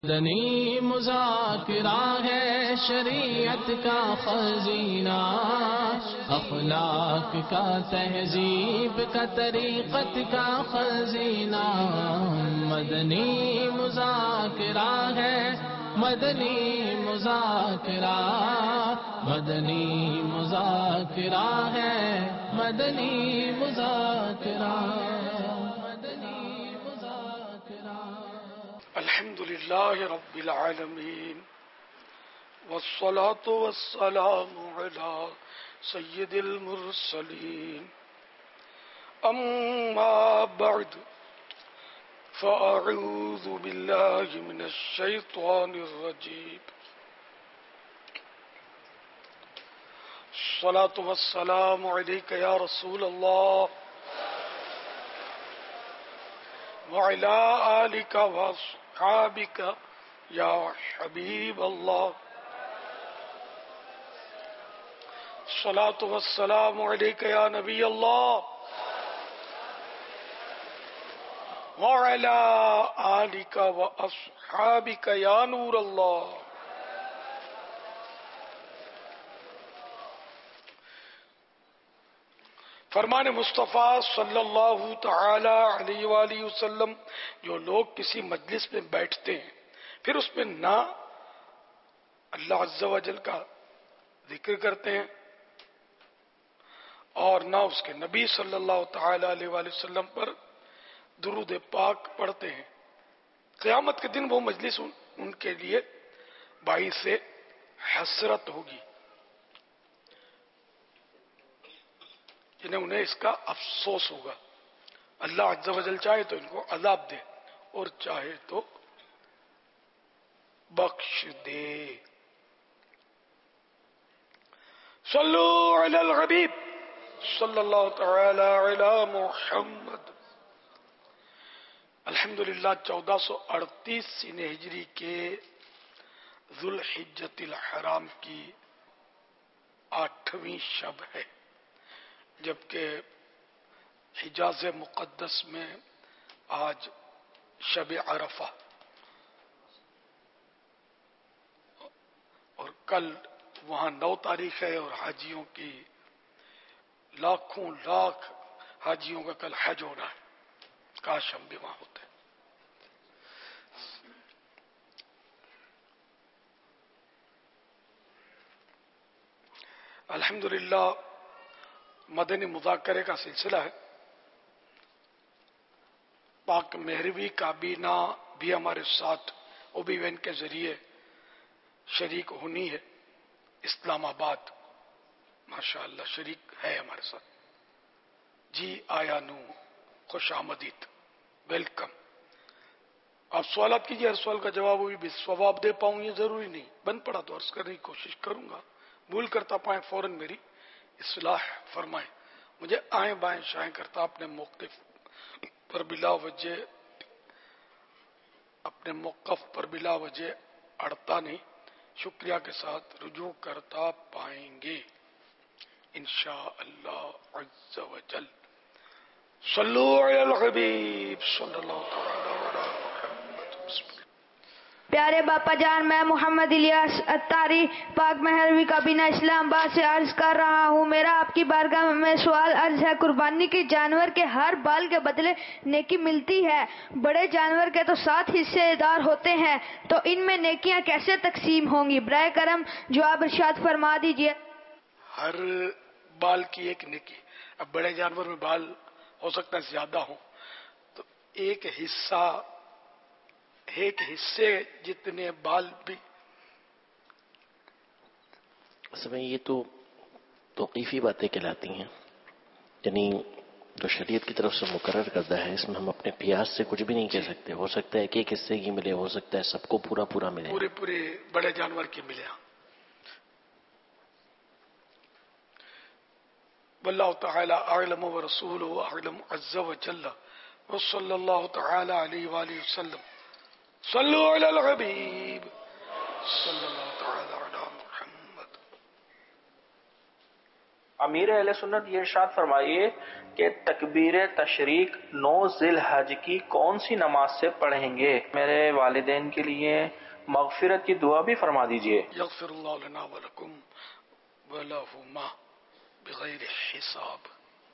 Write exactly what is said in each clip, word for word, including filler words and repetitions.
مدنی مذاکرہ ہے شریعت کا خزینہ، اخلاق کا تہذیب کا طریقت کا خزینہ۔ مدنی مذاکرہ ہے مدنی مذاکرہ، مدنی مذاکرہ ہے مدنی مذاکرہ، مدنی مذاکرہ۔ الحمد للہ رب العالمین والصلاة والسلام علی سید المرسلین، اما بعد فاعوذ باللہ من الشیطان الرجیم۔ الصلاة والسلام علیک یا رسول اللہ وعلی آلک واصحابک یا حبیب اللہ۔ الصلاة والسلام علیک یا نبی اللہ وعلی آلک واصحابک یا نور اللہ۔ فرمان مصطفیٰ صلی اللہ تعالی علیہ وآلہ وسلم، جو لوگ کسی مجلس میں بیٹھتے ہیں پھر اس میں نہ اللہ عز و جل کا ذکر کرتے ہیں اور نہ اس کے نبی صلی اللہ تعالی علیہ وآلہ وسلم پر درود پاک پڑھتے ہیں، قیامت کے دن وہ مجلس ان کے لیے باعث حسرت ہوگی، جنہیں انہیں اس کا افسوس ہوگا۔ اللہ عز و جل چاہے تو ان کو عذاب دے اور چاہے تو بخش دے۔ صلو علی الحبیب صلی اللہ تعالی علی محمد۔ الحمدللہ چودہ سو اڑتیس سین ہجری کے ذوالحجۃ الحرام کی آٹھویں شب ہے، جبکہ حجاز مقدس میں آج شب عرفہ اور کل وہاں نو تاریخ ہے، اور حاجیوں کی لاکھوں لاکھ حاجیوں کا کل حج ہونا ہے، کاش ہم بھی وہاں ہوتے۔ الحمدللہ مدنی مذاکرے کا سلسلہ ہے، پاک مہروی کابینہ بھی ہمارے ساتھ او بی وین کے ذریعے شریک ہونی ہے، اسلام آباد ماشاءاللہ شریک ہے ہمارے ساتھ۔ جی آیا نو، خوش آمدید، ویلکم۔ آپ سوالات کیجیے، ہر سوال کا جواب بھی بالصواب دے پاؤں یہ ضروری نہیں، بند پڑا تو عرض کرنے کی کوشش کروں گا، بھول کرتا پائیں فوراً میری اصلاح فرمائیں، مجھے آئیں بائیں شائیں کرتا اپنے موقف پر بلا وجہ اپنے موقف پر بلا وجہ اڑتا نہیں، شکریہ کے ساتھ رجوع کرتا پائیں گے انشاءاللہ عز و جل۔ صلو علی الحبیب صلی اللہ تعالی علی محمد۔ بسم اللہ۔ پیارے باپا جان، میں محمد الیاس اتاری پاک مہروی کابینہ اسلام آباد سے عرض کر رہا ہوں، میرا آپ کی بارگاہ میں سوال عرض ہے، قربانی کے جانور کے ہر بال کے بدلے نیکی ملتی ہے، بڑے جانور کے تو سات حصے دار ہوتے ہیں، تو ان میں نیکیاں کیسے تقسیم ہوں گی؟ برائے کرم جواب ارشاد فرما دیجیے۔ ہر بال کی ایک نیکی، اب بڑے جانور میں بال ہو سکتا ہے زیادہ ہوں، تو ایک حصہ ایک حصے جتنے بال بھی۔ اصل میں یہ تو توقیفی باتیں کہلاتی ہیں، یعنی جو شریعت کی طرف سے مقرر کردہ ہے، اس میں ہم اپنے قیاس سے کچھ بھی نہیں کہہ سکتے، ہو سکتا ہے کہ ایک حصے کی ملے، ہو سکتا ہے سب کو پورا پورا ملے، پورے پورے بڑے جانور کی ملے۔ واللہ تعالی اعلم ورسولہ اعلم عز و جل، وصلی اللہ تعالی علیہ وآلہ وسلم۔ صلو علی الحبیب صلی اللہ تعالی علی محمد۔ امیر اہل سنت یہ ارشاد فرمائیے کہ تکبیر تشریق نو ذی الحج کی کون سی نماز سے پڑھیں گے؟ میرے والدین کے لیے مغفرت کی دعا بھی فرما دیجئے۔ یغفر اللہ لنا ولکم ولہما بغیر حساب۔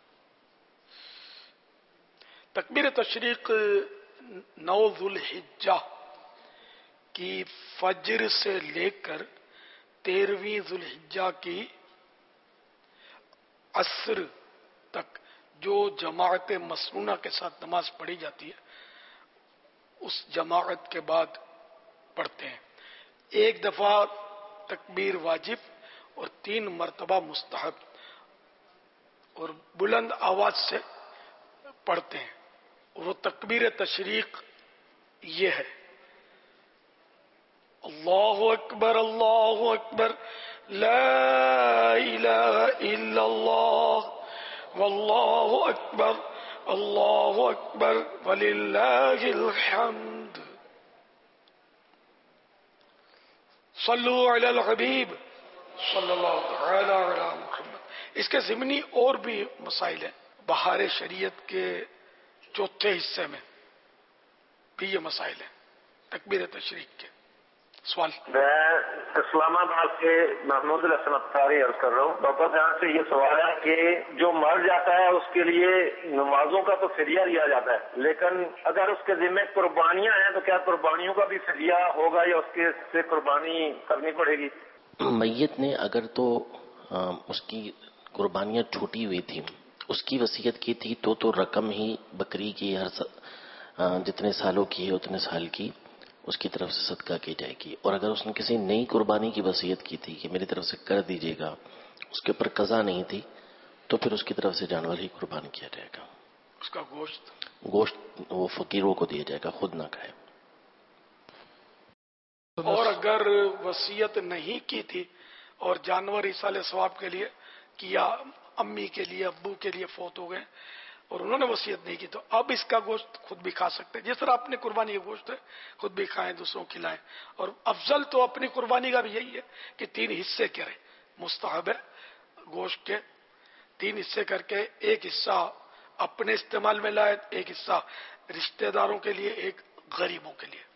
تکبیر تشریق نو ذی الحجہ کی فجر سے لے کر تیرہویں ذی الحجہ کی عصر تک جو جماعت مسنونہ کے ساتھ نماز پڑھی جاتی ہے اس جماعت کے بعد پڑھتے ہیں۔ ایک دفعہ تکبیر واجب اور تین مرتبہ مستحب اور بلند آواز سے پڑھتے ہیں۔ وہ تکبیر تشریق یہ ہے: اللہ اکبر اللہ اکبر لا الہ الا اللہ واللہ اکبر اللہ اکبر وللہ الحمد۔ صلو علی الحبیب صلی اللہ تعالی علی محمد۔ اس کے ضمنی اور بھی مسائل ہیں۔ بہار شریعت کے چوتھے حصے میں بھی یہ مسائل ہیں تکبیر تشریق کے۔ سوال میں اسلام آباد سے محمود الحسن اختاری عرض کر رہا ہوں۔ ڈاکٹر صاحب سے یہ سوال ہے کہ جو مر جاتا ہے اس کے لیے نمازوں کا تو فدیہ دیا جاتا ہے، لیکن اگر اس کے ذمہ قربانیاں ہیں تو کیا قربانیوں کا بھی فدیہ ہوگا یا اس کے سے قربانی کرنی پڑے گی؟ میت نے اگر تو اس کی قربانیاں چھوٹی ہوئی تھی، اس کی وصیت کی تھی تو تو رقم ہی بکری کی ہر جتنے سالوں کی ہے اتنے سال کی اس کی طرف سے صدقہ کی جائے گی۔ اور اگر اس نے کسی نئی قربانی کی وصیت کی تھی کہ میری طرف سے کر دیجیے گا، اس کے اوپر قضا نہیں تھی، تو پھر اس کی طرف سے جانور ہی قربان کیا جائے گا۔ اس کا گوشت گوشت وہ فقیروں کو دیا جائے گا، خود نہ کھائے۔ اور اگر وصیت نہیں کی تھی اور جانور ایصال ثواب کے لیے کیا، امی کے لیے ابو کے لیے فوت ہو گئے اور انہوں نے وصیت نہیں کی، تو اب اس کا گوشت خود بھی کھا سکتے ہیں۔ جس طرح اپنی قربانی کا گوشت ہے خود بھی کھائیں، دوسروں کھلائیں۔ اور افضل تو اپنی قربانی کا بھی یہی ہے کہ تین حصے کریں۔ مستحب ہے گوشت کے تین حصے کر کے ایک حصہ اپنے استعمال میں لائے، ایک حصہ رشتہ داروں کے لیے، ایک غریبوں کے لیے۔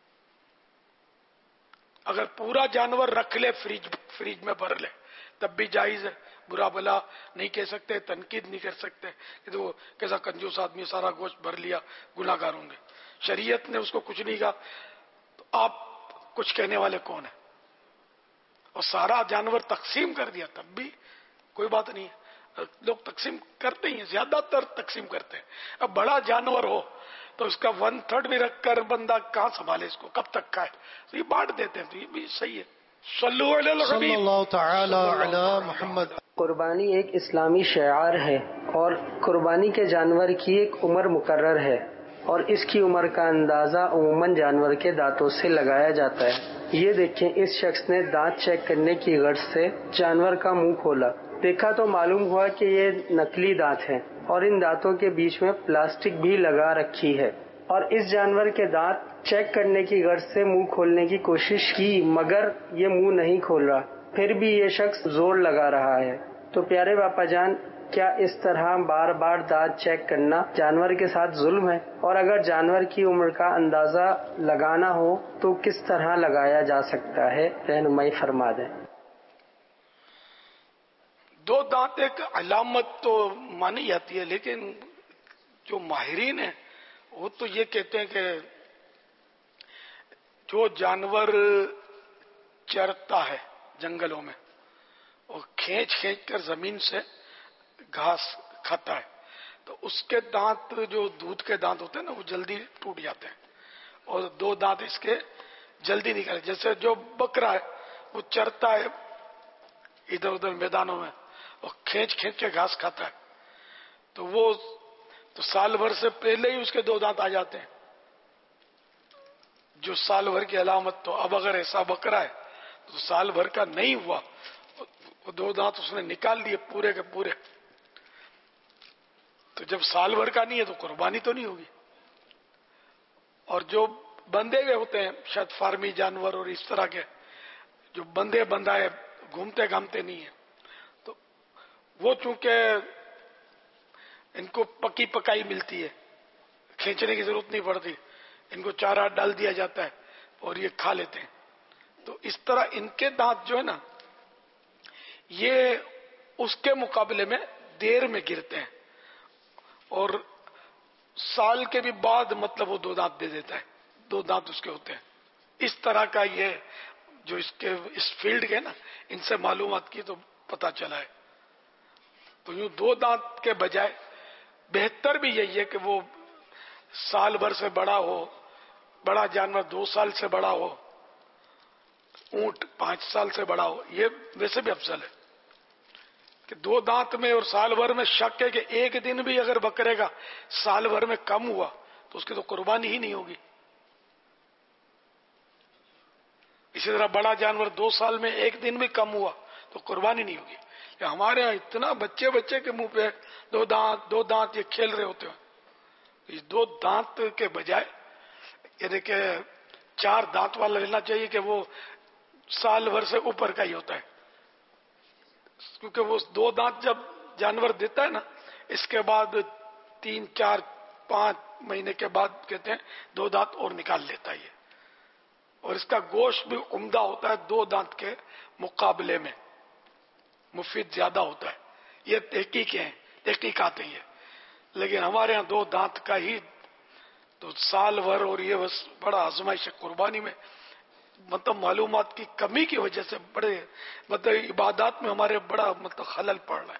اگر پورا جانور رکھ لے فریج فریج میں بھر لے تب بھی جائز ہے، برا بلا نہیں کہہ سکتے، تنقید نہیں کر سکتے کہ تو کیسا کنجوس آدمی سارا گوشت بھر لیا، گناہ گار ہوں گے۔ شریعت نے اس کو کچھ نہیں کہا، تو آپ کچھ کہنے والے کون ہیں؟ اور سارا جانور تقسیم کر دیا تب بھی کوئی بات نہیں ہے۔ لوگ تقسیم کرتے ہی ہیں، زیادہ تر تقسیم کرتے ہیں۔ اب بڑا جانور ہو تو اس کا ون تھرڈ بھی رکھ کر بندہ کہاں سنبھالے اس کو، کب تک کھائے؟ تو یہ بانٹ دیتے ہیں، تو یہ بھی صحیح ہے۔ صلو علی الحبیب صلی اللہ تعالی علی محمد۔ قربانی ایک اسلامی شعار ہے اور قربانی کے جانور کی ایک عمر مقرر ہے اور اس کی عمر کا اندازہ عموماً جانور کے دانتوں سے لگایا جاتا ہے۔ یہ دیکھیں، اس شخص نے دانت چیک کرنے کی غرض سے جانور کا منہ کھولا، دیکھا تو معلوم ہوا کہ یہ نکلی دانت ہیں اور ان دانتوں کے بیچ میں پلاسٹک بھی لگا رکھی ہے، اور اس جانور کے دانت چیک کرنے کی غرض سے منہ کھولنے کی کوشش کی مگر یہ منہ نہیں کھول رہا، پھر بھی یہ شخص زور لگا رہا ہے۔ تو پیارے باپا جان، کیا اس طرح بار بار دانت چیک کرنا جانور کے ساتھ ظلم ہے؟ اور اگر جانور کی عمر کا اندازہ لگانا ہو تو کس طرح لگایا جا سکتا ہے؟ رہنمائی فرما دیں۔ دو دانت ایک علامت تو مانی جاتی ہے، لیکن جو ماہرین ہیں وہ تو یہ کہتے ہیں کہ جو جانور چرتا ہے جنگلوں میں اور کھینچ کھینچ کر زمین سے گھاس کھاتا ہے تو اس کے دانت جو دودھ کے دانت ہوتے ہیں نا وہ جلدی ٹوٹ جاتے ہیں، اور دو دانت اس کے جلدی نکلے۔ جیسے جو بکرا ہے وہ چرتا ہے ادھر ادھر میدانوں میں اور کھینچ کھینچ کے گھاس کھاتا ہے، تو وہ تو سال بھر سے پہلے ہی اس کے دو دانت آ جاتے ہیں، جو سال بھر کی علامت۔ تو اب اگر ایسا بکرا ہے تو سال بھر کا نہیں ہوا، وہ دو دانت اس نے نکال دیے پورے کے پورے، تو جب سال بھر کا نہیں ہے تو قربانی تو نہیں ہوگی۔ اور جو بندھے ہوئے ہوتے ہیں شاید فارمی جانور اور اس طرح کے جو بندھے بندھائے گھومتے گھامتے نہیں ہیں، تو وہ چونکہ ان کو پکی پکائی ملتی ہے، کھینچنے کی ضرورت نہیں پڑتی، ان کو چارہ ڈال دیا جاتا ہے اور یہ کھا لیتے ہیں. تو اس طرح ان کے دانت جو ہے نا یہ اس کے مقابلے میں دیر میں گرتے ہیں اور سال کے بھی بعد مطلب وہ دو دانت دے دیتا ہے، دو دانت اس کے ہوتے ہیں. اس طرح کا یہ جو اس کے اس فیلڈ کے نا ان سے معلومات کی تو پتہ چلا ہے. تو یوں دو دانت کے بجائے بہتر بھی یہی ہے کہ وہ سال بھر سے بڑا ہو، بڑا جانور دو سال سے بڑا ہو، اونٹ پانچ سال سے بڑا ہو. یہ ویسے بھی افضل ہے کہ دو دانت میں اور سال بھر میں شک ہے کہ ایک دن بھی اگر بکرے کا سال بھر میں کم ہوا تو اس کی تو قربانی ہی نہیں ہوگی. اسی طرح بڑا جانور دو سال میں ایک دن بھی کم ہوا تو قربانی نہیں ہوگی. ہمارے یہاں اتنا بچے بچے کے منہ پہ دو دانت دو دانت یہ کھیل رہے ہوتے ہیں. دو دانت کے بجائے یعنی کہ چار دانت والا لینا چاہیے کہ وہ سال بھر سے اوپر کا ہی ہوتا ہے، کیونکہ وہ دو دانت جب جانور دیتا ہے نا اس کے بعد تین چار پانچ مہینے کے بعد کہتے ہیں دو دانت اور نکال لیتا ہے. اور اس کا گوشت بھی عمدہ ہوتا ہے، دو دانت کے مقابلے میں مفید زیادہ ہوتا ہے. یہ تحقیقیں ہیں، تحقیقات ہیں یہ. لیکن ہمارے ہاں دو دانت کا ہی تو سال بھر، اور یہ بس بڑا آزمائش ہے قربانی میں. مطلب معلومات کی کمی کی وجہ سے بڑے مطلب عبادات میں ہمارے بڑا مطلب خلل پڑ رہا ہے.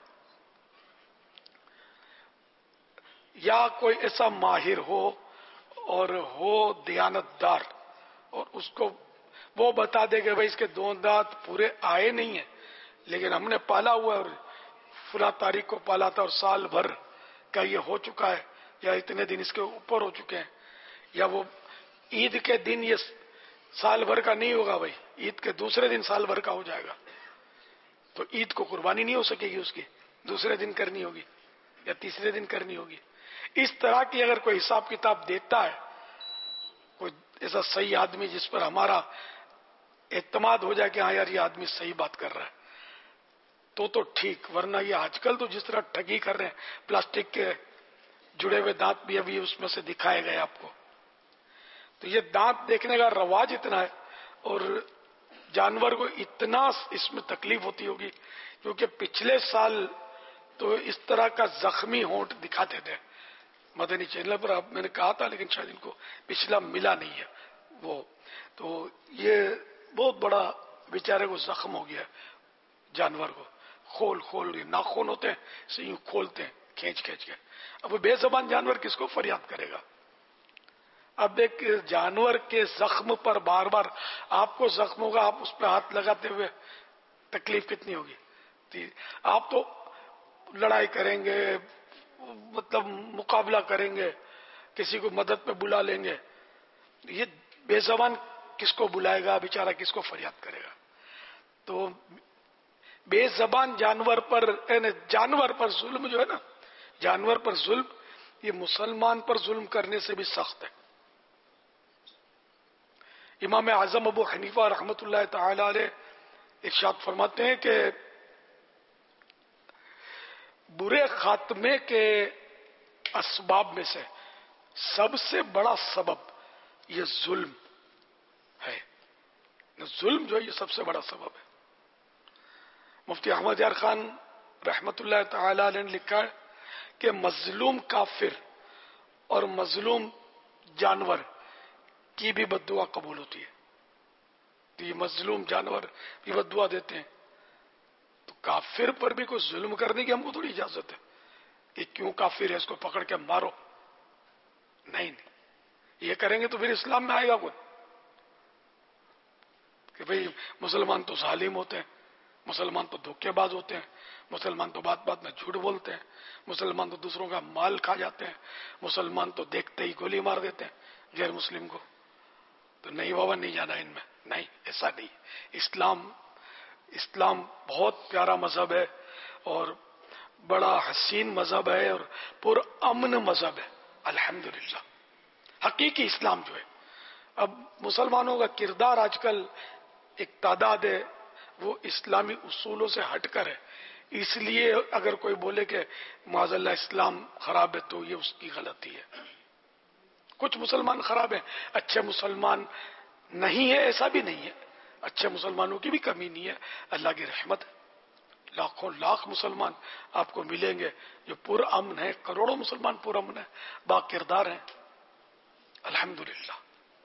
یا کوئی ایسا ماہر ہو اور ہو دیانت دار اور اس کو وہ بتا دے کہ بھائی اس کے دو دانت پورے آئے نہیں ہیں لیکن ہم نے پالا ہوا ہے اور فلاں تاریخ کو پالا تھا اور سال بھر کا یہ ہو چکا ہے یا اتنے دن اس کے اوپر ہو چکے ہیں، یا وہ عید کے دن یہ سال بھر کا نہیں ہوگا، بھائی عید کے دوسرے دن سال بھر کا ہو جائے گا تو عید کو قربانی نہیں ہو سکے گی، اس کی دوسرے دن کرنی ہوگی یا تیسرے دن کرنی ہوگی. اس طرح کی اگر کوئی حساب کتاب دیتا ہے کوئی ایسا صحیح آدمی جس پر ہمارا اعتماد ہو جائے کہ ہاں یار یہ آدمی صحیح بات کر رہا ہے تو تو ٹھیک، ورنہ یہ آج کل تو جس طرح ٹھگی کر رہے ہیں، پلاسٹک کے جڑے ہوئے دانت بھی ابھی اس میں سے دکھائے گئے آپ کو. تو یہ دانت دیکھنے کا رواج اتنا ہے اور جانور کو اتنا اس میں تکلیف ہوتی ہوگی کیونکہ پچھلے سال تو اس طرح کا زخمی ہونٹ دکھاتے تھے مدنی چینل پر. اب میں نے کہا تھا لیکن شاید ان کو پچھلا ملا نہیں ہے وہ. تو یہ بہت بڑا بیچارے کو زخم ہو گیا جانور کو. کھول کھول ناخن ہوتے ہیں اسے یوں کھولتے ہیں کھینچ کھینچ کے. اب وہ بے زبان جانور کس کو فریاد کرے گا؟ اب ایک جانور کے زخم پر بار بار آپ کو زخم ہوگا، آپ اس پہ ہاتھ لگاتے ہوئے تکلیف کتنی ہوگی. آپ تو لڑائی کریں گے، مطلب مقابلہ کریں گے، کسی کو مدد پہ بلا لیں گے. یہ بے زبان کس کو بلائے گا؟ بیچارہ کس کو فریاد کرے گا؟ تو بے زبان جانور پر جانور پر ظلم جو ہے نا، جانور پر ظلم یہ مسلمان پر ظلم کرنے سے بھی سخت ہے. امام اعظم ابو حنیفہ رحمۃ اللہ تعالی علیہ ارشاد فرماتے ہیں کہ برے خاتمے کے اسباب میں سے سب سے بڑا سبب یہ ظلم ہے. ظلم جو ہے یہ سب سے بڑا سبب ہے. مفتی احمد یار خان رحمۃ اللہ تعالی علیہ نے لکھا ہے کہ مظلوم کافر اور مظلوم جانور کی بھی بد دعا قبول ہوتی ہے. تو یہ مظلوم جانور بھی بد دعا دیتے ہیں. تو کافر پر بھی کوئی ظلم کرنے کی ہم کو تھوڑی اجازت ہے کہ کیوں کافر ہے اس کو پکڑ کے مارو. نہیں نہیں، یہ کریں گے تو پھر اسلام میں آئے گا کوئی کہ بھئی مسلمان تو ظالم ہوتے ہیں، مسلمان تو دھوکے باز ہوتے ہیں، مسلمان تو بات بات میں جھوٹ بولتے ہیں، مسلمان تو دوسروں کا مال کھا جاتے ہیں، مسلمان تو دیکھتے ہی گولی مار دیتے ہیں غیر مسلم کو. تو نہیں بابا نہیں جانا ان میں. نہیں، ایسا نہیں. اسلام اسلام بہت پیارا مذہب ہے اور بڑا حسین مذہب ہے اور پر امن مذہب ہے الحمدللہ. حقیقی اسلام جو ہے، اب مسلمانوں کا کردار آج کل ایک تعداد ہے وہ اسلامی اصولوں سے ہٹ کر ہے. اس لیے اگر کوئی بولے کہ معاذ اللہ اسلام خراب ہے تو یہ اس کی غلطی ہے. کچھ مسلمان خراب ہیں، اچھے مسلمان نہیں ہے ایسا بھی نہیں ہے، اچھے مسلمانوں کی بھی کمی نہیں ہے، اللہ کی رحمت ہے. لاکھوں لاکھ مسلمان آپ کو ملیں گے جو پر امن ہے، کروڑوں مسلمان پر امن ہیں، با کردار ہیں، الحمدللہ.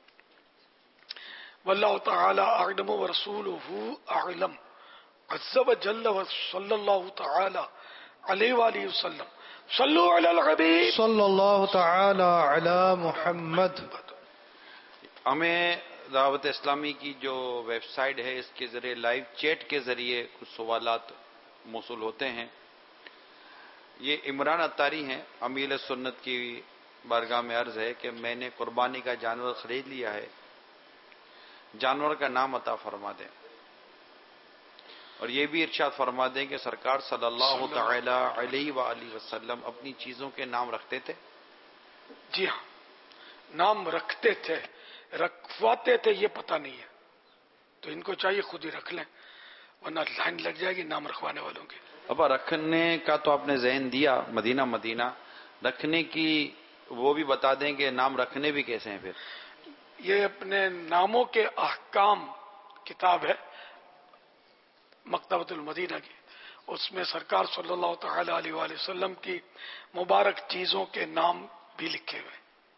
واللہ تعالی اعلم ورسولہ اعلم عز وجل وصلی اللہ تعالی علیہ وآلہ وسلم. صلو علی الحبیب صلی اللہ تعالی علی محمد. ہمیں دعوت اسلامی کی جو ویب سائٹ ہے اس کے ذریعے لائیو چیٹ کے ذریعے کچھ سوالات موصول ہوتے ہیں. یہ عمران اتاری ہیں، امیل سنت کی بارگاہ میں عرض ہے کہ میں نے قربانی کا جانور خرید لیا ہے، جانور کا نام عطا فرما دیں. اور یہ بھی ارشاد فرما دیں کہ سرکار صلی اللہ تعالی علیہ وآلہ وسلم اپنی چیزوں کے نام رکھتے تھے. جی ہاں، نام رکھتے تھے، رکھواتے تھے یہ پتہ نہیں ہے، تو ان کو چاہیے خود ہی رکھ لیں، ورنہ لائن لگ جائے گی نام رکھوانے والوں کی. ابا رکھنے کا تو آپ نے ذہن دیا، مدینہ مدینہ رکھنے کی وہ بھی بتا دیں کہ نام رکھنے بھی کیسے ہیں. پھر یہ اپنے ناموں کے احکام کتاب ہے مکتبۃ المدینہ کی، اس میں سرکار صلی اللہ تعالی علیہ وآلہ وسلم کی مبارک چیزوں کے نام بھی لکھے ہوئے.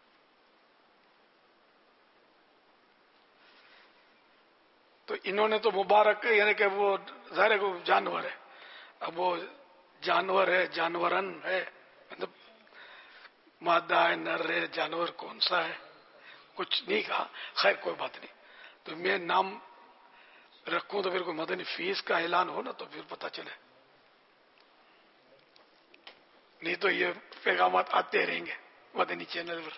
تو انہوں نے تو مبارک یعنی کہ وہ ظاہر ہے وہ جانور ہے، اب وہ جانور ہے، جانورن ہے، مطلب مادہ ہے، نر ہے، جانور کون سا ہے کچھ نہیں کہا. خیر کوئی بات نہیں. تو میں نام رکھوں تو پھر کوئی مدنی فیس کا اعلان ہو نا تو پھر پتہ چلے، نہیں تو یہ پیغامات آتے رہیں گے مدنی چینل پر.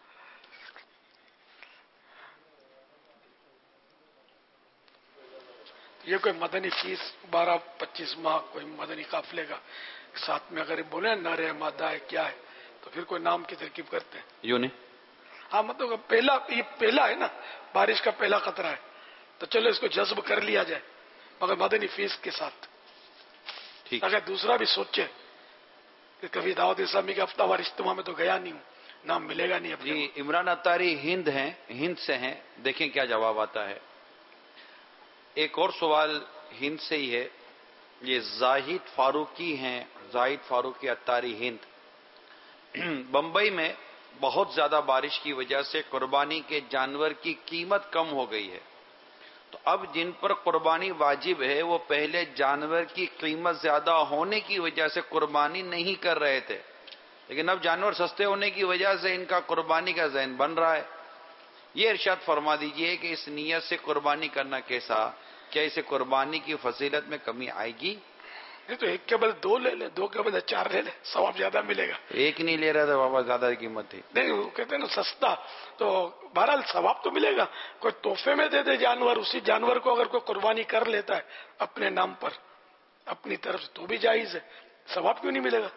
یہ کوئی مدنی فیس بارہ پچیس ماہ کوئی مدنی قافلے کا ساتھ میں اگر بولے نر ہے، مادہ ہے، کیا ہے، تو پھر کوئی نام کی ترکیب کرتے ہیں. یوں نہیں. ہاں مطلب پہلا یہ پہلا ہے نا، بارش کا پہلا خطرہ ہے تو چلو اس کو جذب کر لیا جائے مگر مدنی فیس کے ساتھ. اگر دوسرا بھی سوچے کہ کبھی دعوت اسلامی کا ہفتہ وار اجتماع میں تو گیا نہیں ہوں، نام ملے گا نہیں. جی عمران اتاری ہند ہیں، ہند سے ہیں، دیکھیں کیا جواب آتا ہے. ایک اور سوال ہند سے ہی ہے، یہ زاہد فاروقی ہیں، زاہد فاروقی اتاری ہند. بمبئی میں بہت زیادہ بارش کی وجہ سے قربانی کے جانور کی قیمت کم ہو گئی ہے، تو اب جن پر قربانی واجب ہے وہ پہلے جانور کی قیمت زیادہ ہونے کی وجہ سے قربانی نہیں کر رہے تھے، لیکن اب جانور سستے ہونے کی وجہ سے ان کا قربانی کا ذہن بن رہا ہے. یہ ارشاد فرما دیجئے کہ اس نیت سے قربانی کرنا کیسا، کیا اسے قربانی کی فضیلت میں کمی آئے گی؟ نہیں تو ایک کے بدلے دو لے لے، دو کے بدلے چار لے لے، ثواب زیادہ ملے گا. ایک نہیں لے رہا تھا بابا، زیادہ قیمت تھی. نہیں وہ کہتے ہیں نا سستا، تو بہرحال ثواب تو ملے گا. کوئی تحفے میں دے دے جانور، اسی جانور کو اگر کوئی قربانی کر لیتا ہے اپنے نام پر اپنی طرف سے تو بھی جائز ہے، ثواب کیوں نہیں ملے گا؟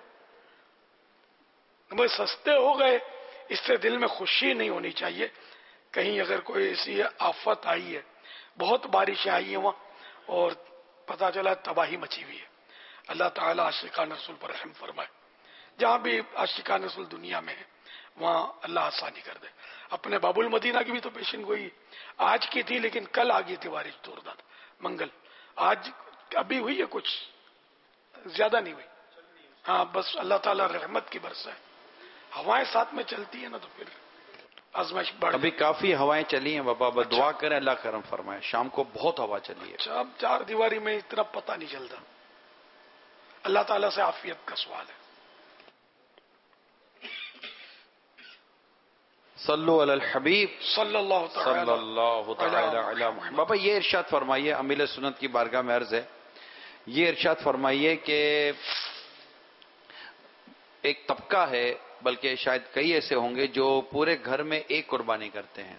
بھائی سستے ہو گئے اس سے دل میں خوشی نہیں ہونی چاہیے. کہیں اگر کوئی ایسی آفت آئی ہے، بہت بارشیں آئی ہیں وہاں اور پتہ چلا تباہی مچی ہوئی ہے، اللہ تعالیٰ عاشقان رسول پر رحم فرمائے. جہاں بھی عاشقان رسول دنیا میں ہے وہاں اللہ آسانی کر دے. اپنے باب المدینہ کی بھی تو پیشن گوئی آج کی تھی، لیکن کل آ گئی تھی بارش زوردار، منگل. آج ابھی ہوئی ہے، کچھ زیادہ نہیں ہوئی. ہاں بس اللہ تعالیٰ رحمت کی برس ہے. ہوائیں ساتھ میں چلتی ہیں نا تو پھر آزمائش بڑھ. ابھی کافی ہوائیں چلی ہیں بابا، بس دعا کریں اللہ کرم فرمائے. شام کو بہت ہوا چلی ہے. اب چار دیواری میں اتنا پتہ نہیں چلتا. اللہ تعالیٰ سے عافیت کا سوال ہے. صلو علی الحبیب صلی اللہ صلی اللہ تعالی علی محمد. بابا یہ ارشاد فرمائیے، امیل سنت کی بارگاہ میں عرض ہے، یہ ارشاد فرمائیے کہ ایک طبقہ ہے، بلکہ شاید کئی ایسے ہوں گے جو پورے گھر میں ایک قربانی کرتے ہیں.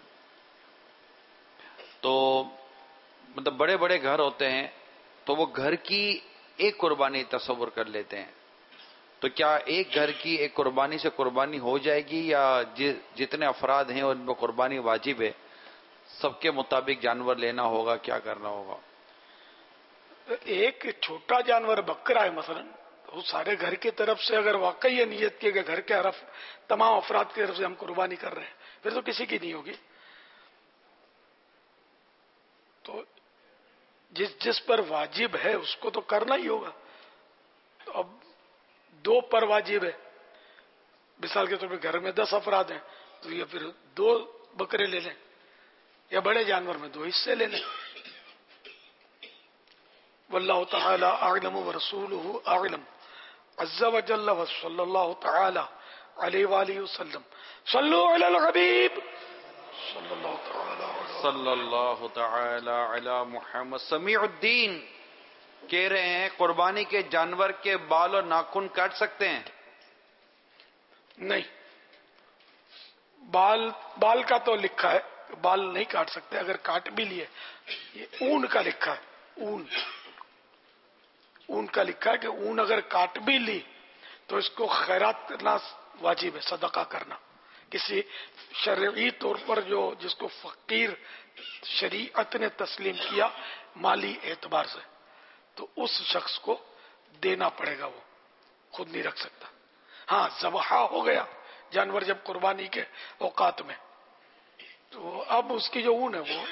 تو مطلب بڑے بڑے گھر ہوتے ہیں تو وہ گھر کی ایک قربانی تصور کر لیتے ہیں. تو کیا ایک گھر کی ایک قربانی سے قربانی ہو جائے گی، یا جتنے افراد ہیں ان میں قربانی واجب ہے، سب کے مطابق جانور لینا ہوگا، کیا کرنا ہوگا؟ ایک چھوٹا جانور بکرا ہے مثلا، وہ سارے گھر کی طرف سے اگر واقعی یہ نیت کی کہ گھر کے عرف تمام افراد کی طرف سے ہم قربانی کر رہے ہیں، پھر تو کسی کی نہیں ہوگی. تو جس جس پر واجب ہے اس کو تو کرنا ہی ہوگا. تو اب دو پر واجب ہے، مثال کے طور پہ گھر میں دس افراد ہیں تو یہ پھر دو بکرے لے لیں، یا بڑے جانور میں دو حصے لے لیں. واللہ تعالی اعلم ورسولہ اعلم عز وجل وصلی اللہ تعالی علیہ وآلہ وسلم. صلو علی الحبیب صلی اللہ تعالی صلی اللہ تعالی علی محمد. سمیع الدین کہہ رہے ہیں قربانی کے جانور کے بال اور ناخن کاٹ سکتے ہیں؟ نہیں، بال بال کا تو لکھا ہے بال نہیں کاٹ سکتے. اگر کاٹ بھی لیے، یہ اون کا لکھا ہے، اون اون کا لکھا ہے کہ اون اگر کاٹ بھی لی تو اس کو خیرات کرنا واجب ہے، صدقہ کرنا. کسی شرعی طور پر جو جس کو فقیر شریعت نے تسلیم کیا مالی اعتبار سے، تو اس شخص کو دینا پڑے گا، وہ خود نہیں رکھ سکتا. ہاں ذبح ہو گیا جانور جب قربانی کے اوقات میں، تو اب اس کی جو اون ہے وہ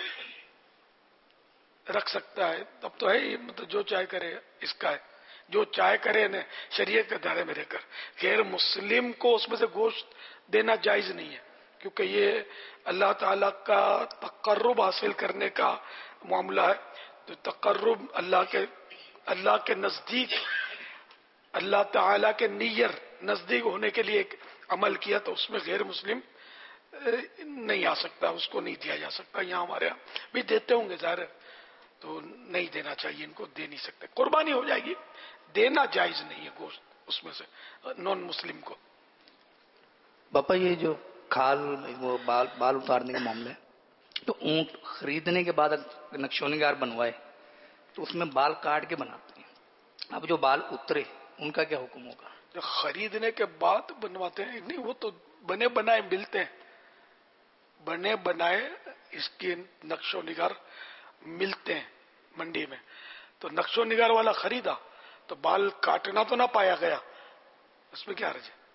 رکھ سکتا ہے. تب تو ہے ہی، مطلب جو چاہے کرے اس کا ہے، جو چاہے کرے نے شریعت کے دائرے میں رہ کر. غیر مسلم کو اس میں سے گوشت دینا جائز نہیں ہے، کیونکہ یہ اللہ تعالی کا تقرب حاصل کرنے کا معاملہ ہے. تو تقرب اللہ کے اللہ کے نزدیک، اللہ تعالی کے نیر نزدیک ہونے کے لیے ایک عمل کیا، تو اس میں غیر مسلم نہیں آ سکتا، اس کو نہیں دیا جا سکتا. یہاں ہمارے یہاں بھی دیتے ہوں گے ظاہر، تو نہیں دینا چاہیے، ان کو دے نہیں سکتے. قربانی ہو جائے گی، دینا جائز نہیں ہے گوشت اس میں سے نان مسلم کو. باپا یہ جو کھال وہ بال بال اتارنے کے معاملے، تو اونٹ خریدنے کے بعد نقشو نگار بنوائے تو اس میں بال کاٹ کے بناتے ہیں، اب جو بال اترے ان کا کیا حکم ہوگا؟ جو خریدنے کے بعد بنواتے ہیں، نہیں وہ تو بنے بنائے ملتے ہیں، بنے بنائے اس کے نقش و نگار ملتے ہیں منڈی میں. تو نقش و نگار والا خریدا تو بال کاٹنا تو نہ پایا گیا، اس میں کیا حرج ہے؟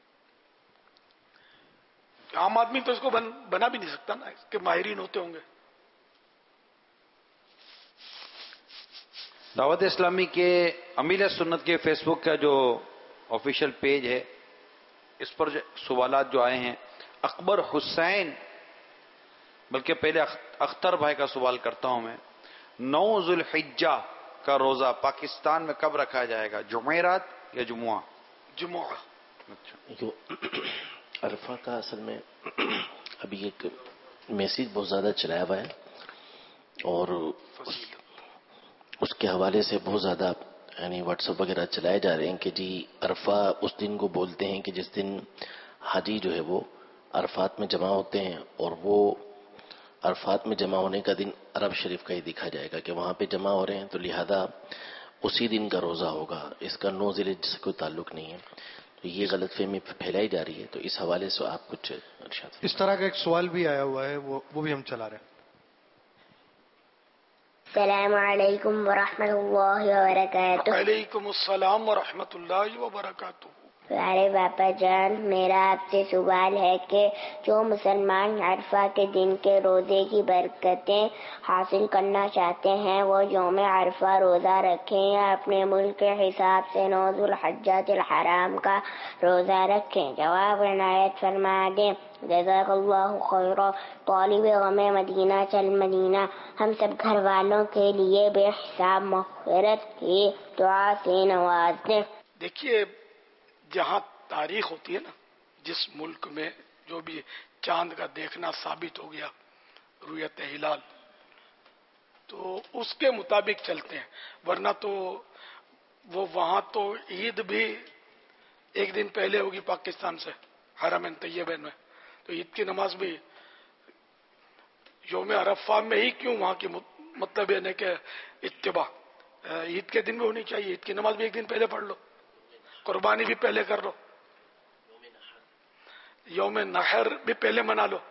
عام آدمی تو اس کو بن, بنا بھی نہیں سکتا نا، اس کے ماہرین ہوتے ہوں گے. دعوت اسلامی کے امیل سنت کے فیس بک کا جو آفیشیل پیج ہے، اس پر جو سوالات جو آئے ہیں، اکبر حسین، بلکہ پہلے اختر بھائی کا سوال کرتا ہوں میں. نو ذوالحجہ کا روزہ پاکستان میں کب رکھا جائے گا، جمعرات یا جمعہ؟ جمعہ. جو عرفہ کا اصل میں ابھی ایک میسیج بہت زیادہ چلایا ہوا ہے، اور اس, اس کے حوالے سے بہت زیادہ یعنی واٹس ایپ وغیرہ چلائے جا رہے ہیں کہ جی عرفہ اس دن کو بولتے ہیں کہ جس دن حاجی جو ہے وہ عرفات میں جمع ہوتے ہیں، اور وہ عرفات میں جمع ہونے کا دن عرب شریف کا ہی دکھا جائے گا کہ وہاں پہ جمع ہو رہے ہیں، تو لہذا اسی دن کا روزہ ہوگا، اس کا نو ذی الحجہ سے کوئی تعلق نہیں ہے. تو یہ غلط فہمی پھیلائی جا رہی ہے، تو اس حوالے سے آپ کچھ ارشاد. اس طرح کا ایک سوال بھی آیا ہوا ہے، وہ وہ بھی ہم چلا رہے ہیں. السلام علیکم ورحمۃ اللہ وبرکاتہ. وعلیکم السلام ورحمۃ اللہ وبرکاتہ. ارے باپا جان، میرا آپ سے سوال ہے کہ جو مسلمان عرفہ کے دن کے روزے کی برکتیں حاصل کرنا چاہتے ہیں وہ یوم عرفہ روزہ رکھیں یا اپنے ملک کے حساب سے نو ذوالحجہ الحرام کا روزہ رکھیں؟ جواب عنایت فرما دیں. جزاک اللہ خیرا. طالب غم مدینہ چل مدینہ ہم سب گھر والوں کے لیے بے حساب مغفرت کی دعا سے نواز دیں. دیکھیے، جہاں تاریخ ہوتی ہے نا، جس ملک میں جو بھی چاند کا دیکھنا ثابت ہو گیا، رؤیت ہلال، تو اس کے مطابق چلتے ہیں. ورنہ تو وہ وہاں تو عید بھی ایک دن پہلے ہوگی پاکستان سے، حرمین طیبین میں، تو عید کی نماز بھی یوم عرفہ میں ہی کیوں، وہاں کی مطلب یہ نہیں کہ اتباع عید کے دن بھی ہونی چاہیے. عید کی نماز بھی ایک دن پہلے پڑھ لو، قربانی بھی پہلے کر لو، یوم نحر بھی پہلے منا لو.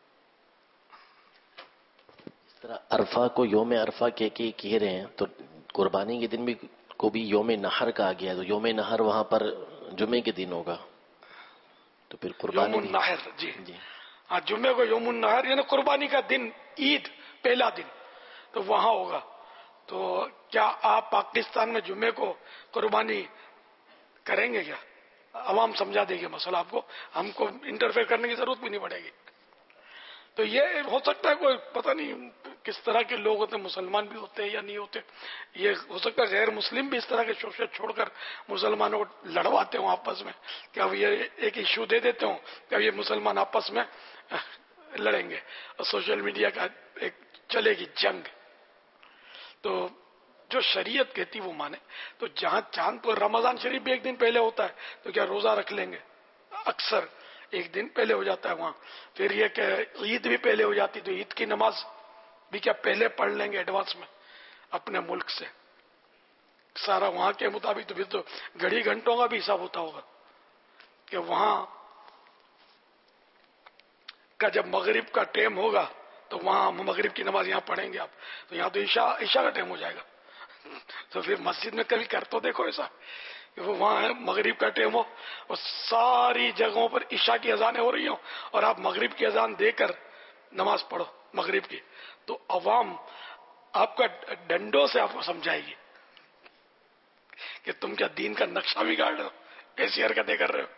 اس طرح عرفہ کو یوم عرفہ کہہ کے کہہ رہے ہیں، تو قربانی کے دن بھی کو بھی یوم نحر کہا گیا، تو یوم نحر وہاں پر جمعے کے دن ہوگا، تو پھر قربانی یوم النحر، جی ہاں، جمعے کو یوم النحر یعنی قربانی کا دن، عید پہلا دن، تو وہاں ہوگا۔ تو کیا آپ پاکستان میں جمعے کو قربانی کریں گے؟ کیا عوام سمجھا دے گی مسئلہ آپ کو، ہم کو انٹرفیئر کرنے کی ضرورت بھی نہیں پڑے گی۔ تو یہ ہو سکتا ہے کوئی پتہ نہیں کس طرح کے لوگ ہوتے ہیں، مسلمان بھی ہوتے ہیں یا نہیں ہوتے، یہ ہو سکتا ہے غیر مسلم بھی اس طرح کے شوشے چھوڑ کر مسلمانوں کو لڑواتے ہوں آپس میں، کہ اب یہ ایک ایشو دے دیتے ہوں کہ اب یہ مسلمان آپس میں لڑیں گے، اور سوشل میڈیا کا ایک چلے گی جنگ۔ تو جو شریعت کہتی وہ مانے۔ تو جہاں چاند تو رمضان شریف بھی ایک دن پہلے ہوتا ہے، تو کیا روزہ رکھ لیں گے؟ اکثر ایک دن پہلے ہو جاتا ہے وہاں۔ پھر یہ کہ عید بھی پہلے ہو جاتی، تو عید کی نماز بھی کیا پہلے پڑھ لیں گے ایڈوانس میں اپنے ملک سے، سارا وہاں کے مطابق؟ تو پھر تو گھڑی گھنٹوں کا بھی حساب ہوتا ہوگا کہ وہاں کا جب مغرب کا ٹائم ہوگا تو وہاں مغرب کی نماز یہاں پڑھیں گے آپ، تو یہاں تو عشاء عشاء کا ٹائم ہو جائے گا۔ تو پھر مسجد میں کبھی کر تو دیکھو ایسا کہ وہ وہاں ہے مغرب کا ٹائم ہو اور ساری جگہوں پر عشاء کی اذانیں ہو رہی ہوں اور آپ مغرب کی اذان دے کر نماز پڑھو مغرب کی، تو عوام آپ کا ڈنڈوں سے آپ کو سمجھائے گی کہ تم کیا دین کا نقشہ بگاڑ رہے ہو، کیسی حرکتیں کر رہے ہو۔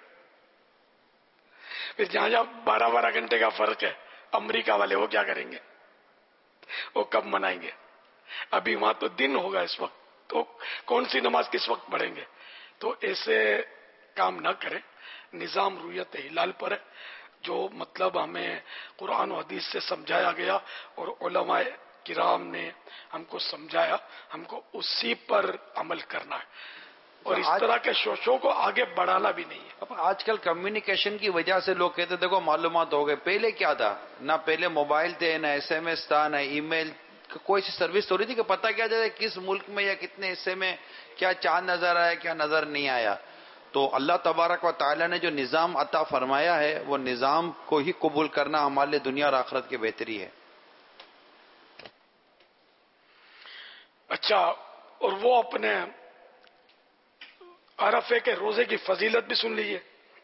پھر جہاں جہاں بارہ بارہ گھنٹے کا فرق ہے، امریکہ والے وہ کیا کریں گے؟ وہ کب منائیں گے؟ ابھی وہاں تو دن ہوگا اس وقت، تو کون سی نماز کس وقت پڑھیں گے؟ تو ایسے کام نہ کریں۔ نظام رویت ہلال پر ہے، جو مطلب ہمیں قرآن و حدیث سے سمجھایا گیا اور علماء کرام نے ہم کو سمجھایا، ہم کو اسی پر عمل کرنا ہے، اور اس طرح کے شوشوں کو آگے بڑھانا بھی نہیں ہے۔ آج کل کمیونیکیشن کی وجہ سے لوگ کہتے دیکھو معلومات ہو گئے، پہلے کیا تھا؟ نہ پہلے موبائل تھے، نہ ایس ایم ایس تھا، نہ ای میل، کوئی سی سروس ہو رہی تھی کہ پتہ کیا جائے کس ملک میں یا کتنے حصے میں کیا چاند نظر آیا کیا نظر نہیں آیا۔ تو اللہ تبارک و تعالی نے جو نظام عطا فرمایا ہے وہ نظام کو ہی قبول کرنا ہمارے لیے دنیا اور آخرت کی بہتری ہے۔ اچھا، اور وہ اپنے عرفے کے روزے کی فضیلت بھی سن لیجیے۔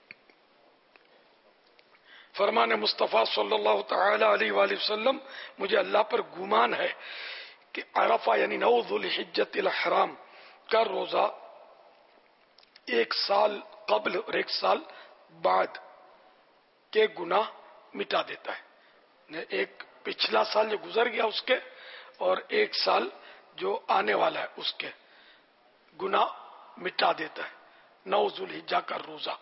فرمان مصطفیٰ صلی اللہ تعالی علیہ وآلہ وسلم، مجھے اللہ پر گمان ہے کہ عرفہ یعنی نو ذو الحجۃ الحرام کا روزہ ایک سال قبل اور ایک سال بعد کے گناہ مٹا دیتا ہے۔ ایک پچھلا سال جو گزر گیا اس کے اور ایک سال جو آنے والا ہے اس کے گناہ مٹا دیتا ہے نو ذو الحجہ کا روزہ۔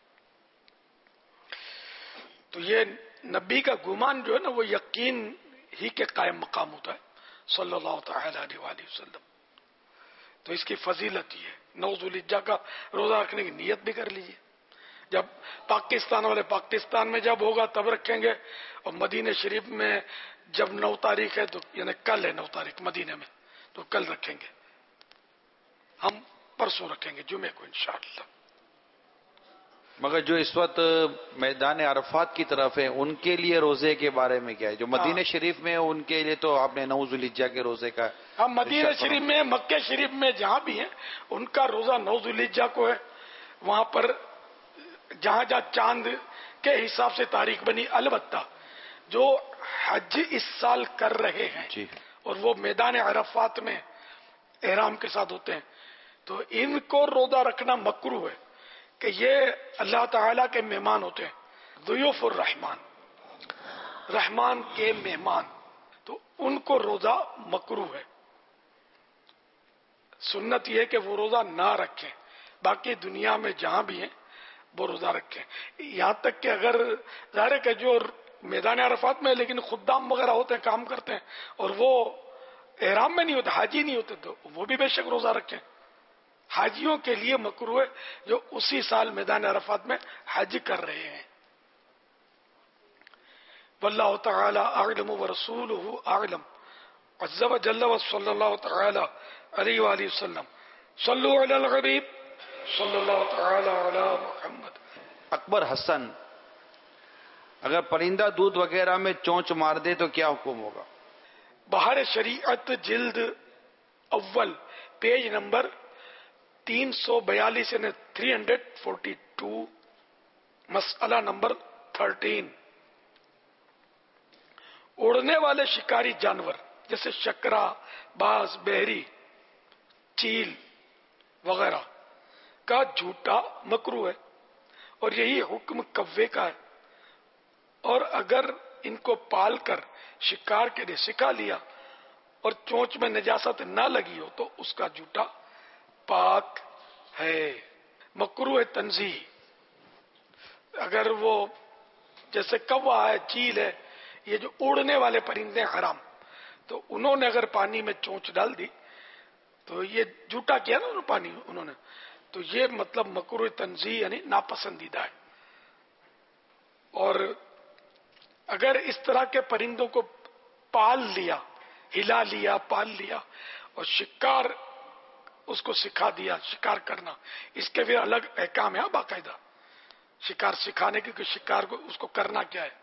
تو یہ نبی کا گمان جو ہے نا وہ یقین ہی کے قائم مقام ہوتا ہے صلی اللہ تعالی علیہ وآلہ وسلم۔ تو اس کی فضیلت یہ ہے، نو ذو الحجہ کا روزہ رکھنے کی نیت بھی کر لیجیے۔ جب پاکستان والے پاکستان میں جب ہوگا تب رکھیں گے، اور مدینہ شریف میں جب نو تاریخ ہے تو یعنی کل ہے نو تاریخ مدینہ میں، تو کل رکھیں گے، ہم پرسوں رکھیں گے جمعے کو انشاءاللہ۔ مگر جو اس وقت میدان عرفات کی طرف ہے ان کے لیے روزے کے بارے میں کیا ہے؟ جو مدینہ شریف میں ان کے لیے تو آپ نے نو ذو الحجہ کے روزے کا، ہم مدینہ شریف میں مکہ شریف میں جہاں بھی ہیں ان کا روزہ نو ذو الحجہ کو ہے۔ وہاں پر جہاں جہاں چاند کے حساب سے تاریخ بنی، البتہ جو حج اس سال کر رہے ہیں جی، اور وہ میدان عرفات میں احرام کے ساتھ ہوتے ہیں، تو ان کو روزہ رکھنا مکروہ ہے کہ یہ اللہ تعالیٰ کے مہمان ہوتے ہیں، ضیوف الرحمان، رحمان کے مہمان، تو ان کو روزہ مکروہ ہے۔ سنت یہ ہے کہ وہ روزہ نہ رکھیں، باقی دنیا میں جہاں بھی ہیں وہ روزہ رکھیں۔ یہاں تک کہ اگر ظاہر ہے کہ جو میدان عرفات میں لیکن خدام وغیرہ ہوتے ہیں، کام کرتے ہیں، اور وہ احرام میں نہیں ہوتے، حاجی نہیں ہوتے، تو وہ بھی بے شک روزہ رکھیں۔ حاجیوں کے لیے مکروہ ہے جو اسی سال میدان عرفات میں حج کر رہے ہیں۔ واللہ تعالی اعلم ورسولہ اعلم عز وجل وصلی اللہ تعالی علیہ وآلہ وسلم صلو علی الحبیب صلی اللہ تعالی علی محمد۔ اکبر حسن، اگر پرندہ دودھ وغیرہ میں چونچ مار دے تو کیا حکم ہوگا؟ بہار شریعت جلد اول پیج نمبر تین سو بیالیس یعنی تھری ہنڈریڈ فورٹی ٹو، مسئلہ نمبر تھرٹین. اڑنے والے شکاری جانور جیسے شکرا، باز، بحری، چیل وغیرہ کا جھوٹا مکروہ ہے، اور یہی حکم کوے کا ہے. اور اگر ان کو پال کر شکار کے لیے سکھا لیا اور چونچ میں نجاست نہ لگی ہو تو اس کا جھوٹا پاک ہے. مکروہ تنزیہ، اگر وہ جیسے کوا ہے، چیل ہے، یہ جو اڑنے والے پرندے حرام، تو انہوں نے اگر پانی میں چونچ ڈال دی تو یہ جھوٹا کیا نا انہوں پانی انہوں نے، تو یہ مطلب مکروہ تنزیہ یعنی ناپسندیدہ ہے. اور اگر اس طرح کے پرندوں کو پال لیا، ہلا لیا، پال لیا اور شکار اس کو سکھا دیا شکار کرنا، اس کے بھی الگ احکام ہے باقاعدہ شکار سکھانے کی کہ شکار کو اس کو کرنا کیا ہے.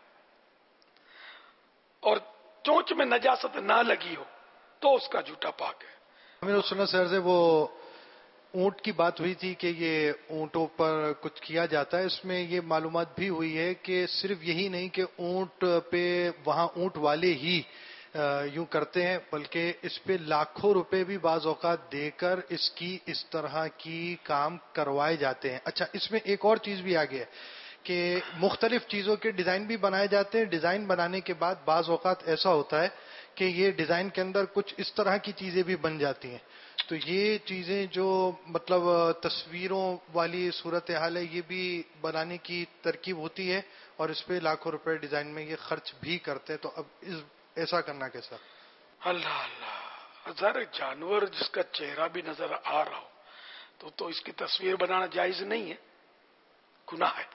اور چونچ میں نجاست نہ لگی ہو تو اس کا جھوٹا پاک ہے. ہمیں سنا سر سے وہ اونٹ کی بات ہوئی تھی کہ یہ اونٹوں پر کچھ کیا جاتا ہے، اس میں یہ معلومات بھی ہوئی ہے کہ صرف یہی نہیں کہ اونٹ پہ وہاں اونٹ والے ہی یوں کرتے ہیں، بلکہ اس پہ لاکھوں روپے بھی بعض اوقات دے کر اس کی اس طرح کی کام کروائے جاتے ہیں. اچھا، اس میں ایک اور چیز بھی آگے ہے کہ مختلف چیزوں کے ڈیزائن بھی بنائے جاتے ہیں. ڈیزائن بنانے کے بعد بعض اوقات ایسا ہوتا ہے کہ یہ ڈیزائن کے اندر کچھ اس طرح کی چیزیں بھی بن جاتی ہیں. تو یہ چیزیں جو مطلب تصویروں والی صورتحال ہے، یہ بھی بنانے کی ترکیب ہوتی ہے اور اس پہ لاکھوں روپے ڈیزائن میں یہ خرچ بھی کرتے ہیں. تو اب اس ایسا کرنا کیسا؟ اللہ اللہ، ہزار جانور جس کا چہرہ بھی نظر آ رہا ہو تو تو اس کی تصویر بنانا جائز نہیں ہے، گناہ ہے.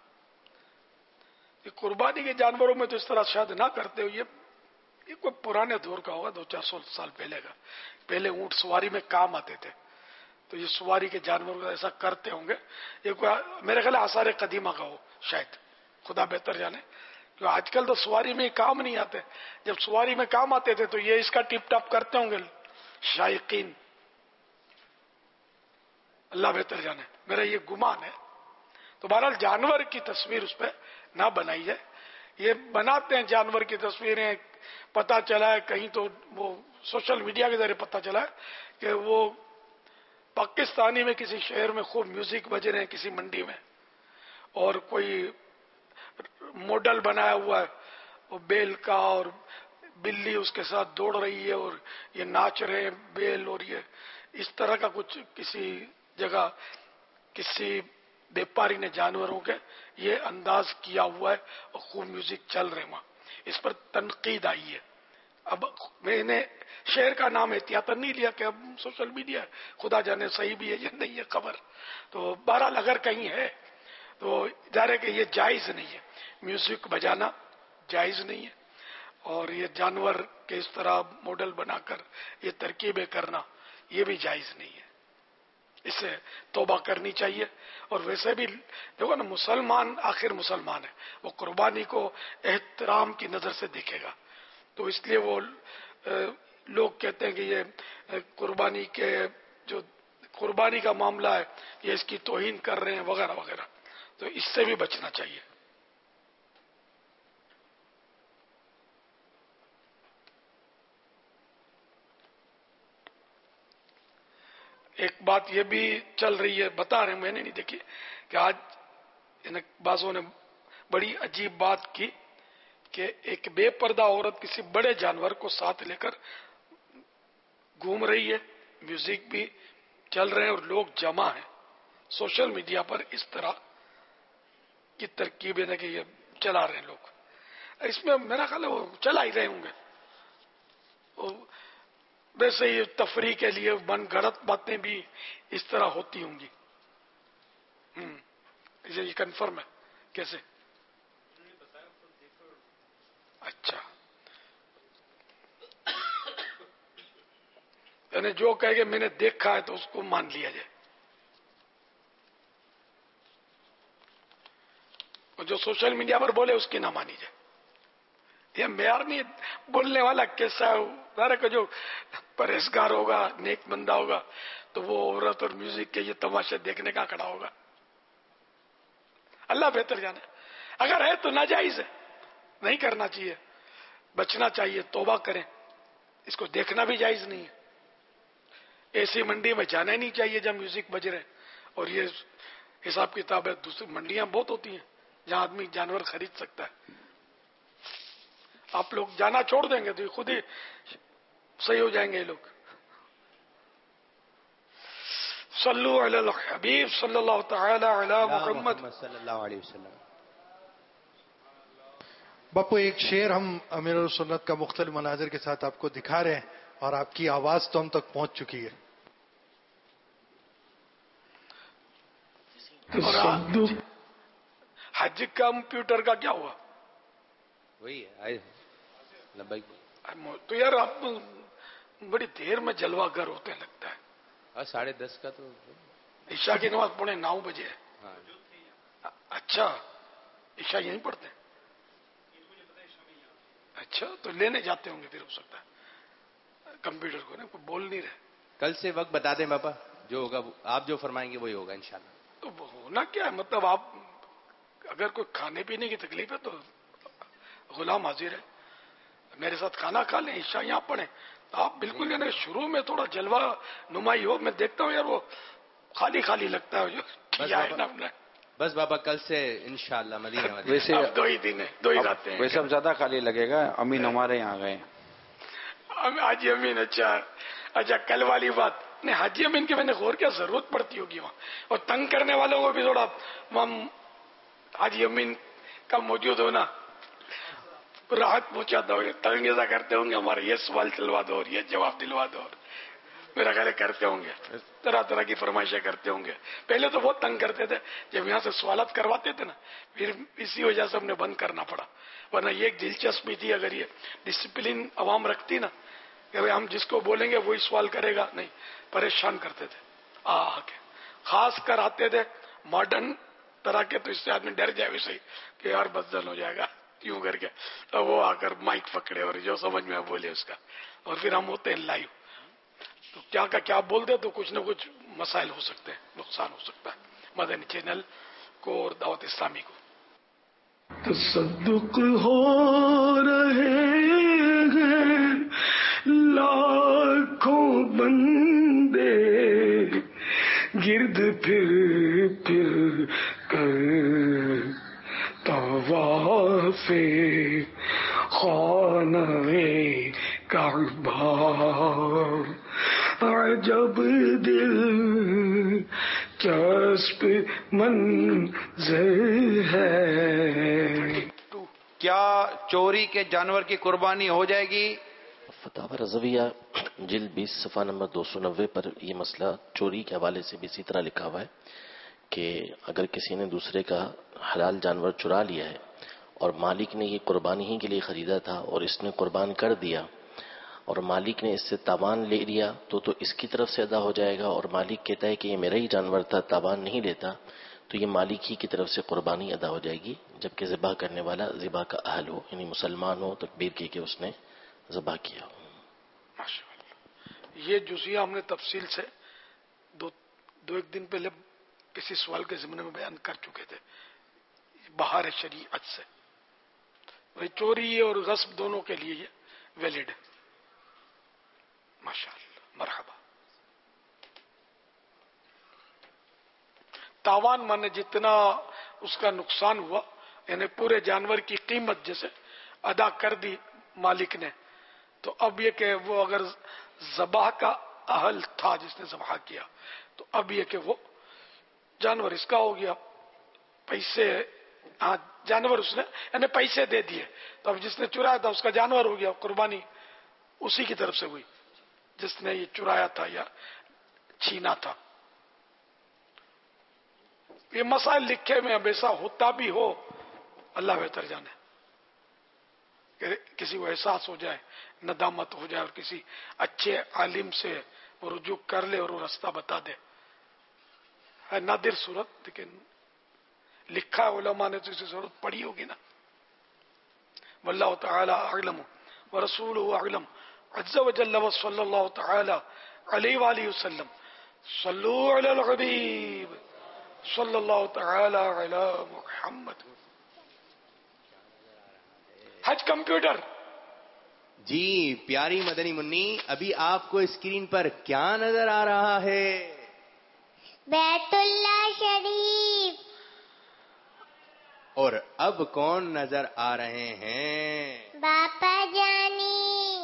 یہ قربانی کے جانوروں میں تو اس طرح شاید نہ کرتے ہو، یہ یہ کوئی پرانے دور کا ہوگا، دو چار سو سال پہلے کا. پہلے اونٹ سواری میں کام آتے تھے تو یہ سواری کے جانوروں کا ایسا کرتے ہوں گے. یہ کوئی میرے خیال آثار قدیمہ کا ہو شاید، خدا بہتر جانے. جو آج کل تو سواری میں کام نہیں آتے، جب سواری میں کام آتے تھے تو یہ اس کا ٹپ ٹاپ کرتے ہوں گے شائقین، اللہ بہتر جانے، میرا یہ گمان ہے. تو بہرحال جانور کی تصویر اس پہ نہ بنائی جائے. یہ بناتے ہیں جانور کی تصویریں، پتا چلا ہے کہیں تو وہ سوشل میڈیا کے ذریعے پتا چلا ہے کہ وہ پاکستانی میں کسی شہر میں خوب میوزک بج رہے ہیں کسی منڈی میں، اور کوئی ماڈل بنایا ہوا ہے وہ بیل کا، اور بلی اس کے ساتھ دوڑ رہی ہے اور یہ ناچ رہے ہیں بیل، اور یہ اس طرح کا کچھ کسی جگہ کسی بیپاری نے جانوروں کے یہ انداز کیا ہوا ہے اور خوب میوزک چل رہے وہاں. اس پر تنقید آئی ہے. اب میں نے شہر کا نام احتیاطاً نہیں لیا کہ اب سوشل میڈیا ہے، خدا جانے صحیح بھی ہے یا نہیں ہے خبر. تو بہرحال اگر کہیں ہے تو ظاہر ہے کہ یہ جائز نہیں ہے، میوزک بجانا جائز نہیں ہے، اور یہ جانور کے اس طرح ماڈل بنا کر یہ ترکیبیں کرنا یہ بھی جائز نہیں ہے. اس سے توبہ کرنی چاہیے. اور ویسے بھی دیکھو نا، مسلمان آخر مسلمان ہے، وہ قربانی کو احترام کی نظر سے دیکھے گا. تو اس لیے وہ لوگ کہتے ہیں کہ یہ قربانی کے جو قربانی کا معاملہ ہے یہ اس کی توہین کر رہے ہیں وغیرہ وغیرہ. تو اس سے بھی بچنا چاہیے. ایک بات یہ بھی چل رہی ہے، بتا رہے ہیں، میں نے نہیں دیکھی، کہ آج ان بعضوں نے بڑی عجیب بات کی کہ ایک بے پردہ عورت کسی بڑے جانور کو ساتھ لے کر گھوم رہی ہے، میوزک بھی چل رہے ہیں اور لوگ جمع ہیں سوشل میڈیا پر. اس طرح کی ترکیبیں کہ یہ چلا رہے ہیں لوگ. اس میں میرا خیال ہے وہ چلا ہی رہے ہوں گے، ویسے ہی تفریح کے لیے من گھڑت باتیں بھی اس طرح ہوتی ہوں گی. یہ کنفرم ہے کیسے؟ اچھا، یعنی جو کہے کہ میں نے دیکھا ہے تو اس کو مان لیا جائے، اور جو سوشل میڈیا پر بولے اس کی نہ مانی جائے. یہ معیار نہیں بولنے والا کیسا ہے، کہ جو پرہیزگار ہوگا، نیک بندہ ہوگا، تو وہ عورت اور میوزک کے یہ تماشے دیکھنے کا کھڑا ہوگا؟ اللہ بہتر جانے. اگر ہے تو ناجائز ہے، نہیں کرنا چاہیے، بچنا چاہیے، توبہ کریں. اس کو دیکھنا بھی جائز نہیں ہے. ایسی منڈی میں جانا ہی نہیں چاہیے جہاں میوزک بج رہے. اور یہ حساب کتاب ہے، دوسری منڈیاں بہت ہوتی ہیں جہاں آدمی جانور خرید سکتا ہے. آپ لوگ جانا چھوڑ دیں گے تو خود ہی صحیح ہو جائیں گے یہ لوگ. صلو علی الحبیب صلی اللہ تعالی علی محمد صلی اللہ علیہ وسلم. باپو ایک شعر ہم امیر السنت کا مختلف مناظر کے ساتھ آپ کو دکھا رہے ہیں اور آپ کی آواز تو ہم تک پہنچ چکی ہے. حج کمپیوٹر کا کیا ہوا؟ وہی ہے تو یار آپ بڑی دیر میں جلوہ گر ہوتے لگتا ہے. ساڑھے دس کا تو عشاء کی نماز پونے نو بجے ہے. اچھا عشاء یہیں پڑھتے ہیں؟ اچھا تو لینے جاتے ہوں گے پھر، ہو سکتا ہے کمپیوٹر کو. نا کوئی بول نہیں رہے. کل سے وقت بتا دیں بابا، جو ہوگا آپ جو فرمائیں گے وہی ہوگا انشاءاللہ. تو ہونا کیا ہے، مطلب آپ اگر کوئی کھانے پینے کی تکلیف ہے تو غلام حاضر ہے، میرے ساتھ کھانا کھا لیں، عشاء یہاں پڑھیں. آپ بالکل یعنی شروع میں تھوڑا جلوہ نمائی ہو. میں دیکھتا ہوں یار وہ خالی خالی لگتا ہے جو کیا ہے نا ہم نے. بس بابا کل سے انشاءاللہ مدینہ مدینہ. ویسے اب دو ہی دن ہے، دو ہی راتیں ہیں. ویسے اب زیادہ خالی لگے گا. امین ہمارے یہاں گئے حاجی امین. اچھا اچھا کل والی بات نہیں، حاجی امین کی میں نے غور کیا ضرورت پڑتی ہوگی وہاں، اور تنگ کرنے والوں کو بھی تھوڑا وہاں حاجی امین کا موجود ہونا راحت پہنچاتا ہو. تنگ ایسا کرتے ہوں گے ہمارے یہ سوال چلوا دو اور یہ جواب دلوا دو، اور میرا خیال کرتے ہوں گے طرح طرح کی فرمائشیں کرتے ہوں گے. پہلے تو بہت تنگ کرتے تھے، جب یہاں سے سوالات کرواتے تھے نا، پھر اسی وجہ سے ہم نے بند کرنا پڑا. ورنہ یہ ایک دلچسپی تھی، اگر یہ ڈسپلن عوام رکھتی نا کہ ہم جس کو بولیں گے وہی سوال کرے گا، نہیں پریشان کرتے تھے. آ کے خاص کر آتے تھے ماڈرن طرح کے، تو اس سے آدمی ڈر جائے ویسے ہی کہ یار بدل ہو جائے گا کیوں کر کے. تو وہ آ کر مائک پکڑے اور جو سمجھ میں بولے اس کا، اور پھر ہم ہوتے ہیں لائیو. تو کیا کا کیا بولتے تو کچھ نہ کچھ مسائل ہو سکتے ہیں، نقصان ہو سکتا ہے مدنی چینل کو اور دعوت اسلامی کو. تصدق ہو رہے ہیں لاکھوں بندے گرد پھر پھر کر طواف خانہ کعبہ. عجب دل چسپ منظر ہے. کیا چوری کے جانور کی قربانی ہو جائے گی؟ فتاوی رضویہ جلد بیس صفحہ نمبر دو سو نوے پر یہ مسئلہ چوری کے حوالے سے بھی اسی طرح لکھا ہوا ہے کہ اگر کسی نے دوسرے کا حلال جانور چرا لیا ہے اور مالک نے یہ قربانی ہی کے لیے خریدا تھا اور اس نے قربان کر دیا اور مالک نے اس سے تاوان لے لیا تو تو اس کی طرف سے ادا ہو جائے گا، اور مالک کہتا ہے کہ یہ میرا ہی جانور تھا، تاوان نہیں لیتا، تو یہ مالک ہی کی طرف سے قربانی ادا ہو جائے گی، جبکہ ذبح کرنے والا ذبح کا اہل ہو، یعنی مسلمان ہو، تکبیر کی کہ اس نے ذبح کیا ہو. یہ جزیہ ہم نے تفصیل سے دو دو ایک دن پہلے کسی سوال کے ضمن میں بیان کر چکے تھے. بہار شریعت سے وہی چوری اور غصب دونوں کے لیے یہ ویلڈ ہے. ماشاءاللہ مرحبا. تاوان مانے جتنا اس کا نقصان ہوا، یعنی پورے جانور کی قیمت جیسے ادا کر دی مالک نے، تو اب یہ کہ وہ اگر ذبح کا اہل تھا جس نے ذبح کیا، تو اب یہ کہ وہ جانور اس کا ہو گیا. پیسے ہاں جانور اس نے یعنی پیسے دے دیے، تو اب جس نے چرایا تھا اس کا جانور ہو گیا، قربانی اسی کی طرف سے ہوئی جس نے یہ چرایا تھا یا چھینا تھا. یہ مسائل لکھے میں اب ایسا ہوتا بھی ہو اللہ بہتر جانے کہ کسی کو احساس ہو جائے، ندامت ہو جائے اور کسی اچھے عالم سے وہ رجوع کر لے اور وہ راستہ بتا دے. ہے نادر صورت، لیکن لکھا علماء نے تو اسی صورت پڑھی ہوگی نا. واللہ تعالی اعلم ورسولہ اعلم عز و جل و صلی اللہ تعالی علیہ وآلہ وسلم. صلو علی الحبیب صلی اللہ تعالی علی محمد. حج کمپیوٹر. جی پیاری مدنی منی، ابھی آپ کو اسکرین پر کیا نظر آ رہا ہے؟ بیت اللہ شریف. اور اب کون نظر آ رہے ہیں؟ باپا جانی.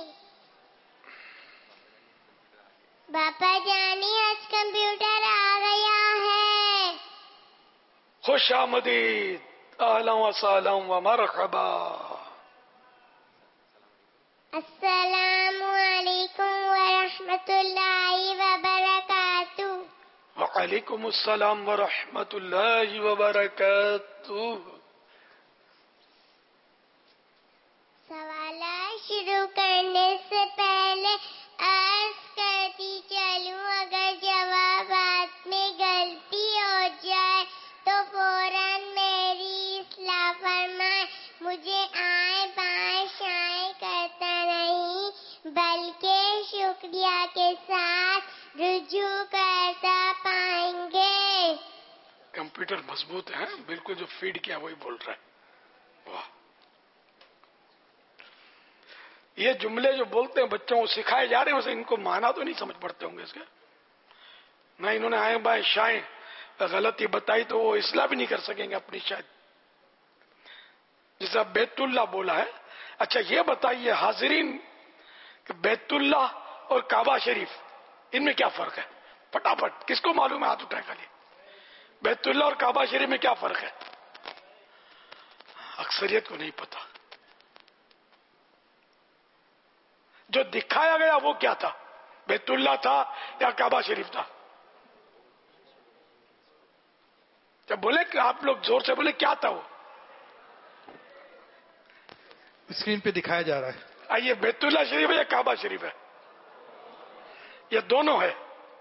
باپا جانی آج کمپیوٹر آ گیا ہے. خوش آمدید، اہلا و سہلا و مرحبا. السلام علیکم ورحمۃ اللہ وبرکاتہ. وعلیکم السلام ورحمۃ اللہ وبرکاتہ. سوالات شروع کرنے سے پہلے عرض کرتی چلوں، اگر جوابات میں غلطی ہو جائے تو فوراً میری اصلاح فرمائیں. مجھے آئیں بائیں شائیں کرتا نہیں، بلکہ شکریہ کے ساتھ رجوع کرتا پائیں گے. کمپیوٹر مضبوط ہے، بالکل جو فیڈ کیا وہی بول رہا ہے. واہ، یہ جملے جو بولتے ہیں بچوں کو سکھائے جا رہے ہیں، ویسے ان کو مانا تو نہیں سمجھ پڑتے ہوں گے اس کے. نہ انہوں نے آئیں بائیں شائیں غلطی بتائی تو وہ اصلاح بھی نہیں کر سکیں گے اپنی شاید. جیسا بیت اللہ بولا ہے. اچھا یہ بتائیے حاضرین کہ بیت اللہ اور کعبہ شریف ان میں کیا فرق ہے؟ پٹافٹ کس کو معلوم ہے؟ ہاتھ اٹھائے خالی. بیت اللہ اور کعبہ شریف میں کیا فرق ہے؟ اکثریت کو نہیں پتا. جو دکھایا گیا وہ کیا تھا؟ بیت اللہ تھا یا کعبہ شریف تھا؟ جب بولے کہ آپ لوگ زور سے بولے کیا تھا وہ؟ اسکرین پہ دکھایا جا رہا ہے. آئیے بیت اللہ شریف ہے یا کعبہ شریف ہے؟ یہ دونوں ہے.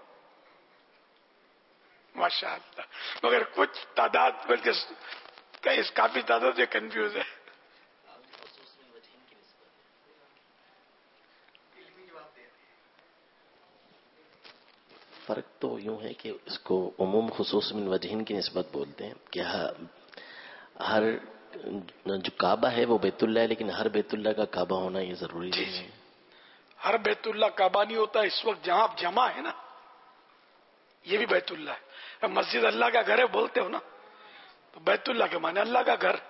ماشاء اللہ. مگر کچھ تعداد بلکہ اس کافی تعداد سے کنفیوز ہے. فرق تو یوں ہے کہ اس کو عموم خصوص من وجہین کی نسبت بولتے ہیں کہ ہر جو کعبہ ہے وہ بیت اللہ ہے، لیکن ہر بیت اللہ کا کعبہ ہونا یہ ضروری نہیں ہے. ہر بیت اللہ کعبہ نہیں ہوتا. اس وقت جہاں آپ جمع ہے نا یہ بھی بیت اللہ ہے. مسجد اللہ کا گھر ہے بولتے ہو نا، تو بیت اللہ کے معنی اللہ کا گھر.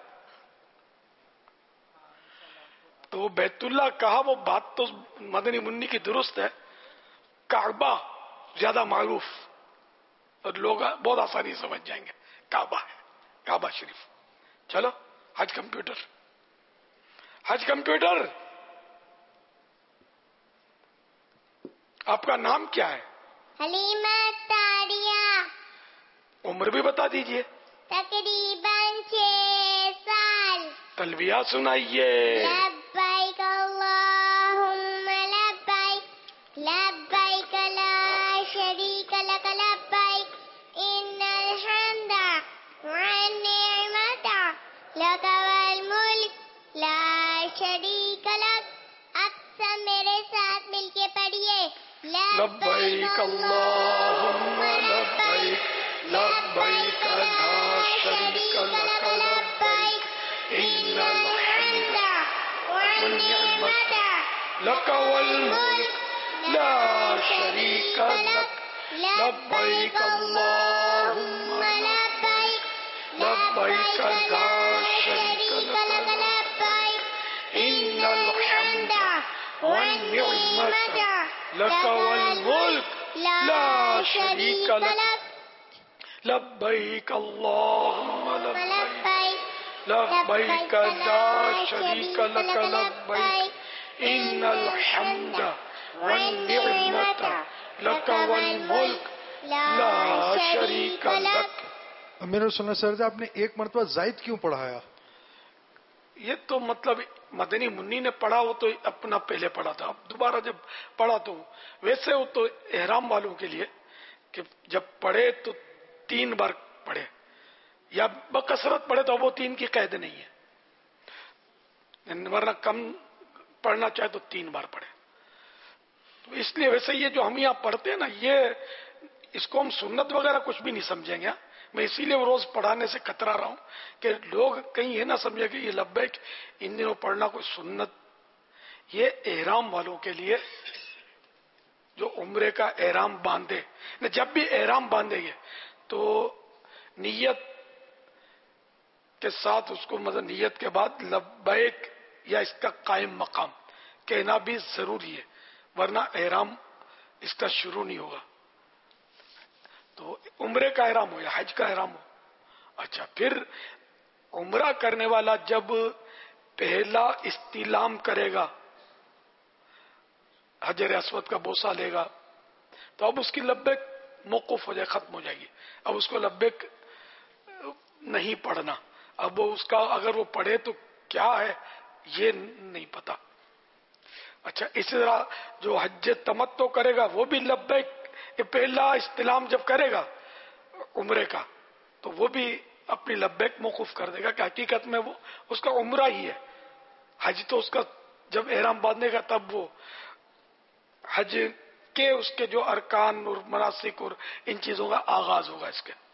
تو وہ بیت اللہ کہا، وہ بات تو مدنی منی کی درست ہے. کعبہ زیادہ معروف اور لوگ بہت آسانی سمجھ جائیں گے. کعبہ ہے، کعبہ شریف. چلو حج کمپیوٹر. حج کمپیوٹر آپ کا نام کیا ہے؟ حلیمہ تاریہ. عمر بھی بتا دیجئے. تقریباً چھ سال. تلبیہ سنائیے. لبیک اللہم لبیک لبیک لا شریک لک لبیک ان الحمد والنعمت لک والملک لا شریک لک. اب سب میرے ساتھ مل کے پڑھیے. لبیک اللہم لبیک لبیک لا شریک لک لبیک ان الحمد والنعمت لک والملک لا شریک لک. لبیک اللہم لبیک لبیک لا شریک لک لبیک ان الحمد والنعمت لک والملک لا شریک لک. لبیک اللہم لبیک لبیک لا شریک لک لبیک ان الحمد والنعمت لک والملک لا شریک لک. میرے سننا سر آپ نے ایک مرتبہ زائد کیوں پڑھایا؟ یہ تو مطلب مدنی منی نے پڑھا، وہ تو اپنا پہلے پڑھا تھا. اب دوبارہ جب پڑھا تو ویسے وہ تو احرام والوں کے لیے کہ جب پڑھے تو تین بار پڑھے یا بکثرت پڑھے تو وہ تین کی قید نہیں ہے، ورنہ کم پڑھنا چاہے تو تین بار پڑھے. تو اس لیے ویسے یہ جو ہم یہاں پڑھتے ہیں نا، یہ اس کو ہم سنت وغیرہ کچھ بھی نہیں سمجھیں گے. میں اسی لیے روز پڑھانے سے کترا رہا ہوں کہ لوگ کہیں یہ نہ سمجھے کہ یہ لبیک ان دنوں پڑھنا کوئی سنت. یہ احرام والوں کے لیے جو عمرے کا احرام باندھے، جب بھی احرام باندھیں گے تو نیت کے ساتھ اس کو مطلب نیت کے بعد لبیک یا اس کا قائم مقام کہنا بھی ضروری ہے، ورنہ احرام اس کا شروع نہیں ہوگا. تو عمرے کا احرام ہو یا حج کا احرام ہو. اچھا، پھر عمرہ کرنے والا جب پہلا استلام کرے گا، حجر اسود کا بوسہ لے گا، تو اب اس کی لبیک موقوف ہو جائے، ختم ہو جائے گی. اب اس کو لبیک نہیں پڑھنا. اب وہ اس کا اگر وہ پڑھے تو کیا ہے یہ نہیں پتا. اچھا، اسی طرح جو حج تمتع کرے گا وہ بھی لبیک، پہلا استلام جب کرے گا عمرے کا تو وہ بھی اپنی لبیک موقوف کر دے گا کہ حقیقت میں وہ اس کا عمرہ ہی ہے. حج تو اس کا جب احرام باندھے گا تب وہ حج کے اس کے جو ارکان اور مناسک اور ان چیزوں کا آغاز ہوگا اس کے.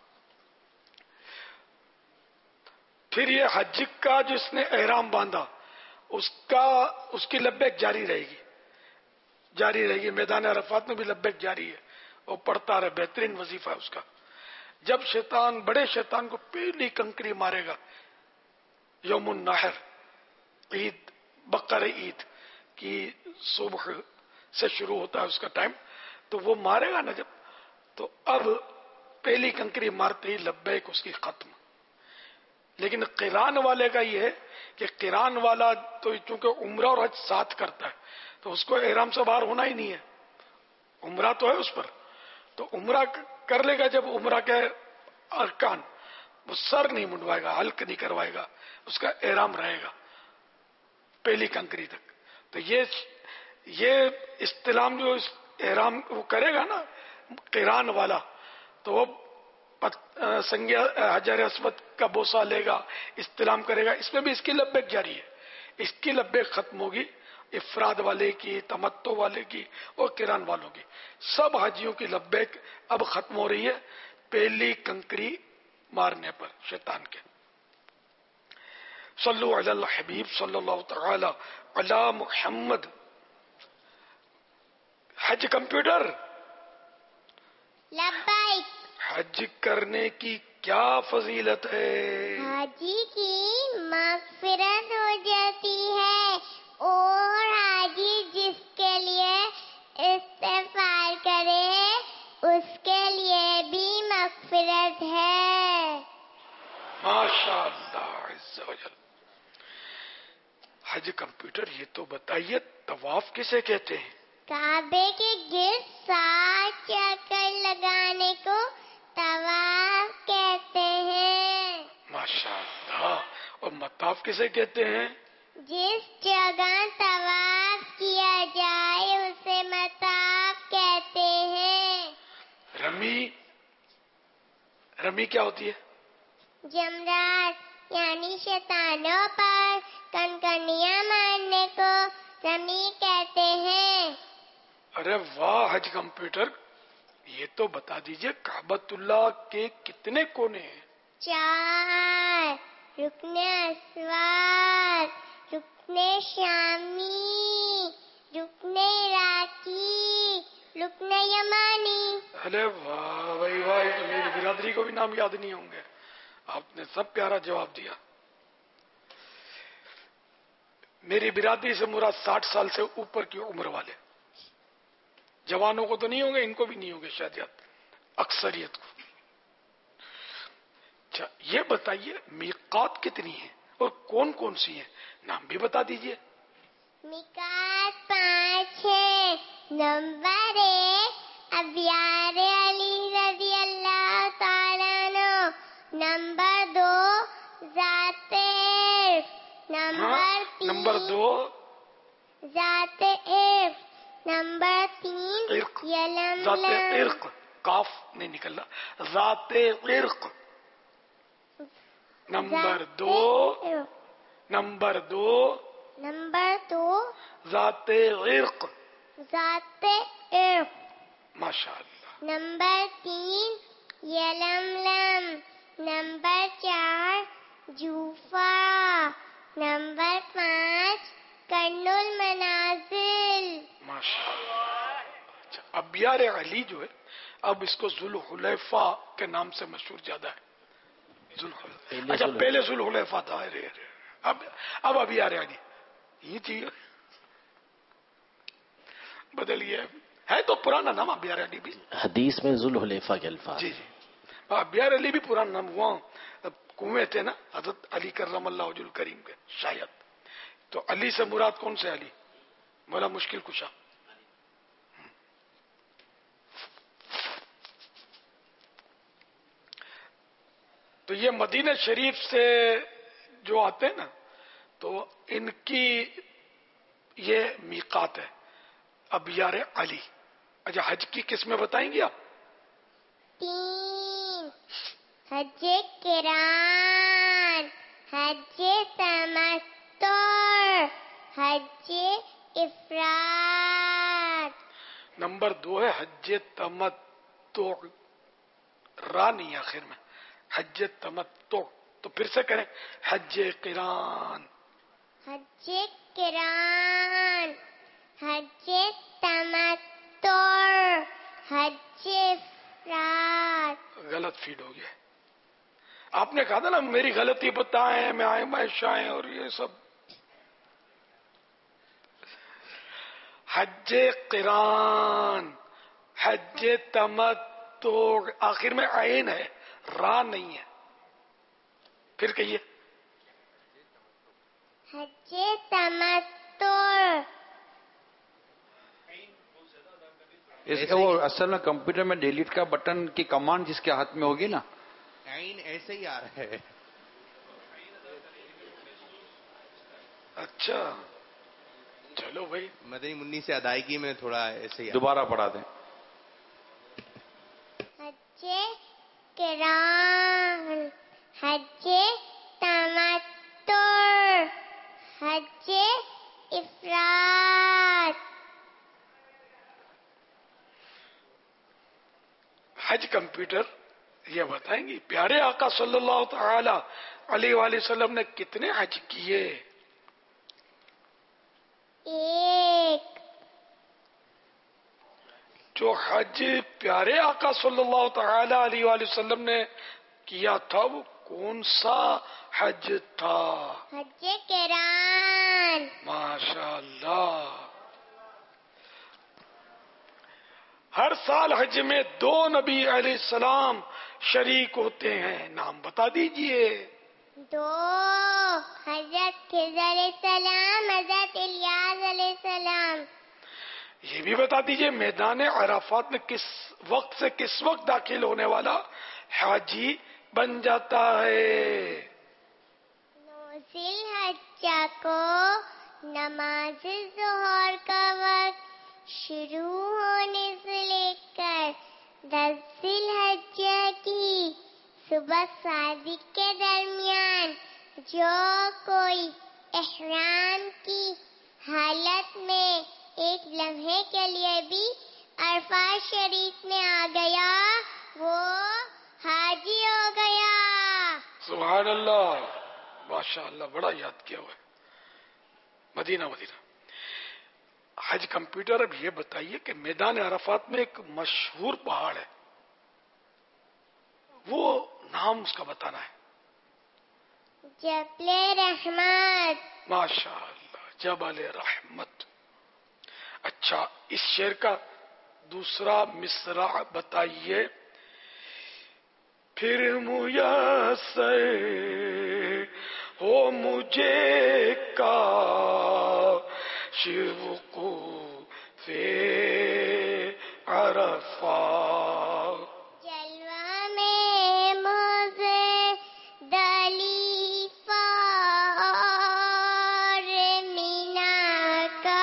پھر یہ حج کا جو اس نے احرام باندھا اس کا اس کی لبیک جاری رہے گی جاری رہے گی میدان عرفات میں بھی لبیک جاری ہے، وہ پڑھتا رہے، بہترین وظیفہ ہے اس کا. جب شیطان بڑے شیطان کو پہلی کنکری مارے گا یوم النحر، عید بقر عید کی صبح سے شروع ہوتا ہے اس کا ٹائم، تو وہ مارے گا نا جب، تو اب پہلی کنکری مارتے ہی لبیک اس کی ختم. لیکن قران والے کا یہ ہے کہ قران والا تو چونکہ عمرہ اور حج ساتھ کرتا ہے تو اس کو احرام سے باہر ہونا ہی نہیں ہے، عمرہ تو ہے اس پر، تو عمرہ کر لے گا. جب عمرہ کے ارکان، وہ سر نہیں منڈوائے گا، حلق نہیں کروائے گا، اس کا احرام رہے گا پہلی کنکری تک. تو یہ یہ استلام جو احرام وہ کرے گا نا قران والا، تو وہ سنگ حجر اسود کا بوسہ لے گا، استلام کرے گا، اس میں بھی اس کی لبیک جاری ہے. اس کی لبیک ختم ہوگی افراد والے کی، تمتع والے کی اور قران والوں کی. سب حاجیوں کی لبیک اب ختم ہو رہی ہے پہلی کنکری مارنے پر شیطان کے. صلو علی الحبیب صلی اللہ تعالی علی محمد. حج کمپیوٹر لبیک. حج کرنے کی کیا فضیلت ہے؟ حاجی کی مغفرت ہو جاتی ہے اور حاجی جس کے لیے استغفار کرے اس کے لیے بھی مغفرت ہے. ماشاء اللہ عز و جل. حج کمپیوٹر یہ تو بتائیے طواف کسے کہتے ہیں؟ کعبے کے گرد سات چکر لگانے کو طواف کہتے ہیں. ماشاء اللہ. اور مطاف کسے کہتے ہیں؟ جس جگہ طواف کیا جائے اسے مطاف کہتے ہیں. رمی رمی کیا ہوتی ہے؟ جمرات یعنی شیطانوں پر کنکریاں مارنے کو رمی کہتے ہیں. ارے واہ حج کمپیوٹر، یہ تو بتا دیجئے کعبۃ اللہ کے کتنے کونے ہیں؟ چار. رکن اسود، رکن شامی، رکن عراقی، رکن یمانی. ارے واہ بھائی واہ، یہ تو میری برادری کو بھی نام یاد نہیں ہوں گے. آپ نے سب پیارا جواب دیا. میری برادری سے مراد ساٹھ سال سے اوپر کی عمر والے. جوانوں کو تو نہیں ہوں گے، ان کو بھی نہیں ہوں گے شاید، اکثریت کو. اچھا یہ بتائیے میقات کتنی ہیں اور کون کون سی ہیں؟ نام بھی بتا دیجئے. میقات پانچ ہے. نمبر ایک ابیار علی رضی اللہ تعالیٰ عنہ. نمبر دو ذات عرف. نمبر تین نمبر دو ذات عرف. نمبر تین عرق. یلملم. ذات عرق، کاف نہیں نکلنا، ذات عرق. نمبر دو نمبر دو نمبر دو ذات عرق. ذات عرق. ماشاء اللہ. نمبر تین یلملم. نمبر چار جوفا. نمبر پانچ کرن المنازل. ماشاء اللہ. اچھا اب یار علی جو ہے اب اس کو ذوالحلیفہ کے نام سے مشہور زیادہ ہے. ذوالحلیفہ. اچھا پہلے ذوالحلیفہ تھا. ارے ارے اب اب ابھی یار علی یہ چیز بدل گیا ہے تو پرانا نام ابیار علی بھی حدیث میں ذوالحلیفہ کے الفاظ. جی جی ابیار علی بھی پرانا نام ہوا. کنویں تھے نا حضرت علی کرم اللہ وجہ الکریم کے شاید. تو علی سے مراد کون سے علی؟ مولا مشکل کشا. تو یہ مدینہ شریف سے جو آتے ہیں نا تو ان کی یہ میقات ہے ابیار علی. اچھا حج کی قسمیں بتائیں گے آپ؟ تین حج قران، حج تمتع، حج افراد. نمبر دو ہے حج تمتع، را نہیں آخر میں، حج تمتع. تو پھر سے کریں حج قران. حج قران، حج تمتع، حج افراد. غلط فیڈ ہو گیا. آپ نے کہا تھا نا میری غلطی بتائیں، میں آئے میں شائیں اور یہ سب. حج قران، حج تمتع، آخر میں عین ہے را نہیں ہے. پھر کہیے حج تمتع. اس کا وہ اصل میں کمپیوٹر میں ڈیلیٹ کا بٹن کی کمانڈ جس کے ہاتھ میں ہوگی نا عین ایسے ہی آ رہا ہے. اچھا چلو بھائی مدنی منی سے ادائیگی میں تھوڑا ایسے ہی دوبارہ پڑھا دیں. حج قران، حج تمتع، حج افراد. حج کمپیوٹر یہ بتائیں گی پیارے آقا صلی اللہ تعالی علیہ وآلہ وسلم نے کتنے حج کیے؟ ایک. جو حج پیارے آقا صلی اللہ تعالی علیہ وآلہ وسلم نے کیا تھا وہ کون سا حج تھا؟ حج قران. ماشاء اللہ. ہر سال حج میں دو نبی علیہ السلام شریک ہوتے ہیں، نام بتا دیجئے. دو حضرت خضر علیہ السلام، حضرت الیاس علیہ السلام. یہ بھی بتا دیجئے میدان عرفات میں کس وقت سے کس وقت داخل ہونے والا حاجی بن جاتا ہے؟ نو ذی الحجہ کو نماز ظہر کا وقت شروع ہونے سے لے کر دس ذی الحجہ کی صبح صادق کے درمیان جو کوئی احرام کی حالت میں ایک لمحے کے لیے بھی عرفات شریف میں آ گیا وہ حاجی ہو گیا. سبحان اللہ، ماشاء اللہ، بڑا یاد کیا ہوا ہے. مدینہ مدینہ. حج کمپیوٹر اب یہ بتائیے کہ میدان عرفات میں ایک مشہور پہاڑ ہے، وہ نام اس کا بتانا ہے. جبل رحمت. ماشاء اللہ، جبل رحمت. اچھا اس شعر کا دوسرا مصرع بتائیے. پھر میسر ہو مجھے کاش وقوف عرفات. جلوہ میں موزے دلیفہ اور مینا کا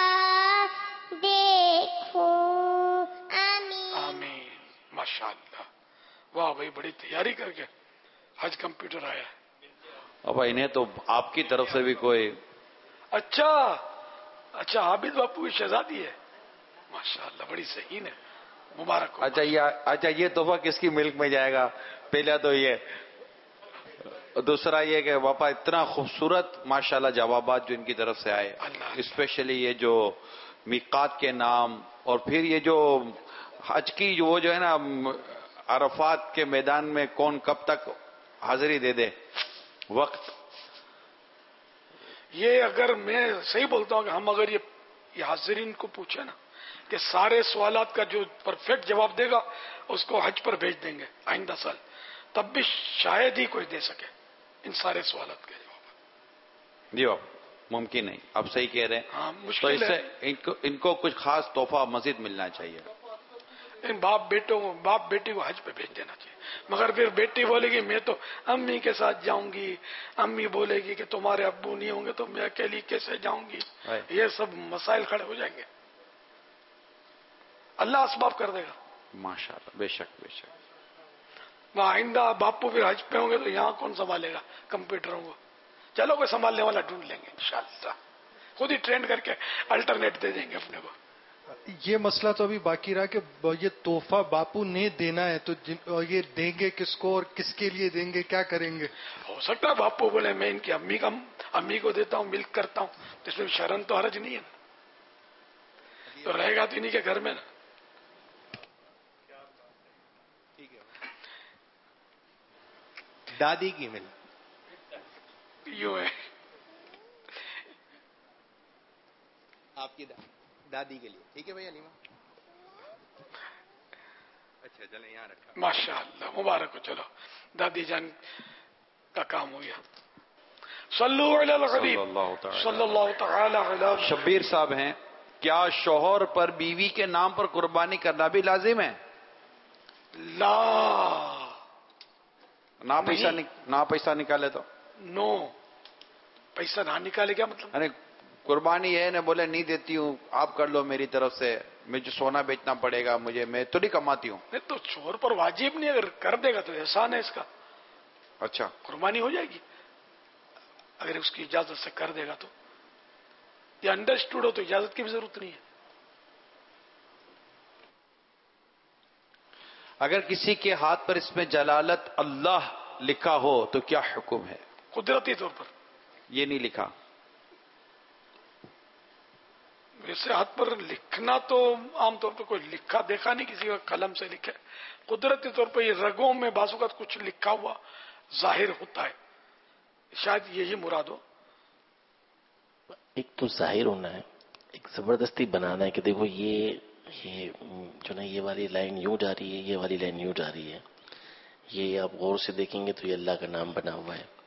دیکھوں. آمین. آمین. ماشاء اللہ، واہ بھائی، بڑی تیاری کر کے حج کمپیوٹر آیا ہے. اب انہیں تو آپ کی طرف سے بھی کوئی اچھا اچھا عابد باپو کی شہزادی ہے. ماشاءاللہ بڑی صحیح ہے، مبارک ہو. اچھا یہ اچھا یہ تحفہ کس کی ملک میں جائے گا؟ پہلا تو یہ، دوسرا یہ کہ باپا اتنا خوبصورت ماشاءاللہ جوابات جو ان کی طرف سے آئے، اسپیشلی یہ جو میقات کے نام، اور پھر یہ جو حج کی جو وہ جو ہے نا عرفات کے میدان میں کون کب تک حاضری دے دے وقت. یہ اگر میں صحیح بولتا ہوں کہ ہم اگر یہ یہ حاضرین کو پوچھے نا کہ سارے سوالات کا جو پرفیکٹ جواب دے گا اس کو حج پر بھیج دیں گے آئندہ سال، تب بھی شاید ہی کوئی دے سکے ان سارے سوالات کے جواب. جی ممکن نہیں، آپ صحیح کہہ رہے ہیں. ہاں تو مشکل اس سے ہے. ان کو ان کو کچھ خاص تحفہ مزید ملنا چاہیے. ان باپ بیٹوں کو باپ بیٹی کو حج پہ بھیج دینا چاہیے. مگر پھر بیٹی بولے گی میں تو امی کے ساتھ جاؤں گی، امی بولے گی کہ تمہارے ابو نہیں ہوں گے تو میں اکیلی کیسے جاؤں گی. یہ سب مسائل کھڑے ہو جائیں گے. اللہ اسباب کر دے گا ماشاءاللہ. بے شک بے شک. وہاں آئندہ باپو پھر حج پہ ہوں گے تو یہاں کون سنبھالے گا کمپیوٹروں کو؟ چلو کوئی سنبھالنے والا ڈھونڈ لیں گے انشاءاللہ، خود ہی ٹرینڈ کر کے الٹرنیٹ دے دیں گے اپنے کو. یہ مسئلہ تو ابھی باقی رہا کہ یہ تحفہ باپو نے دینا ہے تو یہ دیں گے کس کو اور کس کے لیے دیں گے، کیا کریں گے؟ ہو سکتا ہے باپو بولے میں ان کی امی کا امی کو دیتا ہوں، ملک کرتا ہوں، تو اس میں شرم تو حرج نہیں ہے نا، تو رہے گا تو انہیں کے گھر میں نا. دادی کی مل یوں ہے آپ کی دادی کے لیے. ٹھیک ہے بھائی علیمہ. اچھا چلیں یہاں رکھا. ماشاء اللہ مبارک ہو. چلو دادی جان کا کام ہو گیا. صلو علی الحبیب صلی اللہ تعالی علی. شبیر صاحب ہیں، کیا شوہر پر بیوی کے نام پر قربانی کرنا بھی لازم ہے؟ لا نہ پیسہ نہ پیسہ نکالے تو نو پیسہ نہ نکالے کیا مطلب؟ یعنی قربانی ہے نا، بولے نہیں دیتی ہوں آپ کر لو میری طرف سے، مجھے سونا بیچنا پڑے گا، مجھے میں تو نہیں کماتی ہوں. نہیں تو شوہر پر واجب نہیں، اگر کر دے گا تو احسان ہے اس کا. اچھا قربانی ہو جائے گی اگر اس کی اجازت سے کر دے گا تو. یہ انڈرسٹوڈ ہو تو اجازت کی بھی ضرورت نہیں ہے. اگر کسی کے ہاتھ پر اس میں جلالت اللہ لکھا ہو تو کیا حکم ہے؟ قدرتی طور پر یہ نہیں لکھا. ویسے ہاتھ پر لکھنا تو عام طور پہ کوئی لکھا دیکھا نہیں کسی کا قلم سے لکھے. قدرتی طور پر یہ رگوں میں بعض اوقات کچھ لکھا ہوا ظاہر ہوتا ہے، شاید یہی مراد ہو. ایک تو ظاہر ہونا ہے، ایک زبردستی بنانا ہے کہ دیکھو یہ یہ جو نا یہ والی لائن یوں جا رہی ہے، یہ والی لائن یوں جا رہی ہے، یہ آپ غور سے دیکھیں گے تو یہ اللہ کا نام بنا ہوا ہے.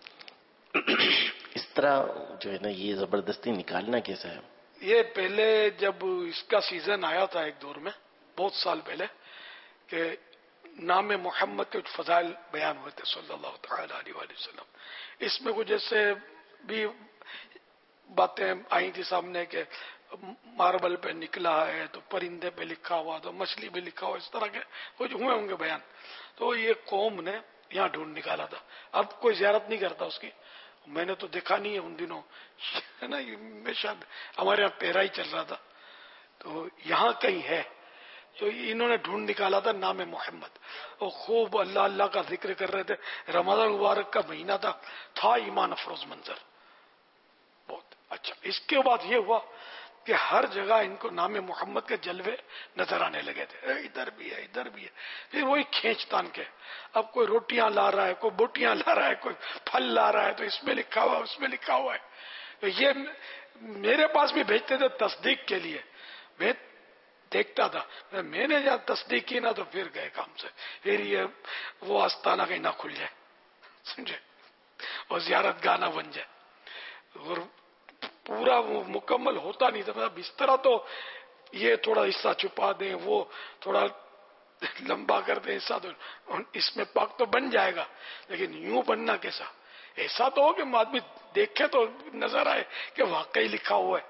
اس طرح جو ہے نا یہ زبردستی نکالنا کیسا ہے؟ یہ پہلے جب اس کا سیزن آیا تھا ایک دور میں بہت سال پہلے کہ نام محمد کے فضائل بیان ہوئے تھے صلی اللہ تعالی علیہ وآلہ وسلم. اس میں کچھ جیسے بھی باتیں آئی تھی سامنے کہ ماربل پہ نکلا ہے تو پرندے پہ لکھا ہوا تو مچھلی پہ لکھا ہوا، اس طرح کے کچھ ہوئے ہوں گے بیان. تو یہ قوم نے یہاں ڈھونڈ نکالا تھا. اب کوئی زیارت نہیں کرتا اس کی، میں نے تو دیکھا نہیں ہے ان دنوں ہے نا، میں شاید ہمارے یہاں پیرا ہی چل رہا تھا تو یہاں کہیں ہے. تو انہوں نے ڈھونڈ نکالا تھا نام محمد، اور خوب اللہ اللہ کا ذکر کر رہے تھے. رمضان مبارک کا مہینہ تھا، تھا ایمان افروز منظر بہت اچھا. اس کے بعد یہ ہوا کہ ہر جگہ ان کو نام محمد کے جلوے نظر آنے لگے تھے، ادھر بھی ہے ادھر بھی ہے. پھر وہی کھینچ تان کے اب کوئی روٹیاں لا رہا ہے، کوئی بوٹیاں لا رہا ہے، کوئی پھل لا رہا ہے، تو اس میں لکھا ہوا اس میں لکھا ہوا ہے. تو یہ میرے پاس بھی بھیجتے تھے تصدیق کے لیے، میں دیکھتا تھا. میں نے جہاں تصدیق کی نا تو پھر گئے کام سے. پھر یہ وہ آستانہ کہیں نہ کھل جائے، سمجھے، اور زیارت گاہ نہ بن جائے. اور پورا وہ مکمل ہوتا نہیں تھا. اس طرح تو یہ تھوڑا حصہ چھپا دیں، وہ تھوڑا لمبا کر دیں حصہ، تو اس میں پاک تو بن جائے گا. لیکن یوں بننا کیسا؟ ایسا تو ہو کہ آدمی دیکھے تو نظر آئے کہ واقعی لکھا ہوا ہے.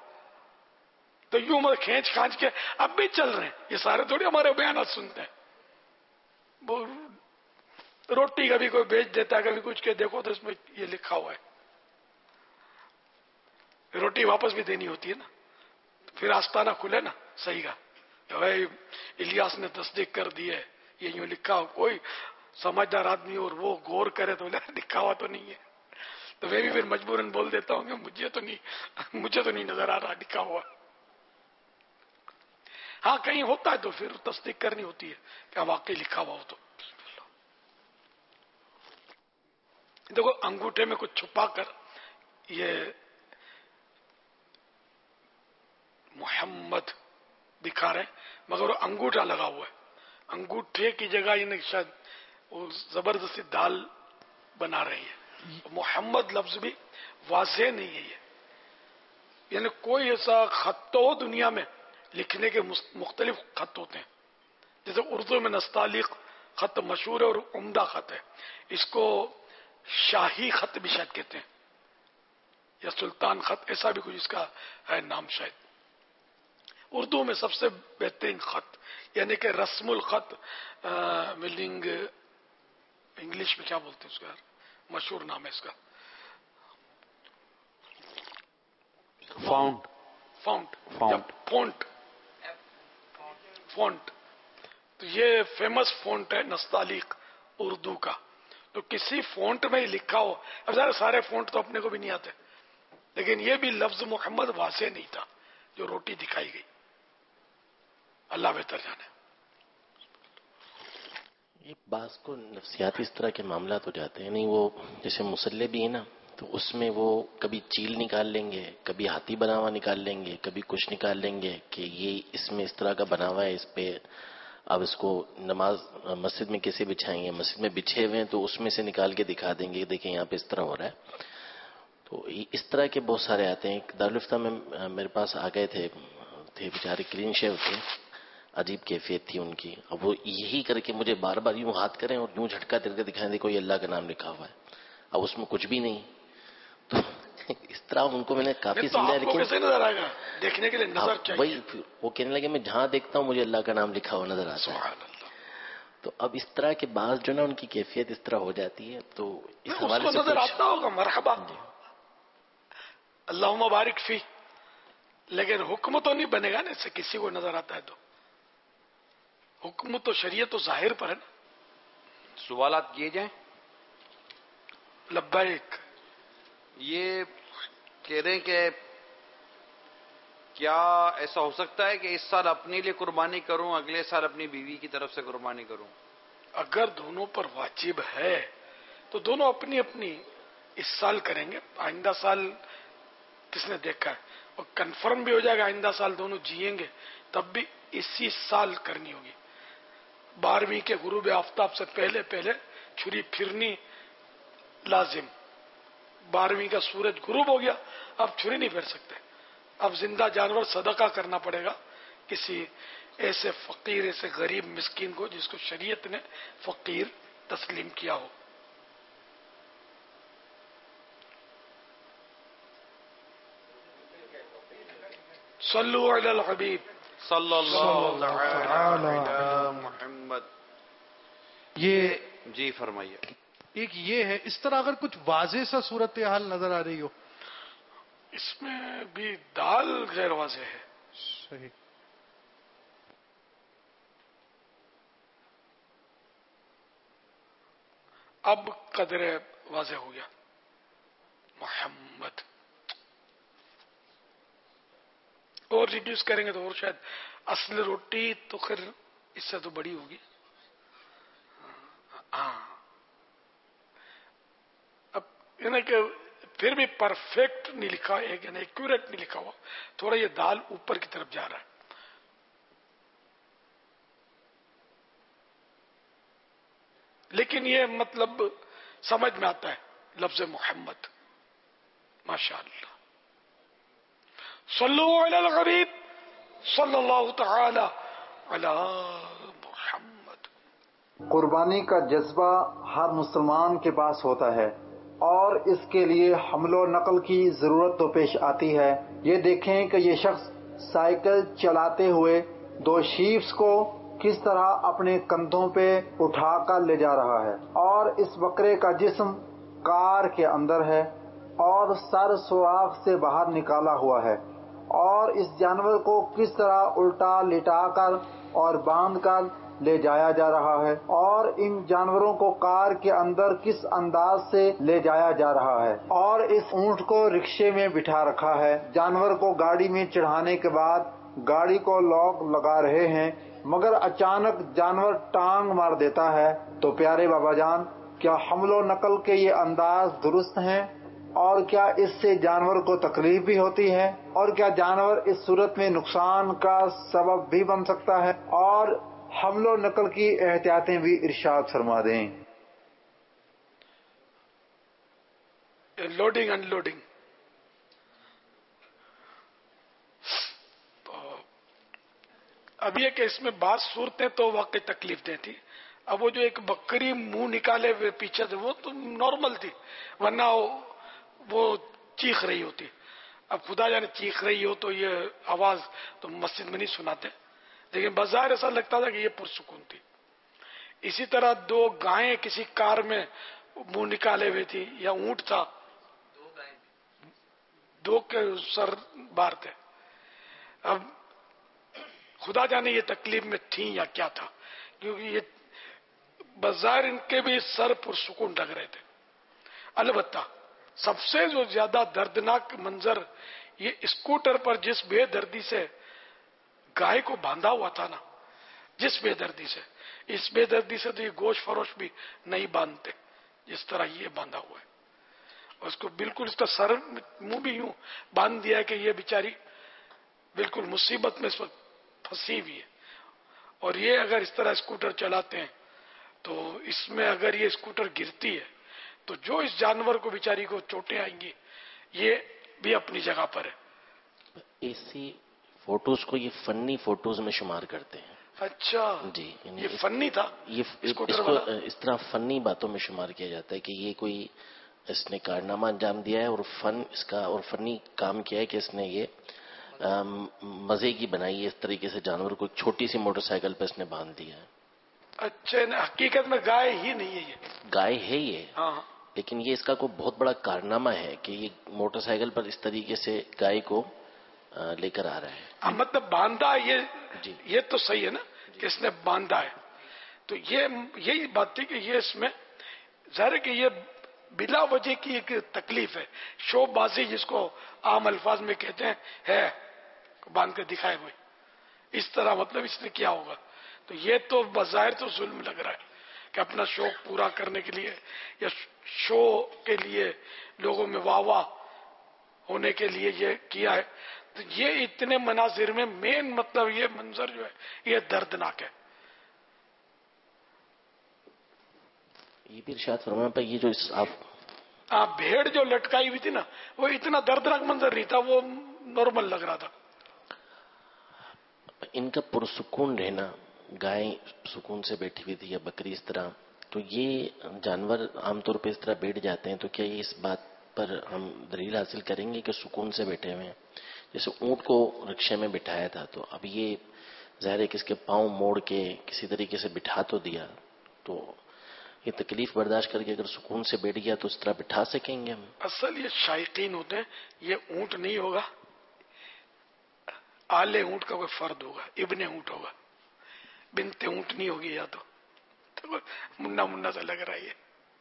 تو یوں مطلب کھینچ کھانچ کے اب بھی چل رہے ہیں. یہ سارے تھوڑی ہمارے بیانات سنتے ہیں. وہ روٹی کبھی کوئی بیچ دیتا ہے، کبھی کچھ کے دیکھو تو اس میں یہ لکھا ہوا ہے. روٹی واپس بھی دینی ہوتی ہے نا، پھر آستانہ کھلے نا صحیح کا. تو بھائی الیاس نے تصدیق کر دی ہے، یہ یوں لکھا ہو، کوئی سمجھدار آدمی اور وہ غور کرے تو لکھا ہوا تو نہیں ہے، تو میں بھی پھر مجبوراً بول دیتا ہوں کہ مجھے تو نہیں مجھے تو نہیں نظر آ رہا لکھا ہوا. ہاں کہیں ہوتا ہے تو پھر تصدیق کرنی ہوتی ہے کہ واقعی لکھا ہوا ہو تو. دیکھو انگوٹھے میں کچھ چھپا کر یہ محمد دکھا رہے ہیں، مگر وہ انگوٹھا لگا ہوا ہے. انگوٹھے کی جگہ یہ شاید وہ زبردستی دال بنا رہی ہے. محمد لفظ بھی واضح نہیں ہے، یہ یعنی کوئی ایسا خط تو ہو دنیا میں، لکھنے کے مختلف خط ہوتے ہیں، جیسے اردو میں نستعلیق خط مشہور ہے اور عمدہ خط ہے، اس کو شاہی خط بھی شاید کہتے ہیں، یا سلطان خط، ایسا بھی کچھ اس کا ہے نام شاید. اردو میں سب سے بہترین خط یعنی کہ رسم الخط، ملنگ انگلش میں کیا بولتے ہیں اس کا، مشہور نام ہے اس کا، فاؤنٹ فاؤنٹ فاؤنٹ فونٹ فونٹ تو یہ فیمس فونٹ ہے نستعلیق اردو کا. تو کسی فونٹ میں ہی لکھا ہو، اب ذرا سارے فونٹ تو اپنے کو بھی نہیں آتے، لیکن یہ بھی لفظ محمد واضح نہیں تھا جو روٹی دکھائی گئی. اللہ بہتر جانے. یہ بعض کو نفسیاتی اس طرح کے معاملات ہو جاتے ہیں، نہیں وہ جیسے مسلح بھی ہے نا، تو اس میں وہ کبھی چیل نکال لیں گے، کبھی ہاتھی بنا ہوا نکال لیں گے، کبھی کچھ نکال لیں گے کہ یہ اس میں اس طرح کا بنا ہوا ہے، اس پہ اب اس کو نماز مسجد میں کیسے بچھائیں گے، مسجد میں بچھے ہوئے ہیں تو اس میں سے نکال کے دکھا دیں گے، دیکھیں یہاں پہ اس طرح ہو رہا ہے. تو اس طرح کے بہت سارے آتے ہیں. دارالفتہ میں میرے پاس آ گئے تھے تھے بیچارے کلین شیو تھے، عجیب کیفیت تھی ان کی. اب وہ یہی کر کے مجھے بار بار یوں ہاتھ کریں اور یوں جھٹکا دے کے دکھائیں، دیکھو یہ اللہ کا نام لکھا ہوا ہے، اب اس میں کچھ بھی نہیں. تو اس طرح ان کو میں نے کافی سمجھایا، لیکن کیسے نظر آئے گا دیکھنے کے لیے نظر چاہیے. وہی وہ کہنے لگے میں جہاں دیکھتا ہوں مجھے اللہ کا نام لکھا ہوا نظر آتا ہے. سبحان اللہ. تو اب اس طرح کے بعض جو نا ان کی کیفیت اس طرح ہو جاتی ہے، تو اس اس حوالے کو سے نظر کچھ آتا ہوگا مرحبا اللہم بارک فی، لیکن حکم تو نہیں بنے گا نا اس سے کسی کو نظر آتا ہے تو. حکم تو شریعت تو ظاہر پر ہے نا. سوالات کیے جائیں. لبیک. یہ کہہ رہے ہیں کہ کیا ایسا ہو سکتا ہے کہ اس سال اپنے لیے قربانی کروں، اگلے سال اپنی بیوی کی طرف سے قربانی کروں؟ اگر دونوں پر واجب ہے تو دونوں اپنی اپنی اس سال کریں گے، آئندہ سال کس نے دیکھا ہے، اور کنفرم بھی ہو جائے گا آئندہ سال دونوں جیئیں گے تب بھی اسی سال کرنی ہوگی. بارہویں کے غروب آفتاب سے پہلے پہلے چھری پھرنی لازم. بارہویں کا سورج غروب ہو گیا، اب چھری نہیں پھیر سکتے، اب زندہ جانور صدقہ کرنا پڑے گا کسی ایسے فقیر، ایسے غریب مسکین کو جس کو شریعت نے فقیر تسلیم کیا ہو. صلو علی الحبیب صلی اللہ علی محمد. یہ جی فرمائیے. ایک یہ ہے، اس طرح اگر کچھ واضح سا صورتحال نظر آ رہی ہو، اس میں بھی دال غیر واضح ہے. صحیح. اب قدر واضح ہو گیا محمد، اور ریڈیوس کریں گے تو اور شاید اصل روٹی تو خیر اس سے تو بڑی ہوگی. ہاں اب یعنی کہ پھر بھی پرفیکٹ نہیں لکھا ہے، یعنی ایکوریٹ نہیں لکھا ہوا، تھوڑا یہ دال اوپر کی طرف جا رہا ہے. لیکن یہ مطلب سمجھ میں آتا ہے لفظ محمد. ماشاء اللہ. صلو علی الغریب صلی اللہ تعالی علی محمد. قربانی کا جذبہ ہر مسلمان کے پاس ہوتا ہے اور اس کے لیے حمل و نقل کی ضرورت تو پیش آتی ہے. یہ دیکھیں کہ یہ شخص سائیکل چلاتے ہوئے دو شیپس کو کس طرح اپنے کندھوں پہ اٹھا کر لے جا رہا ہے، اور اس بکرے کا جسم کار کے اندر ہے اور سر سوراخ سے باہر نکالا ہوا ہے. اور اس جانور کو کس طرح الٹا لٹا کر اور باندھ کر لے جایا جا رہا ہے، اور ان جانوروں کو کار کے اندر کس انداز سے لے جایا جا رہا ہے، اور اس اونٹ کو رکشے میں بٹھا رکھا ہے۔ جانور کو گاڑی میں چڑھانے کے بعد گاڑی کو لاک لگا رہے ہیں، مگر اچانک جانور ٹانگ مار دیتا ہے۔ تو پیارے بابا جان، کیا حمل و نقل کے یہ انداز درست ہیں؟ اور کیا اس سے جانور کو تکلیف بھی ہوتی ہے؟ اور کیا جانور اس صورت میں نقصان کا سبب بھی بن سکتا ہے؟ اور حمل و نقل کی احتیاطیں بھی ارشاد فرما دیں۔ لوڈنگ ان لوڈنگ، تو اب یہ کہ اس میں بعض صورتیں تو واقعی تکلیف دہ تھی۔ اب وہ جو ایک بکری منہ نکالے ہوئے پیچھے سے، وہ تو نارمل تھی، ورنہ وہ چیخ رہی ہوتی۔ اب خدا جانے چیخ رہی ہو تو یہ آواز تو مسجد میں نہیں سناتے، لیکن بظاہر ایسا لگتا تھا کہ یہ پرسکون تھی۔ اسی طرح دو گائیں کسی کار میں منہ نکالے ہوئے تھی، یا اونٹ تھا، دو کے سر بار تھے۔ اب خدا جانے یہ تکلیف میں تھیں یا کیا تھا، کیونکہ یہ بظاہر ان کے بھی سر پرسکون لگ رہے تھے۔ البتہ سب سے جو زیادہ دردناک منظر یہ اسکوٹر پر جس بے دردی سے گائے کو باندھا ہوا تھا نا، جس بے دردی سے، اس بے دردی سے تو یہ گوشت فروش بھی نہیں باندھتے جس طرح یہ باندھا ہوا ہے۔ اور اس کو بالکل اس کا سر منہ بھی یوں باندھ دیا ہے کہ یہ بیچاری بالکل مصیبت میں اس وقت پھنسی ہوئی ہے۔ اور یہ اگر اس طرح اسکوٹر چلاتے ہیں تو اس میں اگر یہ اسکوٹر گرتی ہے تو جو اس جانور کو بیچاری کو چوٹیں آئیں گی، یہ بھی اپنی جگہ پر ہے۔ ایسی فوٹوز کو یہ فنی فوٹوز میں شمار کرتے ہیں۔ اچھا جی، یہ فنی تھا، یہ اس کو اس طرح فنی باتوں میں شمار کیا جاتا ہے کہ یہ کوئی اس نے کارنامہ انجام دیا ہے اور فن اس کا اور فنی کام کیا ہے کہ اس نے یہ مزے کی بنائی ہے، اس طریقے سے جانور کو ایک چھوٹی سی موٹر سائیکل پہ اس نے باندھ دیا ہے۔ اچھا، حقیقت میں گائے ہی نہیں ہے، یہ گائے ہے یہ، ہاں، لیکن یہ اس کا کوئی بہت بڑا کارنامہ ہے کہ یہ موٹر سائیکل پر اس طریقے سے گائے کو لے کر آ رہا ہے۔ مطلب باندھا، یہ جی یہ تو صحیح ہے نا کہ اس نے باندھا ہے۔ تو یہ یہی بات تھی کہ یہ اس میں ظاہر ہے کہ یہ بلا وجہ کی ایک تکلیف ہے، شو بازی جس کو عام الفاظ میں کہتے ہیں، ہے باندھ کے دکھائے ہوئے اس طرح، مطلب اس نے کیا ہوگا۔ تو یہ تو بظاہر تو ظلم لگ رہا ہے کہ اپنا شوق پورا کرنے کے لیے یا شو کے لیے لوگوں میں واہ واہ ہونے کے لیے یہ کیا ہے۔ تو یہ اتنے مناظر میں مین مطلب یہ منظر جو ہے یہ دردناک ہے۔ یہ بھی ارشاد فرمایا پہ یہ جو اس آپ آپ بھیڑ جو لٹکائی ہوئی تھی نا، وہ اتنا دردناک منظر نہیں تھا، وہ نارمل لگ رہا تھا۔ ان کا پرسکون رہنا، گائے سکون سے بیٹھی ہوئی تھی یا بکری اس طرح، تو یہ جانور عام طور پہ اس طرح بیٹھ جاتے ہیں، تو کیا یہ اس بات پر ہم دلیل حاصل کریں گے کہ سکون سے بیٹھے ہوئے ہیں؟ جیسے اونٹ کو رکشے میں بٹھایا تھا، تو اب یہ ظاہر ہے کہ اس کے پاؤں موڑ کے کسی طریقے سے بٹھا تو دیا، تو یہ تکلیف برداشت کر کے اگر سکون سے بیٹھ گیا تو اس طرح بٹھا سکیں گے ہم؟ اصل یہ شائقین ہوتے ہیں، یہ اونٹ نہیں ہوگا، آلے اونٹ کا کوئی فرد ہوگا، ابن اونٹ ہوگا، بنتے اونٹ نہیں ہوگی، یا تو منا منا سا لگ رہا ہے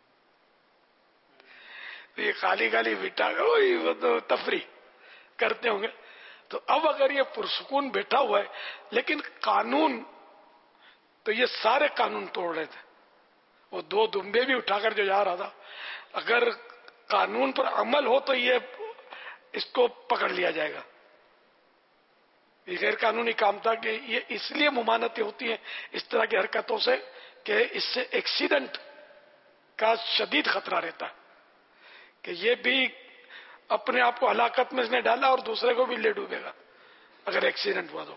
یہ خالی خالی بٹھا تو تفریح کرتے ہوں گے۔ تو اب اگر یہ پرسکون بیٹھا ہوا ہے، لیکن قانون تو یہ سارے قانون توڑ رہے تھے، وہ دو دمبے بھی اٹھا کر جو جا رہا تھا، اگر قانون پر عمل ہو تو یہ اس کو پکڑ لیا جائے گا۔ یہ غیر قانونی کام تھا کہ یہ اس لیے ممانعتیں ہوتی ہیں اس طرح کی حرکتوں سے کہ اس سے ایکسیڈنٹ کا شدید خطرہ رہتا ہے، کہ یہ بھی اپنے آپ کو ہلاکت میں اس نے ڈالا اور دوسرے کو بھی لے ڈوبے گا اگر ایکسیڈنٹ ہوا تو،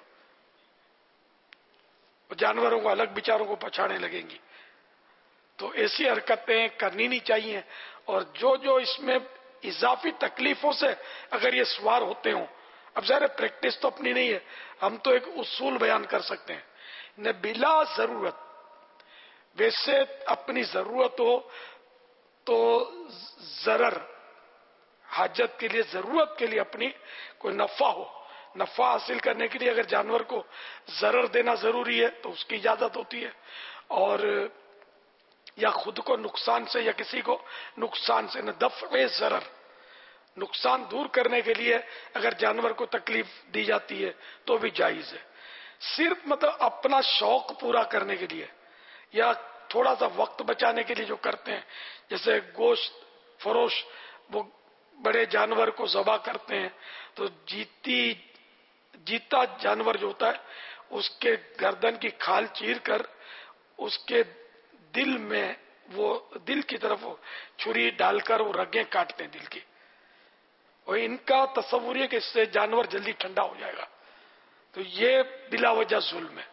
جانوروں کو الگ بیچاروں کو پچھاڑنے لگیں گی۔ تو ایسی حرکتیں کرنی نہیں چاہیے، اور جو جو اس میں اضافی تکلیفوں سے اگر یہ سوار ہوتے ہوں، اب ظاہر پریکٹس تو اپنی نہیں ہے، ہم تو ایک اصول بیان کر سکتے ہیں، نہ بلا ضرورت، ویسے اپنی ضرورت ہو تو ضرر، حاجت کے لیے ضرورت کے لیے اپنی کوئی نفع ہو نفع حاصل کرنے کے لیے اگر جانور کو ضرر دینا ضروری ہے تو اس کی اجازت ہوتی ہے، اور یا خود کو نقصان سے یا کسی کو نقصان سے، نہ دفع ضرر، نقصان دور کرنے کے لیے اگر جانور کو تکلیف دی جاتی ہے تو بھی جائز ہے۔ صرف مطلب اپنا شوق پورا کرنے کے لیے یا تھوڑا سا وقت بچانے کے لیے جو کرتے ہیں، جیسے گوشت فروش وہ بڑے جانور کو ذبح کرتے ہیں تو جیتی جیتا جانور جو ہوتا ہے اس کے گردن کی کھال چیر کر اس کے دل میں وہ دل کی طرف چھری ڈال کر وہ رگیں کاٹتے ہیں دل کی، اور ان کا تصور ہے کہ اس سے جانور جلدی ٹھنڈا ہو جائے گا، تو یہ بلا وجہ ظلم ہے۔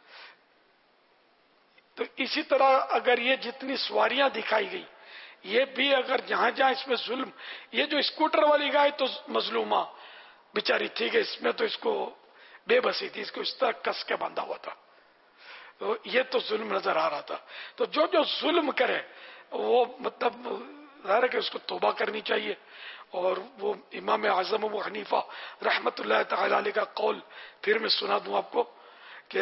تو اسی طرح اگر یہ جتنی سواریاں دکھائی گئی یہ بھی اگر جہاں جہاں اس میں ظلم، یہ جو اسکوٹر والی گائے تو مظلومہ بیچاری تھی کہ اس میں تو اس کو بے بسی تھی، اس کو اس طرح کس کے باندھا ہوا تھا، تو یہ تو ظلم نظر آ رہا تھا۔ تو جو جو ظلم کرے وہ مطلب ظاہر ہے کہ اس کو توبہ کرنی چاہیے، اور وہ امام اعظم ابو حنیفہ رحمت اللہ تعالی علیہ کا قول پھر میں سنا دوں آپ کو کہ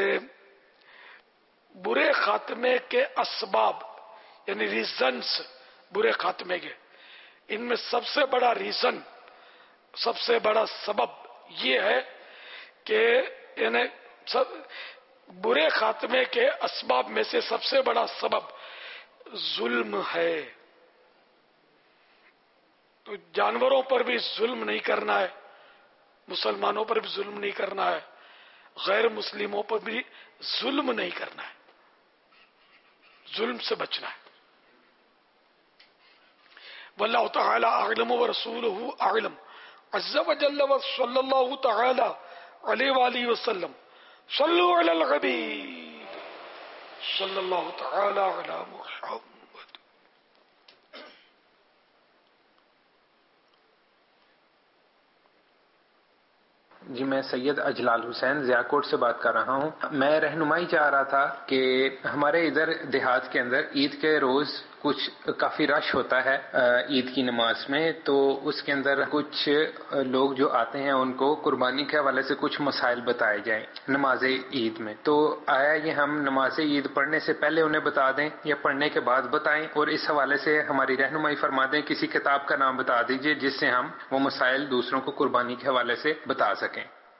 برے خاتمے کے اسباب یعنی ریزنز برے خاتمے کے، ان میں سب سے بڑا ریزن، سب سے بڑا سبب یہ ہے کہ یعنی سب برے خاتمے کے اسباب میں سے سب سے بڑا سبب ظلم ہے۔ تو جانوروں پر بھی ظلم نہیں کرنا ہے، مسلمانوں پر بھی ظلم نہیں کرنا ہے، غیر مسلموں پر بھی ظلم نہیں کرنا ہے، ظلم سے بچنا ہے۔ واللہ تعالی اعلم ورسولہ اعلم عز وجل وصلی اللہ تعالی علیہ وآلہ وسلم صلو علی الحبیب صلی اللہ تعالی علی محمد۔ جی میں سید اجلال حسین ضیاءکوٹ سے بات کر رہا ہوں۔ میں رہنمائی چاہ رہا تھا کہ ہمارے ادھر دیہات کے اندر عید کے روز کچھ کافی رش ہوتا ہے عید کی نماز میں، تو اس کے اندر کچھ لوگ جو آتے ہیں ان کو قربانی کے حوالے سے کچھ مسائل بتائے جائیں نماز عید میں، تو آیا یہ ہم نماز عید پڑھنے سے پہلے انہیں بتا دیں یا پڑھنے کے بعد بتائیں؟ اور اس حوالے سے ہماری رہنمائی فرما دیں، کسی کتاب کا نام بتا دیجئے جس سے ہم وہ مسائل دوسروں کو قربانی کے حوالے سے بتا سکیں۔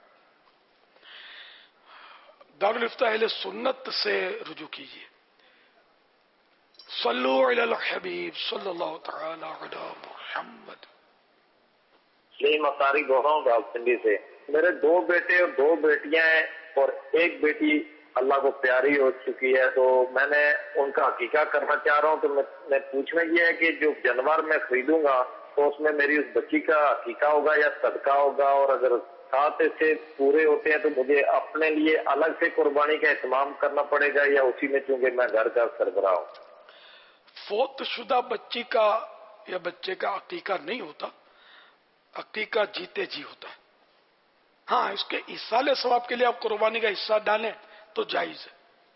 دارالفتہ اہل سنت سے رجوع کیجیے۔ صلو علی الحبیب صلی اللہ تعالی علی محمد۔ یہی مختاری بول رہا ہوں راولپنڈی سے۔ میرے دو بیٹے اور دو بیٹیاں ہیں اور ایک بیٹی اللہ کو پیاری ہو چکی ہے، تو میں نے ان کا عقیقہ کرنا چاہ رہا ہوں، تو میں پوچھنا یہ ہے کہ جو جانور میں خریدوں گا تو اس میں میری اس بچی کا عقیقہ ہوگا یا صدقہ ہوگا، اور اگر سات ایسے پورے ہوتے ہیں تو مجھے اپنے لیے الگ سے قربانی کا اہتمام کرنا پڑے گا یا اسی میں چونکہ میں گھر کا سربراہ ہوں؟ فوت شدہ بچی کا یا بچے کا عقیقہ نہیں ہوتا، عقیقہ جیتے جی ہوتا ہے۔ ہاں اس کے ایصال ثواب کے لیے آپ قربانی کا حصہ ڈالیں تو جائز ہے۔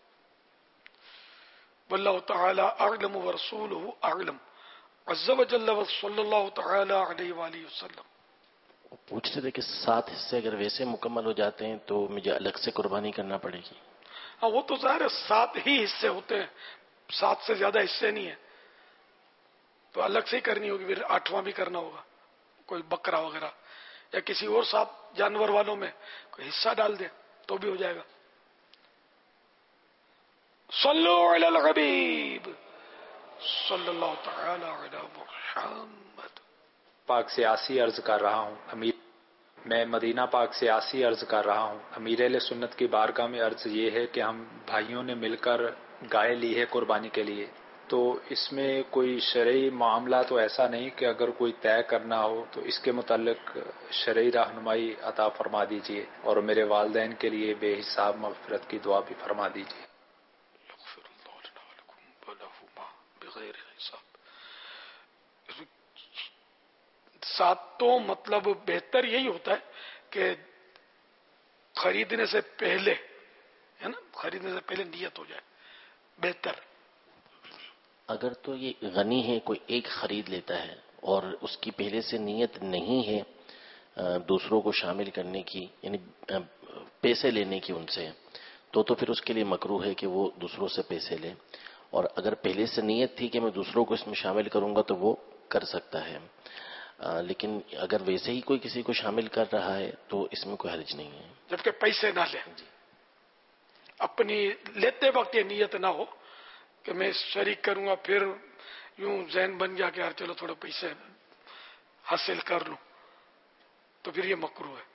واللہ تعالی اعلم ورسولہ اعلم عز وجل وصلی اللہ تعالی علیہ وآلہ وسلم۔ پوچھتے تھے کہ سات حصے اگر ویسے مکمل ہو جاتے ہیں تو مجھے الگ سے قربانی کرنا پڑے گی؟ ہاں وہ تو ظاہر ہے سات ہی حصے ہوتے ہیں، سات سے زیادہ حصے نہیں ہیں، تو الگ سے ہی کرنی ہوگی، پھر آٹھواں بھی کرنا ہوگا، کوئی بکرا وغیرہ یا کسی اور سات جانور والوں میں کوئی حصہ ڈال دے تو بھی ہو جائے گا۔ صلو علی الحبیب صلی اللہ تعالی علی محمد۔ پاک سے آسی عرض کر رہا ہوں امیر میں مدینہ پاک سے آسی عرض کر رہا ہوں امیر اہل سنت کی بارگاہ میں عرض یہ ہے کہ ہم بھائیوں نے مل کر گائے لی ہے قربانی کے لیے، تو اس میں کوئی شرعی معاملہ تو ایسا نہیں کہ اگر کوئی طے کرنا ہو تو اس کے متعلق شرعی رہنمائی عطا فرما دیجیے، اور میرے والدین کے لیے بے حساب مغفرت کی دعا بھی فرما دیجیے۔ ساتوں مطلب بہتر یہی ہوتا ہے کہ خریدنے سے پہلے ہے نا، خریدنے سے پہلے نیت ہو جائے، بہتر۔ اگر تو یہ غنی ہے، کوئی ایک خرید لیتا ہے اور اس کی پہلے سے نیت نہیں ہے دوسروں کو شامل کرنے کی یعنی پیسے لینے کی ان سے، تو تو پھر اس کے لیے مکروہ ہے کہ وہ دوسروں سے پیسے لے، اور اگر پہلے سے نیت تھی کہ میں دوسروں کو اس میں شامل کروں گا تو وہ کر سکتا ہے، لیکن اگر ویسے ہی کوئی کسی کو شامل کر رہا ہے تو اس میں کوئی حرج نہیں ہے، جبکہ پیسے نہ لے، اپنی لیتے وقت یہ نیت نہ ہو کہ میں شریک کروں گا، پھر یوں ذہن بن گیا کہ یار چلو تھوڑے پیسے حاصل کر لوں، تو پھر یہ مکروہ ہے۔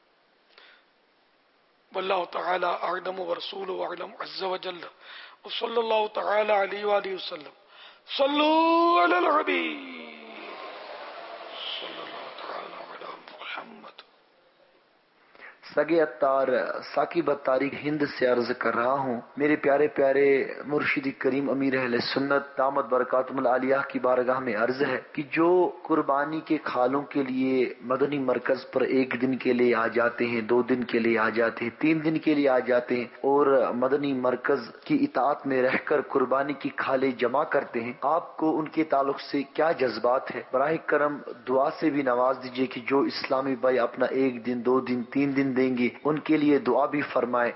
واللہ تعالی اعلم ورسولہ اعلم عز وجل، وصلی اللہ تعالی علیہ وآلہ وسلم۔ صلو علی الحبیب صلی اللہ تعالی علی محمد۔ سگے اتار ثاقب تاریخ ہند سے عرض کر رہا ہوں، میرے پیارے پیارے مرشد کریم امیر اہل سنت دامت برکاتہم العالیہ کی بارگاہ میں عرض ہے کہ جو قربانی کے کھالوں کے لیے مدنی مرکز پر ایک دن کے لیے آ جاتے ہیں، دو دن کے لیے آ جاتے ہیں، تین دن کے لیے آ جاتے ہیں اور مدنی مرکز کی اطاعت میں رہ کر قربانی کی کھالیں جمع کرتے ہیں، آپ کو ان کے تعلق سے کیا جذبات ہے؟ براہ کرم دعا سے بھی نواز دیجیے کہ جو اسلامی بھائی اپنا ایک دن، دو دن، تین دن دیں گے ان کے لیے دعا بھی فرمائے۔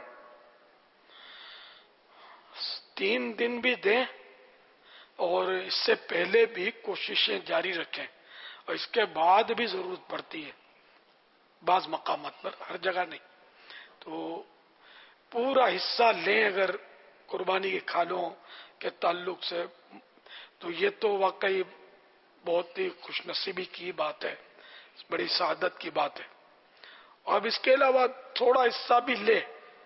تین دن بھی دیں اور اس سے پہلے بھی کوششیں جاری رکھیں، اور اس کے بعد بھی ضرورت پڑتی ہے بعض مقامات پر، ہر جگہ نہیں، تو پورا حصہ لیں اگر قربانی کے کھالوں کے تعلق سے، تو یہ تو واقعی بہت ہی خوش نصیبی کی بات ہے، بڑی سعادت کی بات ہے۔ اب اس کے علاوہ تھوڑا حصہ بھی لے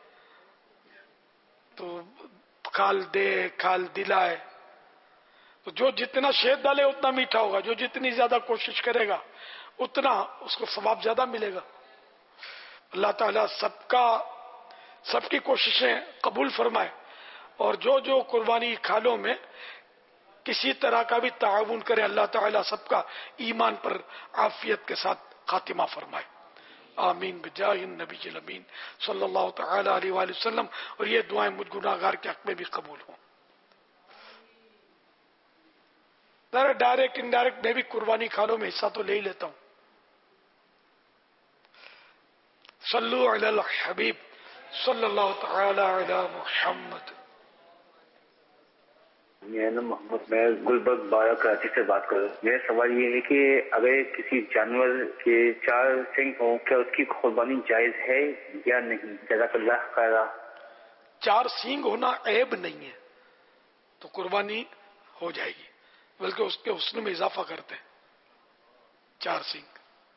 تو کھال دے، کھال دلائے، تو جو جتنا شہد ڈالے اتنا میٹھا ہوگا، جو جتنی زیادہ کوشش کرے گا اتنا اس کو ثواب زیادہ ملے گا۔ اللہ تعالیٰ سب کا سب کی کوششیں قبول فرمائے، اور جو جو قربانی کھالوں میں کسی طرح کا بھی تعاون کرے، اللہ تعالیٰ سب کا ایمان پر عافیت کے ساتھ خاتمہ فرمائے، آمین بجاہ النبی الامین صلی اللہ تعالی علیہ وآلہ وسلم۔ اور یہ دعائیں مجھ گناہگار کے حق میں بھی قبول ہوں۔ ڈائریکٹ انڈائریکٹ میں بھی قربانی کھالوں میں حصہ تو لے ہی لیتا ہوں۔ صلو علی الحبیب صلی اللہ تعالی علی محمد۔ میرا نام محمد، میں گلبرگ بارہ کراچی سے بات کر رہا ہوں۔ میرا سوال یہ ہے کہ اگر کسی جانور کے چار سنگ ہوں کیا اس کی قربانی جائز ہے یا نہیں؟ جزاک اللہ خیرا۔ چار سینگ ہونا عیب نہیں ہے تو قربانی ہو جائے گی، بلکہ اس کے حسن میں اضافہ کرتے ہیں چار سینگ۔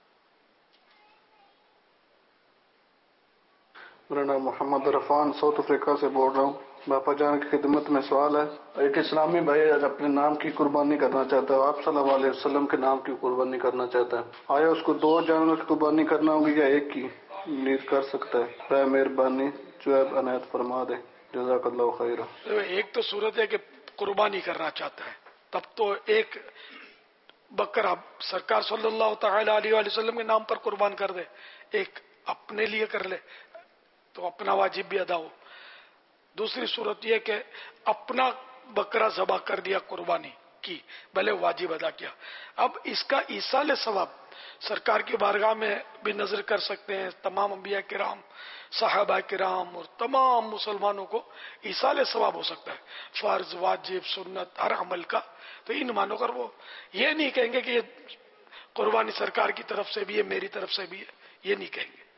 میرا نام محمد عرفان ساؤتھ افریقہ سے بول رہا ہوں۔ باپا جان کی خدمت میں سوال ہے، ایک اسلامی بھائی اپنے نام کی قربانی کرنا چاہتا ہے، آپ صلی اللہ علیہ وسلم کے نام کی قربانی کرنا چاہتا ہے، آیا اس کو دو جانوروں کی قربانی کرنا ہوگی یا ایک کی نیت کر سکتا ہے؟ برائے مہربانی جو عنایت فرما دے، جزاک اللہ خیرہ۔ ایک تو صورت ہے کہ قربانی کرنا چاہتا ہے، تب تو ایک بکرا سرکار صلی اللہ تعالی علیہ وآلہ وسلم کے نام پر قربان کر دے، ایک اپنے لیے کر لے تو اپنا واجب بھی ادا ہو۔ دوسری صورت یہ کہ اپنا بکرا ذبح کر دیا، قربانی کی، بھلے واجب ادا کیا۔ اب اس کا ایصال ثواب سرکار کی بارگاہ میں بھی نظر کر سکتے ہیں، تمام انبیاء کرام، صحابہ کرام اور تمام مسلمانوں کو ایصال ثواب ہو سکتا ہے، فرض، واجب، سنت، ہر عمل کا۔ تو ان مانو کر وہ یہ نہیں کہیں گے کہ یہ قربانی سرکار کی طرف سے بھی ہے، میری طرف سے بھی ہے، یہ نہیں کہیں گے،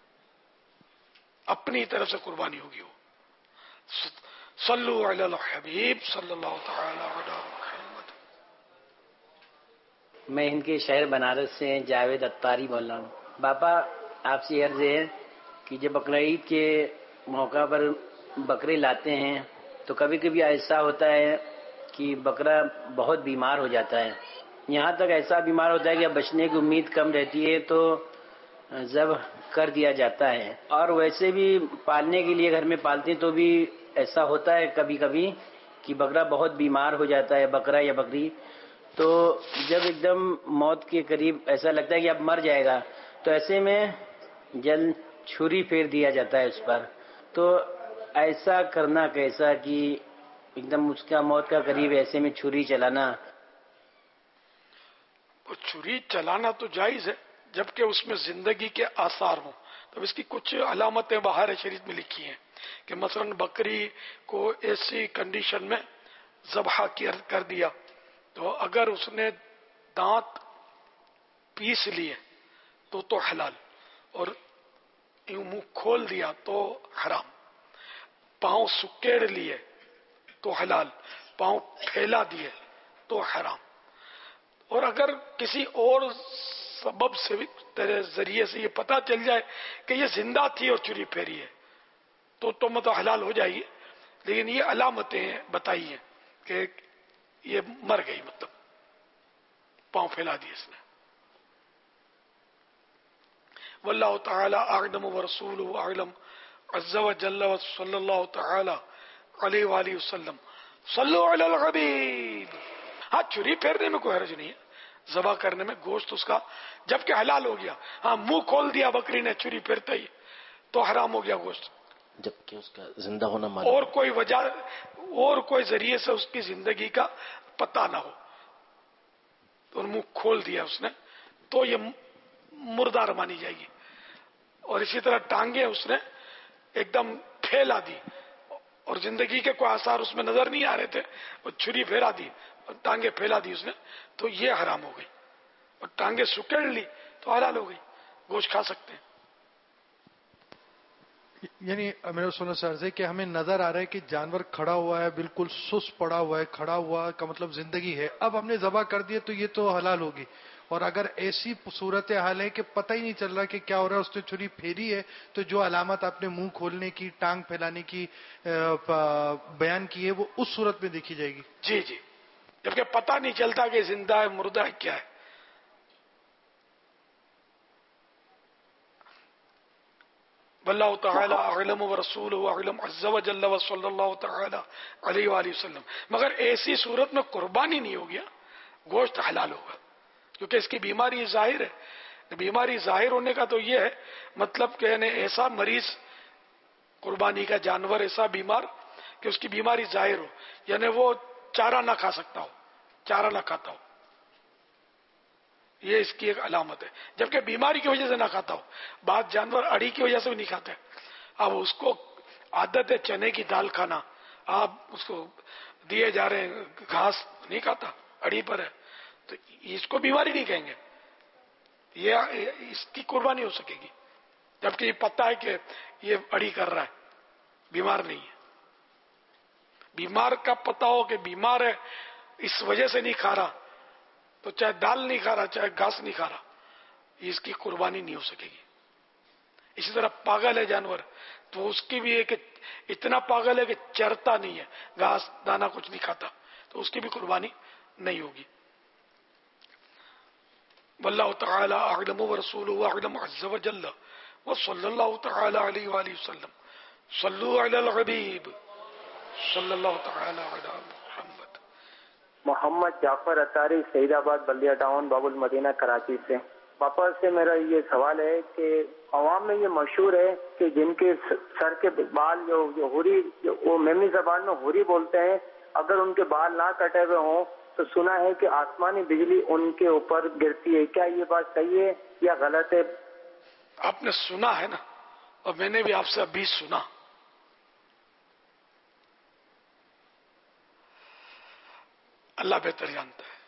اپنی طرف سے قربانی ہوگی وہ۔ صلو علی الحبیب صلی اللہ تعالی علی محمد۔ میں ان کے شہر بنارس سے جاوید اتاری بول رہا ہوں۔ باپا آپ سے عرض ہے کہ جب بقرعید کے موقع پر بکرے لاتے ہیں تو کبھی کبھی ایسا ہوتا ہے کہ بکرا بہت بیمار ہو جاتا ہے، یہاں تک ایسا بیمار ہوتا ہے کہ اب بچنے کی امید کم رہتی ہے تو ذبح کر دیا جاتا ہے۔ اور ویسے بھی پالنے کے لیے گھر میں پالتے ہیں تو بھی ایسا ہوتا ہے کبھی کبھی کہ بکرا بہت بیمار ہو جاتا ہے، بکرا یا بکری، تو جب ایک دم موت کے قریب ایسا لگتا ہے کہ اب مر جائے گا تو ایسے میں جلد چھری پھیر دیا جاتا ہے اس پر۔ تو ایسا کرنا کیسا کہ ایک دم اس کا موت کا قریب ایسے میں چھری چلانا؟ چھری چلانا تو جائز ہے جبکہ اس میں زندگی کے آثار ہوں. تو اس کی کچھ علامتیں بہار شریف میں لکھی ہیں کہ مثلا بکری کو ایسی کنڈیشن میں ذبح کر دیا تو اگر اس نے دانت پیس لیے تو تو حلال، اور یوں منہ کھول دیا تو حرام، پاؤں سکیڑ لیے تو حلال، پاؤں پھیلا دیے تو حرام. اور اگر کسی اور سبب سے تیرے ذریعے سے یہ پتہ چل جائے کہ یہ زندہ تھی اور چری پھیری ہے تو تو مطلب حلال ہو جائے گی. لیکن یہ علامتیں بتائی ہیں کہ یہ مر گئی، مطلب پاؤں پھیلا دیے اس نے. واللہ تعالی اعلم ورسولہ اعلم عز وجل صلی اللہ تعالی علیہ وآلہ وسلم. صلو علی الحبیب. ہاں چری پھیرنے میں کوئی حرج نہیں ہے، ذبح کرنے میں گوشت اس کا جبکہ حلال ہو گیا. ہاں منہ کھول دیا بکری نے چری پھیرتے ہی تو حرام ہو گیا گوشت، جبکہ اس کا زندہ ہونا معلوم اور کوئی وجہ اور کوئی ذریعے سے اس کی زندگی کا پتہ نہ ہو اور منہ کھول دیا اس نے تو یہ مردار مانی جائے گی. اور اسی طرح ٹانگیں اس نے ایک دم پھیلا دی اور زندگی کے کوئی آثار اس میں نظر نہیں آ رہے تھے، اور چھری پھیلا دی اور ٹانگیں پھیلا دی اس نے تو یہ حرام ہو گئی. اور ٹانگیں سکڑ لی تو حلال ہو گئی، گوشت کھا سکتے ہیں. یعنی میرے سننے سے عرض ہے کہ ہمیں نظر آ رہا ہے کہ جانور کھڑا ہوا ہے، بالکل سست پڑا ہوا ہے، کھڑا ہوا کا مطلب زندگی ہے، اب ہم نے ذبح کر دیا تو یہ تو حلال ہوگی. اور اگر ایسی صورت حال ہے کہ پتہ ہی نہیں چل رہا کہ کیا ہو رہا ہے، اس نے چھری پھیری ہے تو جو علامت آپ نے منہ کھولنے کی، ٹانگ پھیلانے کی بیان کی ہے وہ اس صورت میں دیکھی جائے گی. جی جی، جبکہ پتہ نہیں چلتا کہ زندہ ہے مردہ ہے کیا ہے. واللہ تعالی اعلم ورسولہ اعلم عز وجل وصلی اللہ تعالی علیہ وآلہ وسلم. مگر ایسی صورت میں قربانی نہیں ہوگی، گوشت حلال ہوگا کیونکہ اس کی بیماری ظاہر ہے. بیماری ظاہر ہونے کا تو یہ ہے مطلب کہ یعنی ایسا مریض قربانی کا جانور ایسا بیمار کہ اس کی بیماری ظاہر ہو، یعنی وہ چارہ نہ کھا سکتا ہو، چارہ نہ کھاتا ہو، یہ اس کی ایک علامت ہے. جبکہ بیماری کی وجہ سے نہ کھاتا ہو. بعض جانور اڑی کی وجہ سے بھی نہیں کھاتے. اب اس کو عادت ہے چنے کی دال کھانا، آپ اس کو دیے جا رہے ہیں گھاس نہیں کھاتا، اڑی پر ہے تو اس کو بیماری نہیں کہیں گے، یہ اس کی قربانی ہو سکے گی. جبکہ یہ پتہ ہے کہ یہ اڑی کر رہا ہے، بیمار نہیں ہے. بیمار کا پتہ ہو کہ بیمار ہے اس وجہ سے نہیں کھا رہا تو چاہے دال نہیں کھا رہا چاہے گھاس نہیں کھا رہا، اس کی قربانی نہیں ہو سکے گی. اسی طرح پاگل ہے جانور تو اس کی بھی ہے کہ اتنا پاگل ہے کہ چرتا نہیں ہے، گھاس دانا کچھ نہیں کھاتا، تو اس کی بھی قربانی نہیں ہوگی. واللہ تعالی اعلم ورسولہ اعلم عز وجل وصلی اللہ تعالی علیہ وآلہ وسلم. صلو علی الحبیب صلی اللہ تعالی علی محمد. محمد جعفر اتاری، سعید آباد بلدیہ ٹاؤن، باب المدینہ، کراچی سے. پاپا سے میرا یہ سوال ہے کہ عوام میں یہ مشہور ہے کہ جن کے سر کے بال جو جو ہوری جو وہ میمی زبان میں ہوری بولتے ہیں، اگر ان کے بال نہ کٹے ہوئے ہوں تو سنا ہے کہ آسمانی بجلی ان کے اوپر گرتی ہے. کیا یہ بات صحیح ہے یا غلط ہے؟ آپ نے سنا ہے نا، اور میں نے بھی آپ سے ابھی سنا. اللہ بہتر جانتا ہے.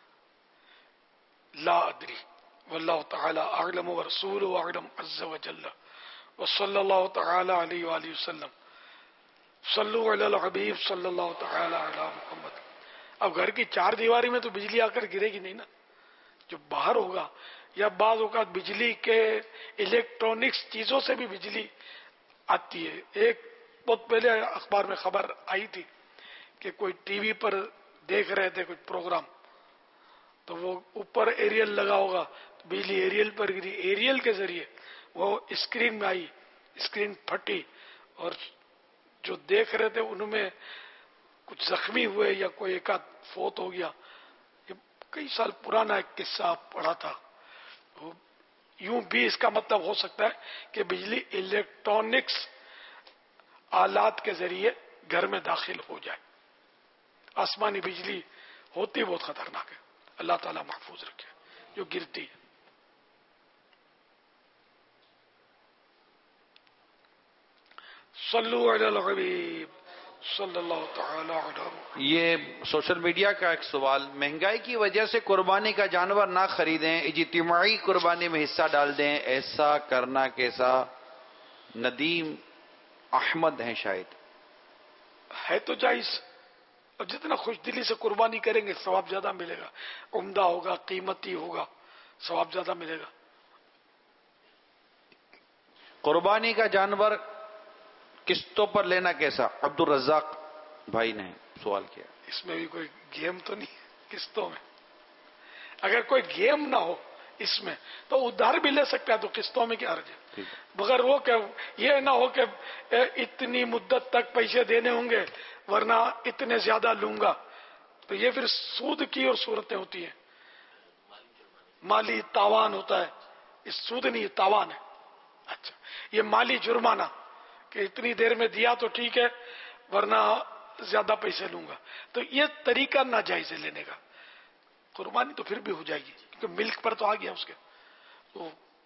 لا ادری واللہ تعالی اعلم ورسولہ اعلم عز وجل وصلی اللہ تعالی علیہ وآلہ وسلم. صلو علی الحبیب صلی اللہ تعالی علی محمد. اب گھر کی چار دیواری میں تو بجلی آ کر گرے گی نہیں نا، جو باہر ہوگا، یا بعض اوقات بجلی کے الیکٹرانکس چیزوں سے بھی بجلی آتی ہے. ایک بہت پہلے اخبار میں خبر آئی تھی کہ کوئی ٹی وی پر دیکھ رہے تھے کچھ پروگرام، تو وہ اوپر ایریل لگا ہوگا، بجلی ایریل پر گری، ایریل کے ذریعے وہ اسکرین میں آئی، اسکرین پھٹی اور جو دیکھ رہے تھے ان میں کچھ زخمی ہوئے یا کوئی ایک آدھ فوت ہو گیا. یہ کئی سال پرانا ایک قصہ پڑھا تھا. یوں بھی اس کا مطلب ہو سکتا ہے کہ بجلی الیکٹرانکس آلات کے ذریعے گھر میں داخل ہو جائے. آسمانی بجلی ہوتی بہت خطرناک ہے، اللہ تعالیٰ محفوظ رکھے جو گرتی ہے. صلو علی الحبیب صلی اللہ تعالی علیہ. یہ سوشل میڈیا کا ایک سوال، مہنگائی کی وجہ سے قربانی کا جانور نہ خریدیں، اجتماعی قربانی میں حصہ ڈال دیں، ایسا کرنا کیسا؟ ندیم احمد ہیں شاید. ہے تو جائز، اور جتنا خوش دلی سے قربانی کریں گے ثواب زیادہ ملے گا، عمدہ ہوگا، قیمتی ہوگا، ثواب زیادہ ملے گا. قربانی کا جانور قسطوں پر لینا کیسا؟ عبد الرزاق بھائی نے سوال کیا. اس میں بھی کوئی گیم تو نہیں قسطوں میں؟ اگر کوئی گیم نہ ہو اس میں تو ادھار بھی لے سکتا ہے، تو قسطوں میں کیا حرج ہے؟ مگر وہ کہ یہ نہ ہو کہ اتنی مدت تک پیسے دینے ہوں گے ورنہ اتنے زیادہ لوں گا، تو یہ پھر سود کی اور صورتیں ہوتی ہیں، مالی تاوان ہوتا ہے. اس سود نہیں، تاوان ہے. اچھا، یہ مالی جرمانہ کہ اتنی دیر میں دیا تو ٹھیک ہے ورنہ زیادہ پیسے لوں گا، تو یہ طریقہ ناجائز ہے لینے کا. قربانی تو پھر بھی ہو جائے گی کیونکہ ملک پر تو آ گیا اس کے. تو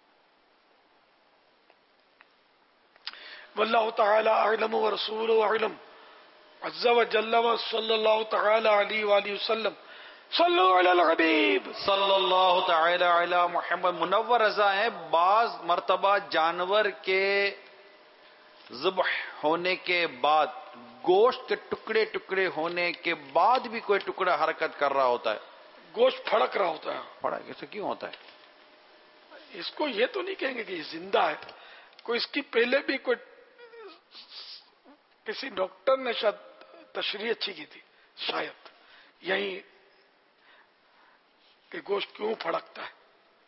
واللہ تعالی اعلم ورسولہ اعلم عز وجل وصلی اللہ تعالی علیہ وآلہ وسلم. صلو علی الحبیب صلی اللہ تعالی علی محمد. منور رضا ہیں، بعض مرتبہ جانور کے ذبح ہونے کے بعد، گوشت کے ٹکڑے ٹکڑے ہونے کے بعد بھی کوئی ٹکڑا حرکت کر رہا ہوتا ہے، گوشت پھڑک رہا ہوتا ہے. پڑا ایسا کیوں ہوتا ہے؟ اس کو یہ تو نہیں کہیں گے کہ یہ زندہ ہے، کوئی اس کی پہلے بھی کوئی کسی ڈاکٹر نے شاید تشریح اچھی کی تھی شاید یہی کہ گوشت کیوں پھڑکتا ہے.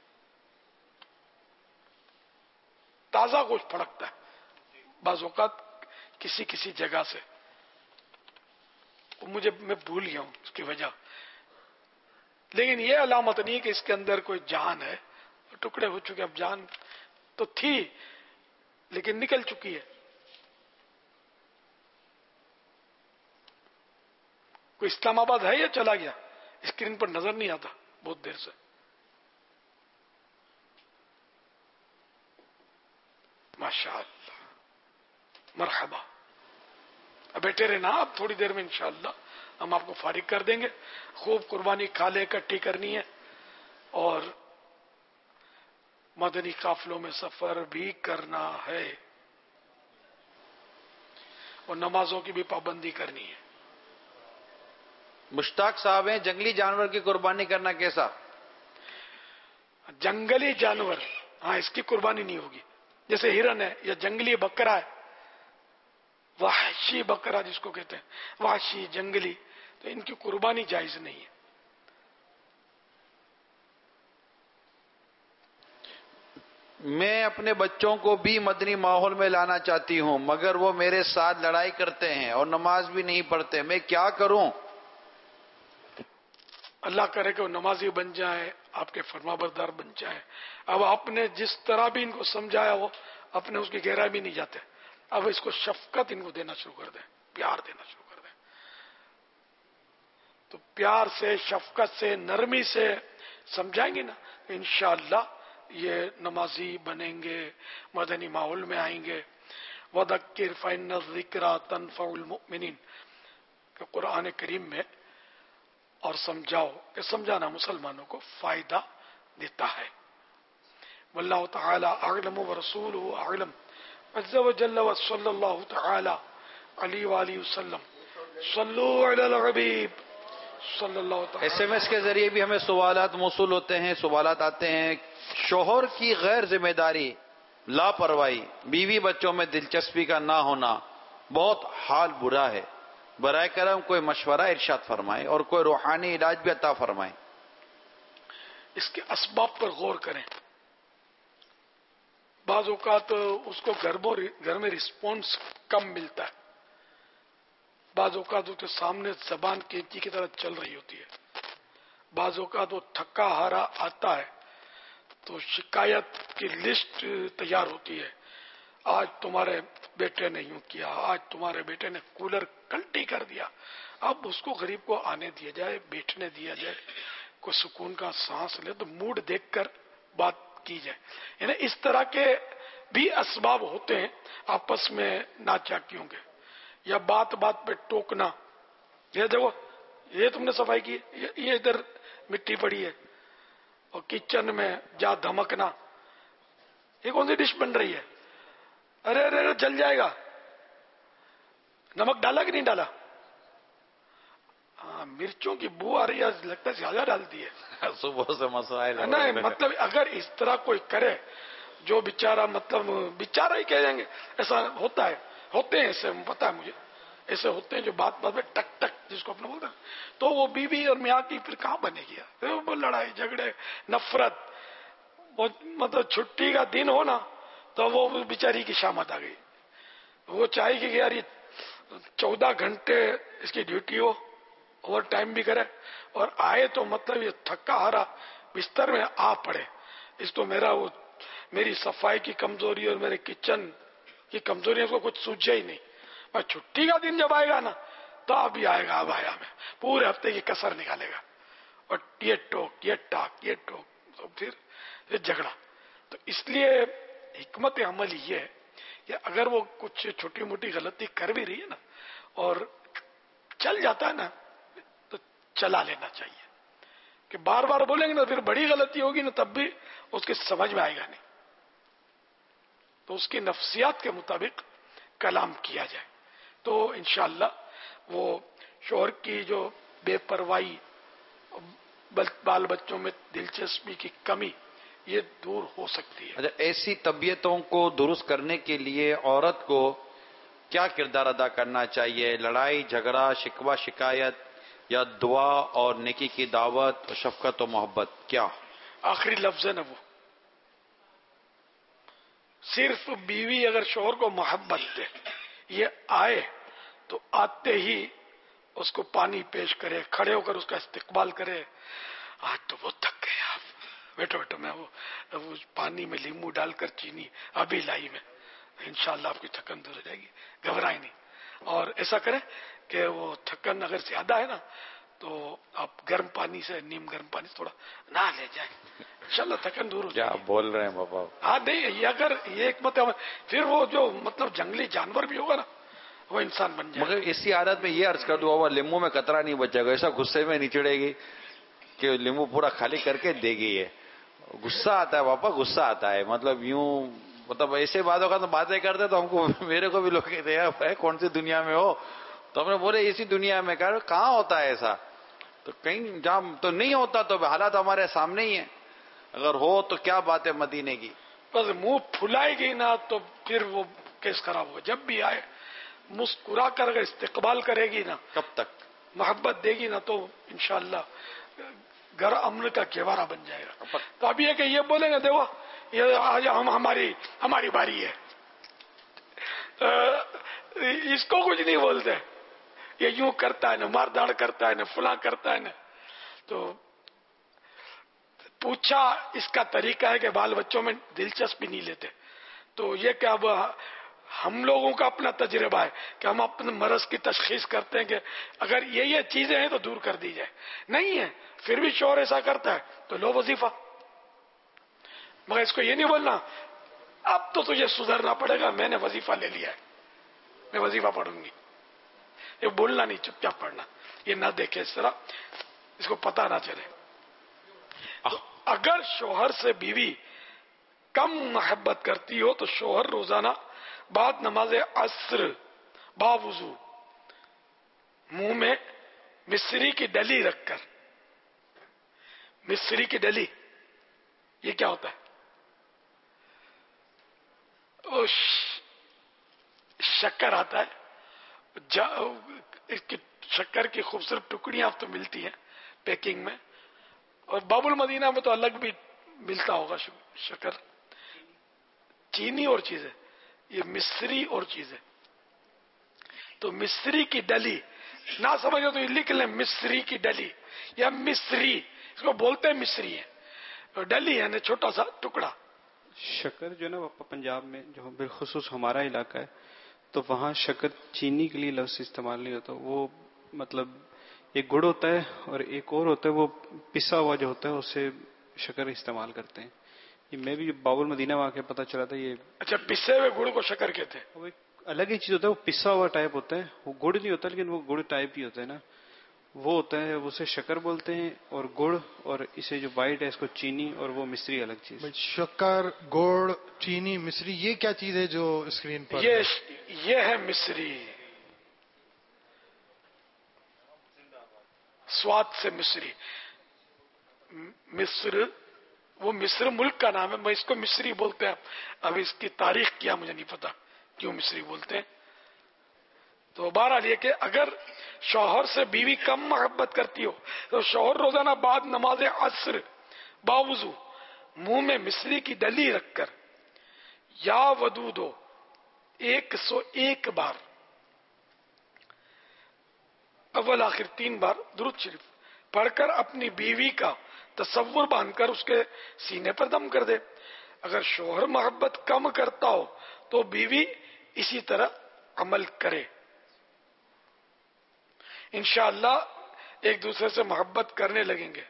تازہ گوشت پھڑکتا ہے بعض اوقات کسی کسی جگہ سے، مجھے میں بھول گیا ہوں اس کی وجہ، لیکن یہ علامت نہیں کہ اس کے اندر کوئی جان ہے. ٹکڑے ہو چکے، اب جان تو تھی لیکن نکل چکی ہے. کوئی اسلام آباد ہے یا چلا گیا؟ اسکرین پر نظر نہیں آتا بہت دیر سے. ماشاء اللہ، مرحبا. اب بیٹھے رہنا، اب تھوڑی دیر میں انشاءاللہ ہم آپ کو فارغ کر دیں گے. خوب قربانی کھا لے، اکٹھی کرنی ہے، اور مدنی قافلوں میں سفر بھی کرنا ہے، اور نمازوں کی بھی پابندی کرنی ہے. مشتاق صاحب ہیں، جنگلی جانور کی قربانی کرنا کیسا؟ جنگلی جانور، ہاں اس کی قربانی نہیں ہوگی. جیسے ہرن ہے یا جنگلی بکرا ہے، وحشی بکرا جس کو کہتے ہیں، وحشی جنگلی، تو ان کی قربانی جائز نہیں ہے. میں اپنے بچوں کو بھی مدنی ماحول میں لانا چاہتی ہوں مگر وہ میرے ساتھ لڑائی کرتے ہیں اور نماز بھی نہیں پڑھتے، میں کیا کروں؟ اللہ کرے کہ وہ نمازی بن جائیں، آپ کے فرما بردار بن جائیں. اب آپ نے جس طرح بھی ان کو سمجھایا وہ اپنے اس کی گہرائی بھی نہیں جاتے. اب اس کو شفقت ان کو دینا شروع کر دیں، پیار دینا شروع کر دیں. تو پیار سے، شفقت سے، نرمی سے سمجھائیں گے نا، انشاءاللہ یہ نمازی بنیں گے، مدنی ماحول میں آئیں گے. وَذَكِّرْ فَإِنَّ الذِّكْرَىٰ تَنفَعُ الْمُؤْمِنِينَ کہ قرآن کریم میں، اور سمجھاؤ کہ سمجھانا مسلمانوں کو فائدہ دیتا ہے. واللہ تعالی اعلم ورسولہ اعلم عز وجل وصلی اللہ تعالی علیہ وآلہ وسلم. صلو علی الحبیب صلی اللہ تعالی. ایس ایم ایس کے ذریعے بھی ہمیں سوالات موصول ہوتے ہیں، سوالات آتے ہیں. شوہر کی غیر ذمہ داری، لاپرواہی، بیوی بچوں میں دلچسپی کا نہ ہونا، بہت حال برا ہے. برائے کرم کوئی مشورہ ارشاد فرمائیں اور کوئی روحانی علاج بھی عطا فرمائیں. اس کے اسباب پر غور کریں. بعض اوقات اس کو گھر میں رسپانس کم ملتا ہے، بعض اوقات اس کے سامنے زبان کینچی کی طرح چل رہی ہوتی ہے، بعض اوقات وہ تھکا ہارا آتا ہے تو شکایت کی لسٹ تیار ہوتی ہے. آج تمہارے بیٹے نے یوں کیا، آج تمہارے بیٹے نے کولر کلٹی کر دیا. اب اس کو غریب کو آنے دیا جائے، بیٹھنے دیا جائے، کوئی سکون کا سانس لے، تو موڈ دیکھ کر بات کی جائے. یعنی اس طرح کے بھی اسباب ہوتے ہیں آپس میں ناچاکیوں کے، یا بات بات پہ ٹوکنا، یہ دیکھو یہ تم نے صفائی کی، یہ ادھر مٹی پڑی ہے، اور کچن میں جا دھمکنا، یہ کون سی ڈش بن رہی ہے، ارے ارے ارے جل جائے گا، نمک ڈالا کہ نہیں ڈالا، ہاں مرچوں کی بو آ رہی ہے، لگتا ہے زیادہ ڈالتی ہے صبح سے مسائل نہیں، مطلب اگر اس طرح کوئی کرے جو بیچارہ مطلب بیچارہ ہی کہہ جائیں گے، ایسا ہوتا ہے، ہوتے ہیں ایسے، پتا ہے مجھے ایسے ہوتے ہیں جو بات بات میں ٹک ٹک جس کو اپنا بولتا ہے، تو وہ بیوی اور میاں کی پھر کہاں بنے گی، وہ لڑائی جھگڑے نفرت، وہ مطلب چھٹی کا دن ہو نا تو وہ بیچاری کی شامت آ گئی، وہ چاہے گی کہ یار یہ چودہ گھنٹے اس کی ڈیوٹی ہو، اوور ٹائم بھی کرے، اور آئے تو مطلب یہ تھکا ہارا بستر میں آ پڑے، اس تو میرا وہ میری صفائی کی کمزوری اور میرے کچن کی کمزوری کو کچھ سوچے ہی نہیں، اور چھٹی کا دن جب آئے گا نا تو ابھی آئے گا، اب آیا میں پورے ہفتے کی کسر نکالے گا، اور یہ ٹوک یہ ٹاک یہ ٹوک، تو پھر یہ جھگڑا۔ تو اس لیے حکمت عمل یہ ہے کہ اگر وہ کچھ چھوٹی موٹی غلطی کر بھی رہی ہے نا اور چل جاتا ہے نا تو چلا لینا چاہیے، کہ بار بار بولیں گے نا پھر بڑی غلطی ہوگی نا تب بھی اس کے سمجھ میں آئے گا نہیں، تو اس کی نفسیات کے مطابق کلام کیا جائے تو انشاءاللہ وہ شوہر کی جو بے پرواہی، بال بچوں میں دلچسپی کی کمی، یہ دور ہو سکتی ہے۔ اچھا، ایسی طبیعتوں کو درست کرنے کے لیے عورت کو کیا کردار ادا کرنا چاہیے؟ لڑائی جھگڑا، شکوہ شکایت، یا دعا اور نیکی کی دعوت، شفقت و محبت؟ کیا آخری لفظ ہے نا وہ، صرف بیوی اگر شوہر کو محبت دے، یہ آئے تو آتے ہی اس کو پانی پیش کرے، کھڑے ہو کر اس کا استقبال کرے، آج تو وہ تھک گئے آپ، بیٹھو بیٹھو میں وہ, وہ پانی میں لیمو ڈال کر چینی ابھی لائی میں، انشاءاللہ آپ کی تھکن دور ہو جائے گی، گھبرائے نہیں، اور ایسا کرے کہ وہ تھکن اگر زیادہ ہے نا تو آپ گرم پانی سے، نیم گرم پانی سے تھوڑا نہا لے جائیں، انشاءاللہ تھکن دور ہو جائے گی۔ کیا بول رہے ہیں بابا؟ ہاں نہیں، یہ اگر یہ حکمت عمل، پھر وہ جو مطلب جنگلی جانور بھی ہوگا نا وہ انسان بن جائے گا۔ مگر اسی عادت میں یہ عرض کر دوں بابا، لیمو میں قطرہ نہیں بچے گا، ایسا غصے میں نہیں چڑھے گی کہ لیمو پورا خالی کر کے دے گی، ہے غصہ آتا ہے پاپا، غصہ آتا ہے، مطلب یوں مطلب ایسے باتوں کا تو باتیں کرتے تو ہم کو، میرے کو بھی لوگ کہتے ہیں کون سی دنیا میں ہو، تو ہم نے بولے اسی دنیا میں، کہاں ہوتا ہے ایسا، تو کہیں جہاں تو نہیں ہوتا تو حالات ہمارے سامنے ہی ہیں، اگر ہو تو کیا بات ہے مدینے کی۔ بس منہ پھلائے گی نا تو پھر وہ کیس خراب ہوگا، جب بھی آئے مسکرا کر اگر استقبال کرے گی نا، کب تک محبت دے گی نا، تو انشاءاللہ گھر امن کا گہوارہ بن جائے گا۔ تو اب یہ کہ یہ بولیں گے دیکھو یہ آج ہم ہماری ہماری باری ہے، اس کو کچھ نہیں بولتے، یہ یوں کرتا ہے نا، مار داڑ کرتا ہے نا، فلاں کرتا ہے نا، تو پوچھا اس کا طریقہ ہے کہ بال بچوں میں دلچسپی نہیں لیتے، تو یہ کہ اب ہم لوگوں کا اپنا تجربہ ہے کہ ہم اپنے مرض کی تشخیص کرتے ہیں کہ اگر یہ یہ چیزیں ہیں تو دور کر دی جائے، نہیں ہے پھر بھی شوہر ایسا کرتا ہے تو لو وظیفہ، مگر اس کو یہ نہیں بولنا اب تو تجھے سدھرنا پڑے گا، میں نے وظیفہ لے لیا ہے، میں وظیفہ پڑھوں گی، یہ بولنا نہیں، چپ چاپ پڑھنا، یہ نہ دیکھے اس طرح، اس کو پتہ نہ چلے۔ اگر شوہر سے بیوی کم محبت کرتی ہو تو شوہر روزانہ بعد نماز عصر باوضو منہ میں مصری کی ڈلی رکھ کر، مصری کی ڈلی یہ کیا ہوتا ہے؟ شکر آتا ہے، اس کی شکر کی خوبصورت ٹکڑیاں اب تو ملتی ہیں پیکنگ میں، اور باب المدینہ میں تو الگ بھی ملتا ہوگا شکر، چینی اور چیز ہے، یہ مصری اور چیز ہے، تو مصری کی ڈلی نہ سمجھو تو یہ لکھ لیں مصری کی ڈلی یا مصری، اس کو بولتے ہیں مصری ہے، ڈلی ہے نا چھوٹا سا ٹکڑا۔ شکر جو نا پنجاب میں جو بالخصوص ہمارا علاقہ ہے تو وہاں شکر چینی کے لیے لفظ استعمال نہیں ہوتا، وہ مطلب ایک گڑ ہوتا ہے اور ایک اور ہوتا ہے وہ پسا ہوا جو ہوتا ہے اسے شکر استعمال کرتے ہیں، میں بھی باب المدینہ وہاں کے پتہ چلا تھا یہ اچھا پسے ہوئے گڑ کو شکر کہتے ہیں. وہ ایک الگ ہی چیز ہوتا ہے, وہ پسا ہوا ٹائپ ہوتا ہے, وہ گڑ نہیں ہوتا لیکن وہ گڑ ٹائپ ہی ہوتا ہے نا, وہ ہوتا ہے, اسے شکر بولتے ہیں. اور گڑ اور اسے جو وائٹ ہے اس کو چینی, اور وہ مصری الگ چیز. شکر, گڑ, چینی, مصری, یہ کیا چیز ہے جو اسکرین پر یہ یہ ہے مصری, سواد سے مصری. مصر وہ مصر ملک کا نام ہے, میں اس کو مصری بولتے ہیں. اب اس کی تاریخ کیا مجھے نہیں پتا کیوں مصری بولتے ہیں. تو بہرحال یہ کہ اگر شوہر سے بیوی کم محبت کرتی ہو تو شوہر روزانہ بعد نماز عصر باوضو منہ میں مصری کی ڈلی رکھ کر یا ودود ہو ایک سو ایک بار اول آخر تین بار درود شریف پڑھ کر اپنی بیوی کا تصور باندھ کر اس کے سینے پر دم کر دے. اگر شوہر محبت کم کرتا ہو تو بیوی اسی طرح عمل کرے. انشاءاللہ ایک دوسرے سے محبت کرنے لگیں گے.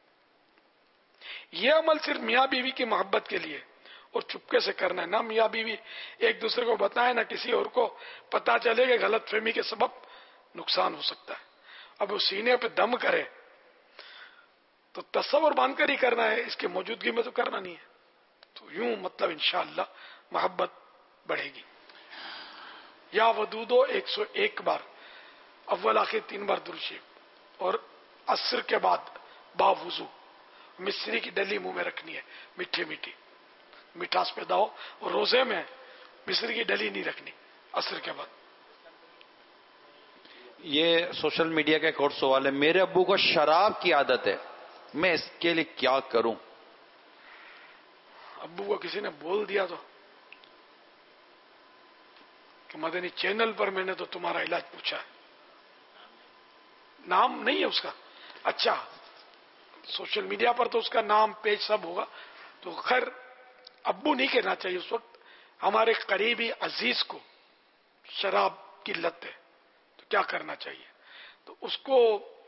یہ عمل صرف میاں بیوی کی محبت کے لیے اور چپکے سے کرنا ہے, نہ میاں بیوی ایک دوسرے کو بتائیں نہ کسی اور کو پتا چلے کہ غلط فہمی کے سبب نقصان ہو سکتا ہے. اب وہ سینے پہ دم کرے تو تصور باندھ کر ہی کرنا ہے, اس کی موجودگی میں تو کرنا نہیں ہے. تو یوں مطلب انشاءاللہ محبت بڑھے گی. یا ودودو ایک سو ایک بار اول آخر تین بار درود شریف اور عصر کے بعد با وضو مصری کی ڈلی منہ میں رکھنی ہے, میٹھی میٹھی مٹھاس پیدا ہو. اور روزے میں مصری کی ڈلی نہیں رکھنی عصر کے بعد. یہ سوشل میڈیا کا ایک اور سوال ہے, میرے ابو کو شراب کی عادت ہے, میں اس کے لیے کیا کروں؟ ابو کو کسی نے بول دیا تو کہ مدنی چینل پر میں نے تو تمہارا علاج پوچھا ہے, نام نہیں ہے اس کا. اچھا سوشل میڈیا پر تو اس کا نام پیج سب ہوگا, تو خیر ابو نہیں کہنا چاہیے اس وقت. ہمارے قریبی عزیز کو شراب کی لت ہے تو کیا کرنا چاہیے؟ تو اس کو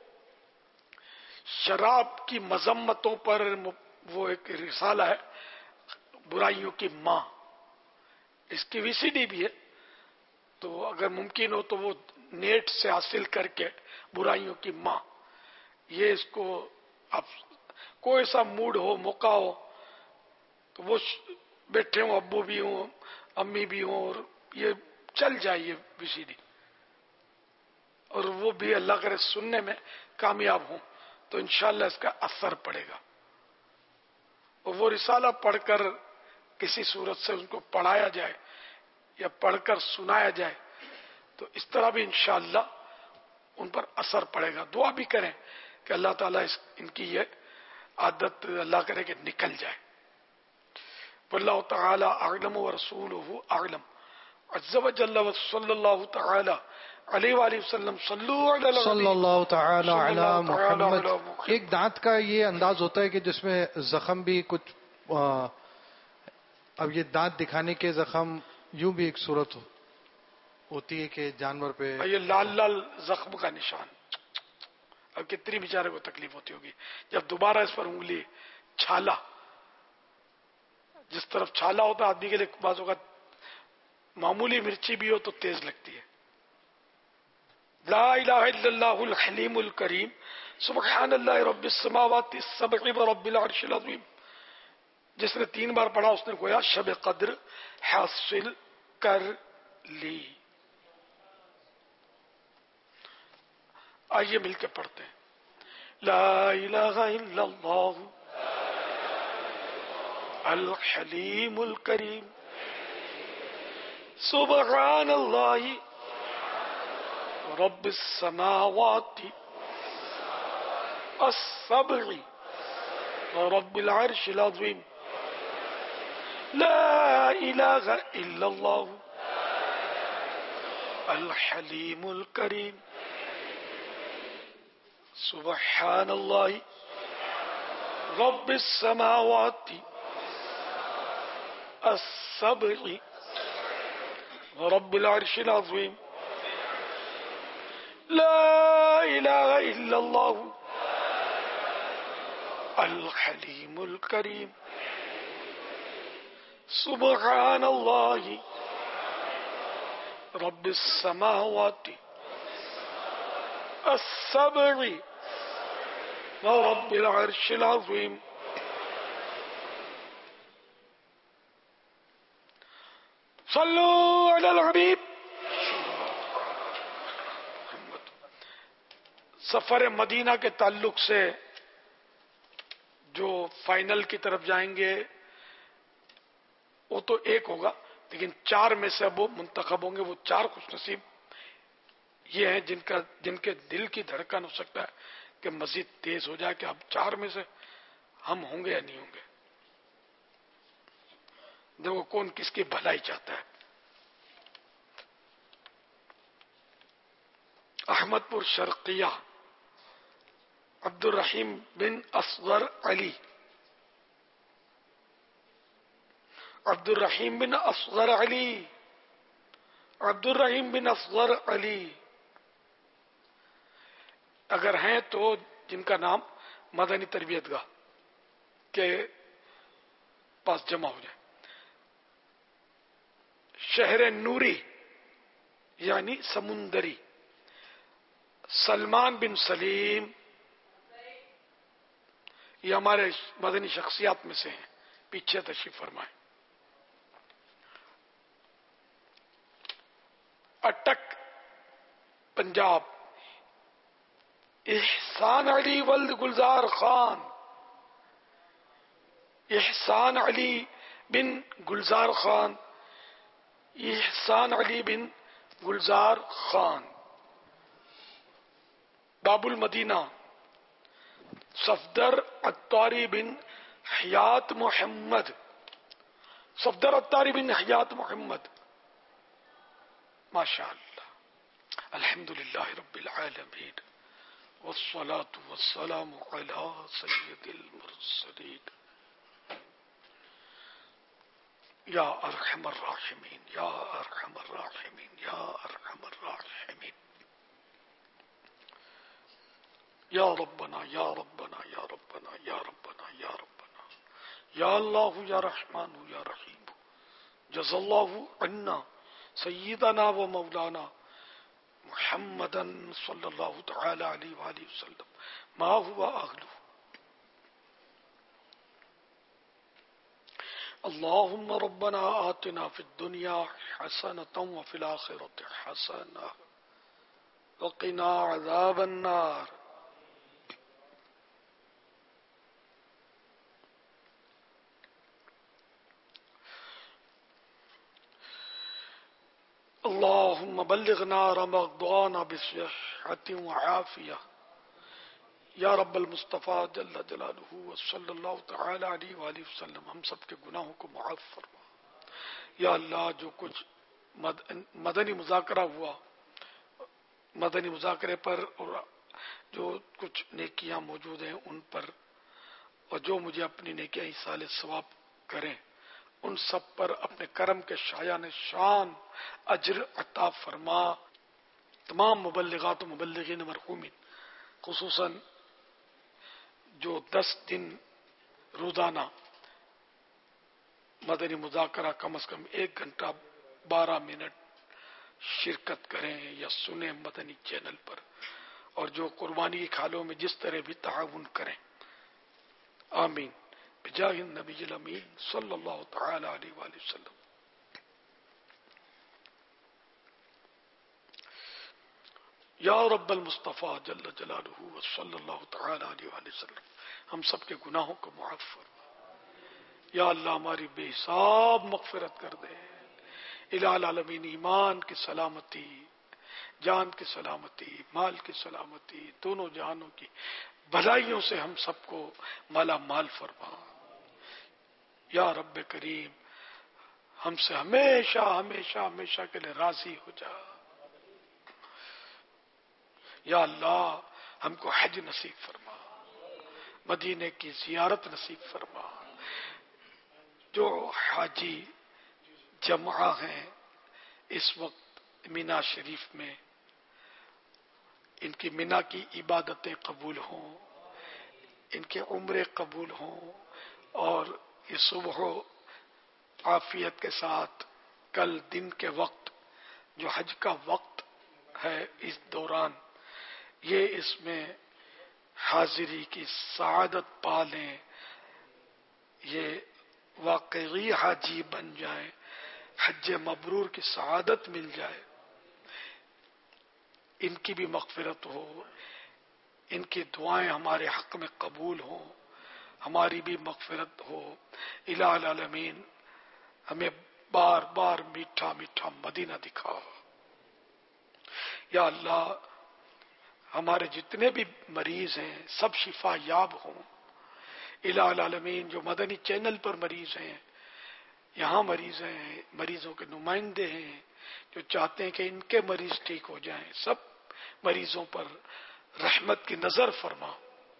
شراب کی مذمتوں پر وہ ایک رسالہ ہے برائیوں کی ماں, اس کی وی سی ڈی بھی ہے, تو اگر ممکن ہو تو وہ نیٹ سے حاصل کر کے برائیوں کی ماں, یہ اس کو اب کوئی سا موڈ ہو موقع ہو تو وہ بیٹھے ہوں, ابو بھی ہوں امی بھی ہوں, اور یہ چل جائے یہ وی سی ڈی, اور وہ بھی اللہ کرے سننے میں کامیاب ہوں تو انشاءاللہ اس کا اثر پڑے گا. اور وہ رسالہ پڑھ کر کسی صورت سے ان کو پڑھایا جائے یا پڑھ کر سنایا جائے تو اس طرح بھی انشاءاللہ ان پر اثر پڑے گا. دعا بھی کریں کہ اللہ تعالیٰ اس ان کی یہ عادت اللہ کرے کہ نکل جائے. واللہ تعالی اعلم ورسولہ اعلم عز وجل وصلی اللہ تعالی علیہ وآلہ وسلم صلی اللہ تعالی علی محمد. ایک دانت کا یہ انداز ہوتا ہے کہ جس میں زخم بھی کچھ, اب یہ دانت دکھانے کے زخم یوں بھی ایک صورت ہوتی ہے کہ جانور پہ یہ لال لال زخم کا نشان. اب کتنی بیچارے کو تکلیف ہوتی ہوگی جب دوبارہ اس پر انگلی چھالا, جس طرف چھالا ہوتا ہے آدمی کے لیے بعض اوقات معمولی مرچی بھی ہو تو تیز لگتی ہے. لا الہ الا اللہ الحلیم الکریم سبحان اللہ رب السماوات السبع ورب العرش العظیم. جس نے تین بار پڑھا اس نے گویا شب قدر حاصل کر لی. آئیے مل کے پڑھتے ہیں. لا الہ الا اللہ الحلیم الکریم سبحان اللہ رب السماوات السبع ورب العرش العظیم. لا الہ الا اللہ الحلیم الکریم سبحان اللہ رب السماوات السبع ورب العرش العظیم. لا الہ الا اللہ الحلیم الکریم سبحان اللہ رب السماوات السبع ورب العرش العظیم. صلو علی الحبیب. سفر مدینہ کے تعلق سے جو فائنل کی طرف جائیں گے وہ تو ایک ہوگا، لیکن چار میں سے اب وہ منتخب ہوں گے. وہ چار خوش نصیب یہ ہیں جن کا جن کے دل کی دھڑکن ہو سکتا ہے کہ مزید تیز ہو جائے کہ اب چار میں سے ہم ہوں گے یا نہیں ہوں گے. دیکھو کون کس کی بھلائی چاہتا ہے. احمد پور شرقیہ عبد الرحیم بن اصغر علی عبد الرحیم بن اصغر علی عبد الرحیم بن اصغر علی اگر ہیں تو جن کا نام مدنی تربیت گاہ کے پاس جمع ہو جائے. شہر نوری یعنی سمندری سلمان بن سلیم یہ ہمارے مدنی شخصیات میں سے ہیں، پیچھے تشریف فرمائیں. اٹک پنجاب احسان علی ولد گلزار خان احسان علی بن گلزار خان احسان علی بن گلزار خان. باب المدینہ صفدر عطاری بن حیات محمد صفدر عطاری بن حیات محمد. ماشاء اللہ الحمدللہ رب العالمین والصلاة والسلام علی سید المرسلین. یا ارحم الراحمین یا ارحم الراحمین یا ارحم الراحمین. یا ربنا یا ربنا یا ربنا یا ربنا یا ربنا یا اللہ یا رحمان یا رحیم. جزا اللہ عنا سیدنا و مولانا محمدا صلی اللہ تعالی علیہ وآلہ وسلم ما هو اہلہ. اللهم ربنا آتنا في الدنيا حسنة وفي الآخرة حسنة وقنا عذاب النار. اللهم بلغنا رمضان بصحة وعافية یا رب المصطفیٰ جل جلالہ وصلی اللہ تعالی علیہ وآلہ وسلم. ہم سب کے گناہوں کو معاف فرما. یا اللہ جو کچھ مدنی مذاکرہ ہوا مدنی مذاکرے پر اور جو کچھ نیکیاں موجود ہیں ان پر اور جو مجھے اپنی نیکیاں ایصال ثواب کریں ان سب پر اپنے کرم کے شایان شان اجر عطا فرما. تمام مبلغات و مبلغین مرحومین خصوصاً جو دس دن روزانہ مدنی مذاکرہ کم از کم ایک گھنٹہ بارہ منٹ شرکت کریں یا سنیں مدنی چینل پر اور جو قربانی کی کھالوں میں جس طرح بھی تعاون کریں. آمین بجاہ النبی الامین صلی اللہ تعالی علیہ وآلہ وسلم. یا رب المصطفیٰ جل جلالہ وصلی اللہ تعالی علیہ وآلہ وسلم. ہم سب کے گناہوں کو معاف فرما. یا اللہ ہماری بے حساب مغفرت کر دے. الہ العالمین ایمان کی سلامتی جان کی سلامتی مال کی سلامتی دونوں جہانوں کی بھلائیوں سے ہم سب کو مالا مال فرما. یا رب کریم ہم سے ہمیشہ ہمیشہ ہمیشہ کے لیے راضی ہو جا. یا اللہ ہم کو حج نصیب فرما مدینے کی زیارت نصیب فرما. جو حاجی جمعہ ہیں اس وقت مینا شریف میں ان کی مینا کی عبادتیں قبول ہوں ان کے عمرے قبول ہوں اور یہ صبح عافیت کے ساتھ کل دن کے وقت جو حج کا وقت ہے اس دوران یہ اس میں حاضری کی سعادت پالیں، یہ واقعی حاجی بن جائیں، حج مبرور کی سعادت مل جائے، ان کی بھی مغفرت ہو، ان کی دعائیں ہمارے حق میں قبول ہوں، ہماری بھی مغفرت ہو۔ الہ العالمین ہمیں بار بار میٹھا میٹھا مدینہ دکھاؤ۔ یا اللہ ہمارے جتنے بھی مریض ہیں سب شفا یاب ہوں۔ الہ العالمین جو مدنی چینل پر مریض ہیں، یہاں مریض ہیں، مریضوں کے نمائندے ہیں جو چاہتے ہیں کہ ان کے مریض ٹھیک ہو جائیں، سب مریضوں پر رحمت کی نظر فرما۔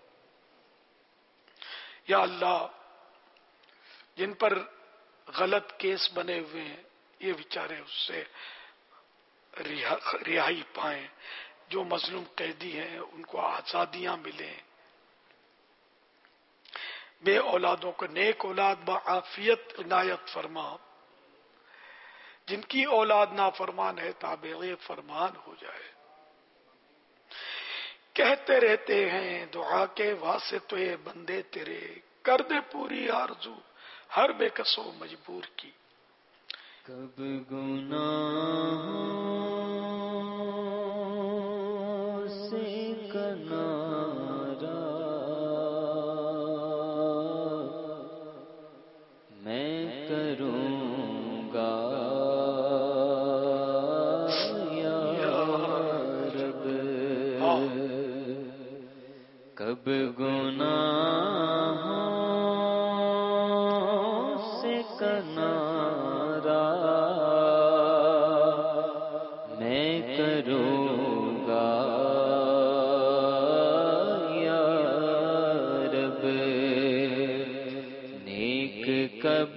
یا اللہ جن پر غلط کیس بنے ہوئے ہیں یہ بیچارے اس سے رہائی پائیں، جو مظلوم قیدی ہیں ان کو آزادیاں ملیں، بے اولادوں کو نیک اولاد بعافیت عنایت فرما، جن کی اولاد نافرمان ہے تابع فرمان ہو جائے۔ کہتے رہتے ہیں دعا کے واسطے بندے تیرے، کر دے پوری آرزو ہر بے کس و مجبور کی۔ کب گناہوں سے کنارہ میں کروں گا یا رب، کب گناہوں سے کنارہ میں کروں گا یا رب، نیک کب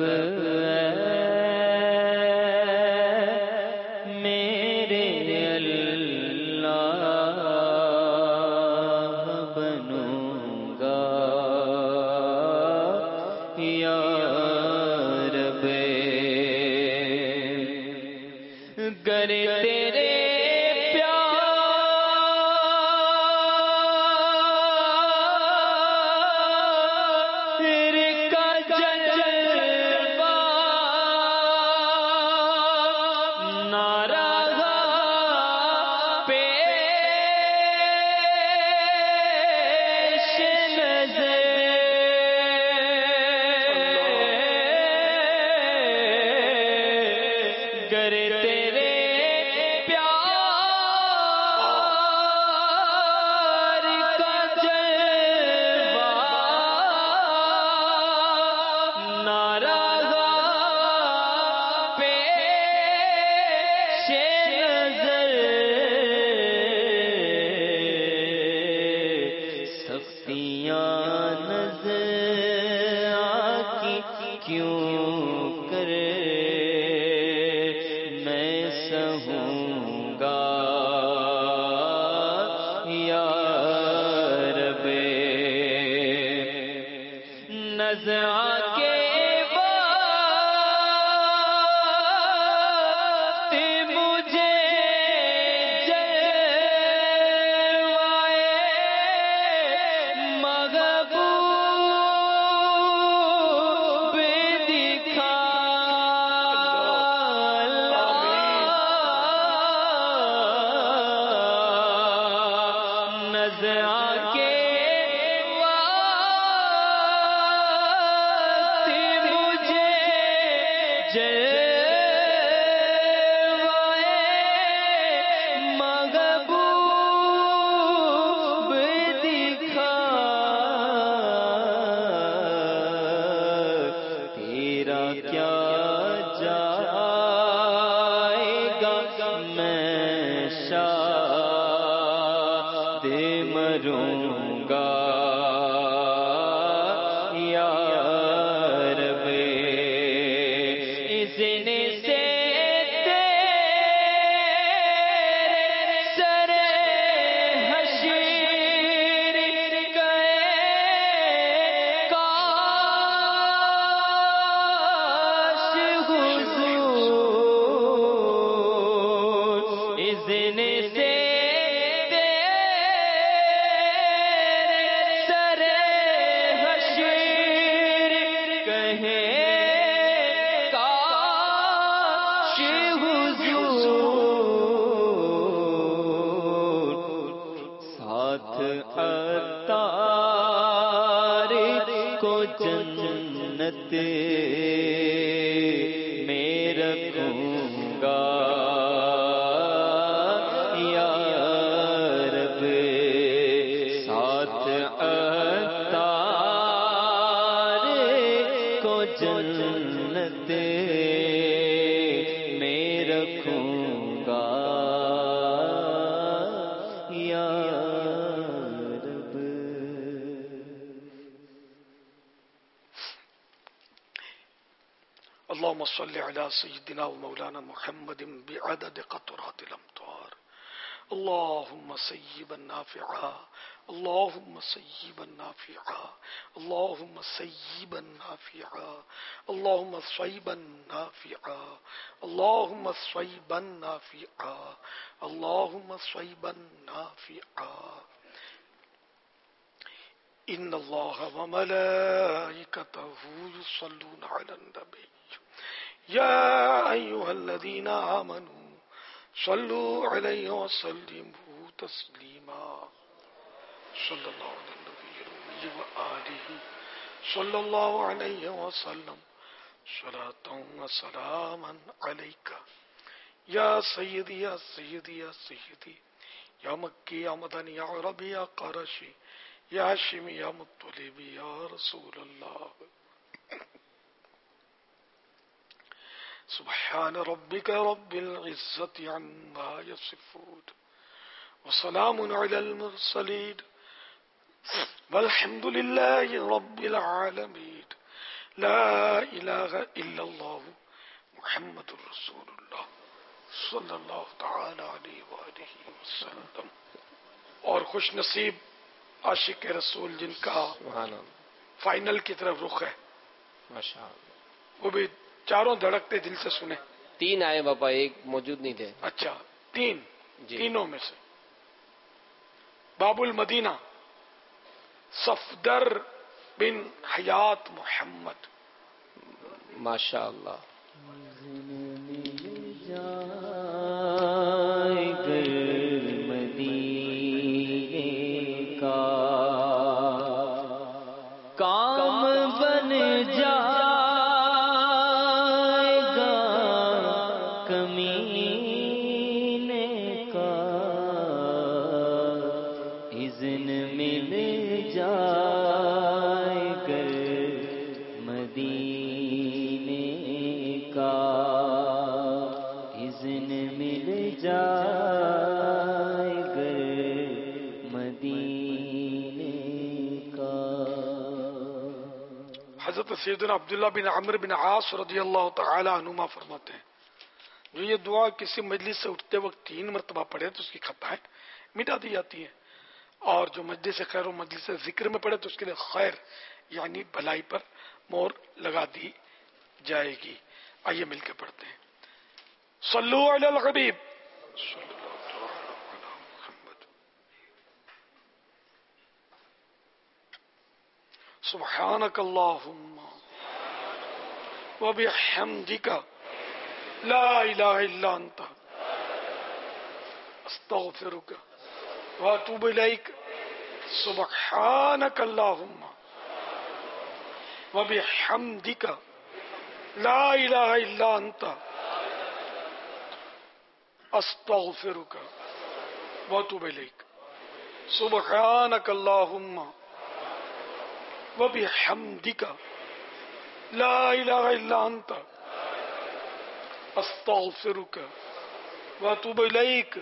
عطار کو جنت میں رکھوں گا یا رب، ساتھ عطار کو جنت میں رکھوں گا یا رب۔ اللهم صل على سيدنا ومولانا محمد بعدد قطرات الامطار، اللهم سيبا نافعا، اللهم سيبا نافعا، اللهم سيبا نافعا، اللهم صيبا نافعا، اللهم صيبا نافعا، اللهم صيبا نافعا۔ ان الله وملائكته يصلون على النبي يا أيها الذين آمنوا صلوا عليه وسلموا تسليما، صلى الله على النبي الأمي وآله صلى الله عليه وسلم صلاة وسلاما عليك يا سيدي يا سيدي يا سيدي يا مكي يا مدني يا عربي يا قرشي يا هاشمي يا مطلبي يا رسول الله۔ سبحان ربك رب العزة عما يصفون وسلام على المرسلين والحمد لله رب العالمين، لا إله إلا الله محمد رسول الله صلی اللہ تعالی علیہ وآلہ وسلم۔ اور خوش نصیب عاشق رسول جن کا فائنل کی طرف رخ ہے، وہ بھی چاروں دھڑکتے دل سے سنے۔ تین آئے باپا، ایک موجود نہیں تھے۔ اچھا، تین جی۔ تینوں میں سے باب المدینہ صفدر بن حیات محمد، ماشاء اللہ۔ مدینے کا کام بن جا سیدنا عبداللہ بن عمرو بن عاص رضی اللہ تعالی عنہما فرماتے ہیں، جو یہ دعا کسی مجلس سے اٹھتے وقت تین مرتبہ پڑھے تو اس کی خطائیں مٹا دی جاتی ہیں، اور جو مجلس خیر و مجلس ذکر میں پڑھے تو اس کے لیے خیر یعنی بھلائی پر مور لگا دی جائے گی۔ آئیے مل کے پڑھتے ہیں۔ صلو علی الحبیب، سبحانک اللہم وبحمدک لا الہ الا انت استغفرک واتوب الیک، سبحانک اللہم وبحمدک لا الہ الا انت استغفرک واتوب الیک، سبحانک اللہم وبحمدک لا الہ الا انت استغفرک واتوب الیک۔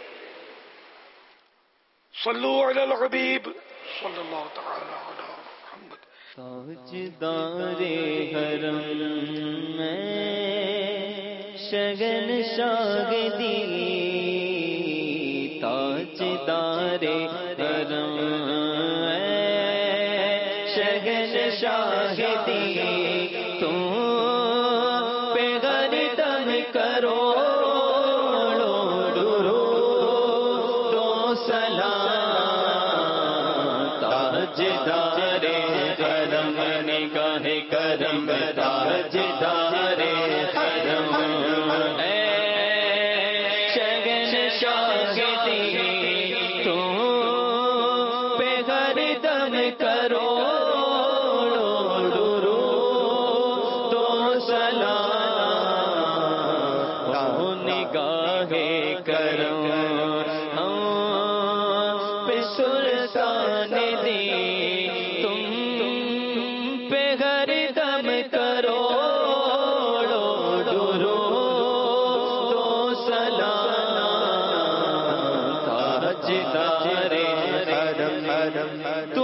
صلو علی الحبیب صلی اللہ تعالی علی محمد۔ تاجدار حرم میں شگن شاگدی، تاجدار حرم شاہدی، تو پہ گردن کرو دو سلام، تاجدار حرم نگاہ کرم، تاجدار حرم اے شگن شاہدی، تو سلطان دی تم پہ ہر دم کرو درود و سلام تاجدار حرم تو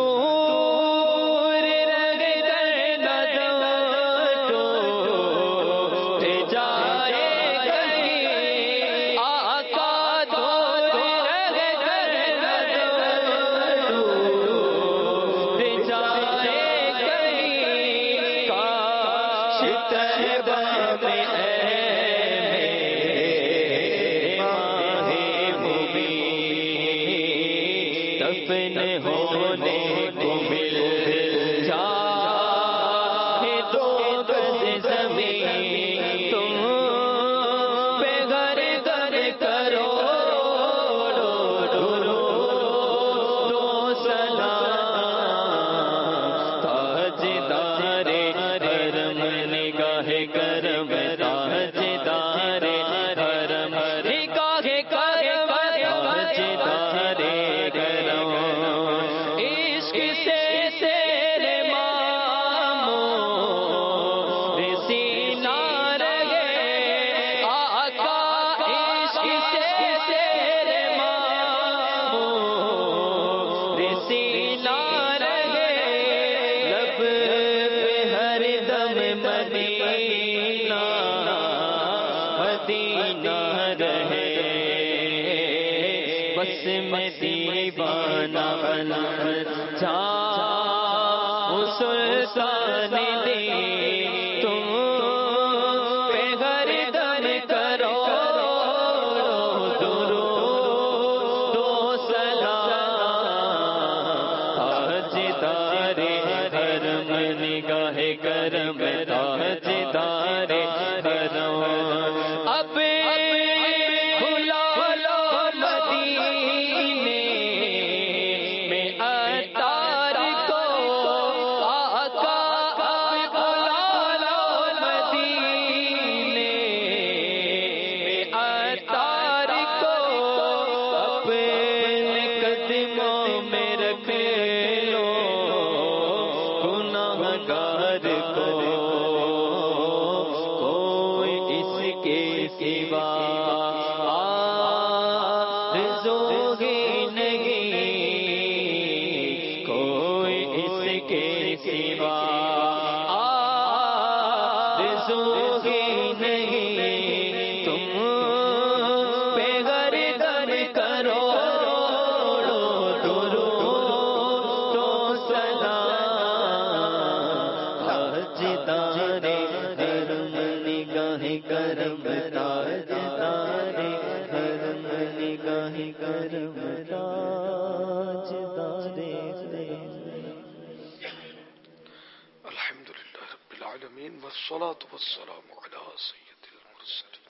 والصلاة والسلام على سيد المرسلين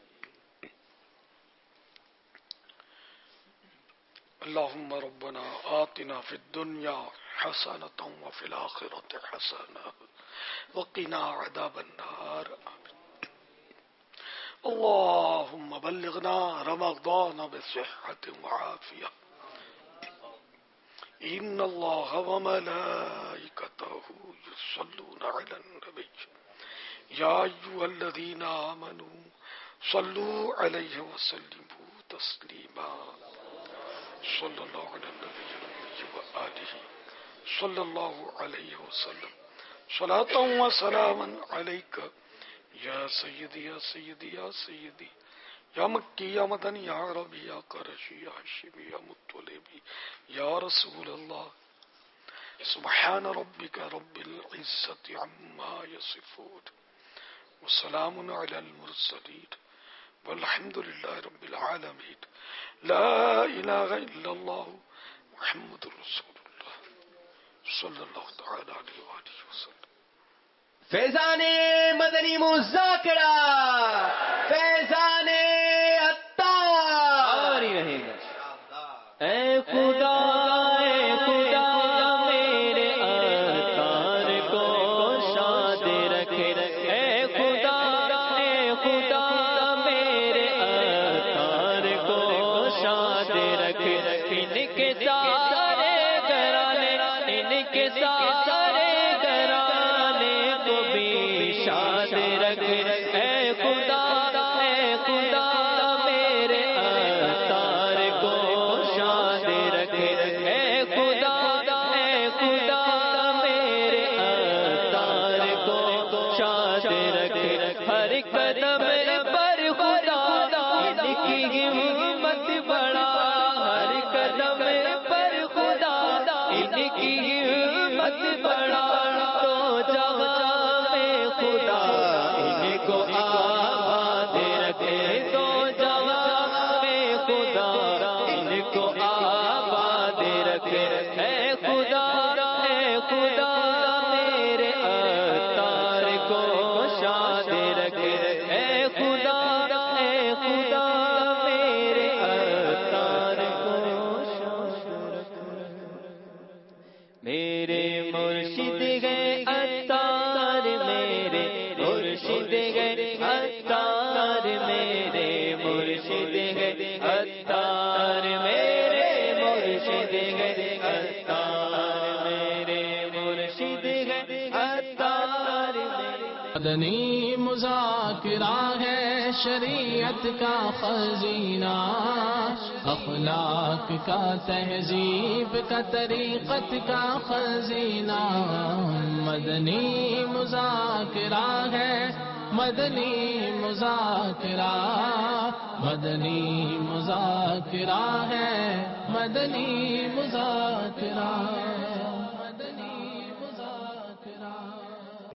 اللهم ربنا آتنا في الدنيا حسنة وفي الآخرة حسنة وقنا عذاب النار اللهم بلغنا رمضان بصحة وعافية إن الله وملائكته يصلون على النبي يا أيها الذين آمنوا صلوا عليه وسلموا تسليما صلى الله على النبي وآله صلى الله عليه وسلم صلاة وسلاما عليك يا سيدي يا سيدي يا سيدي يا مكي يا مدني يا عربي يا قرشي يا هاشمي يا مطلبي يا رسول الله سبحان ربك رب العزة عما يصفون وسلام على المرسلين والحمد لله رب العالمين لا إله إلا الله محمد رسول الله صلى الله تعالى عليه وآله وسلم فیضان مدنی مذاکرہ فیضان عطار رہے گا اے خدا اے خدا میرے عطار کو شاد رکھے اے خدا اے خدا میرے عطار کو شاد رکھے ان کے سارے کے سارے گرانے کو بھی شاد رکھ اے خدا اے خدا میرے اتار کو شاد رکھ اے خدا اے خدا میرے اتار کو شاد رکھ ہر قدم پر خدا ان کی ہمت بڑا ہر قدم پر خدا ان کی ہمت بڑا تو جہاں میں خدا ان کو آباد رکھے تو جہاں میں خدا ان کو آباد رکھے اے خدا اے خدا میرے اتار کو شاد رکھے اے خدا اے خدا میرے اتار کو شاد رکھے میرے مرشد گئے اتار میرے مرشد گئے اتار میرے مرشد گئے اتار میرے مرشد گئے اتار میرے مرشد گئے اتار مدنی مذاکرہ ہے شریعت کا خزینہ اخلاق کا تہذیب کا طریقت کا خزینہ مدنی مذاکرہ ہے مدنی مذاکرہ مدنی مذاکرہ ہے مدنی مذاکرہ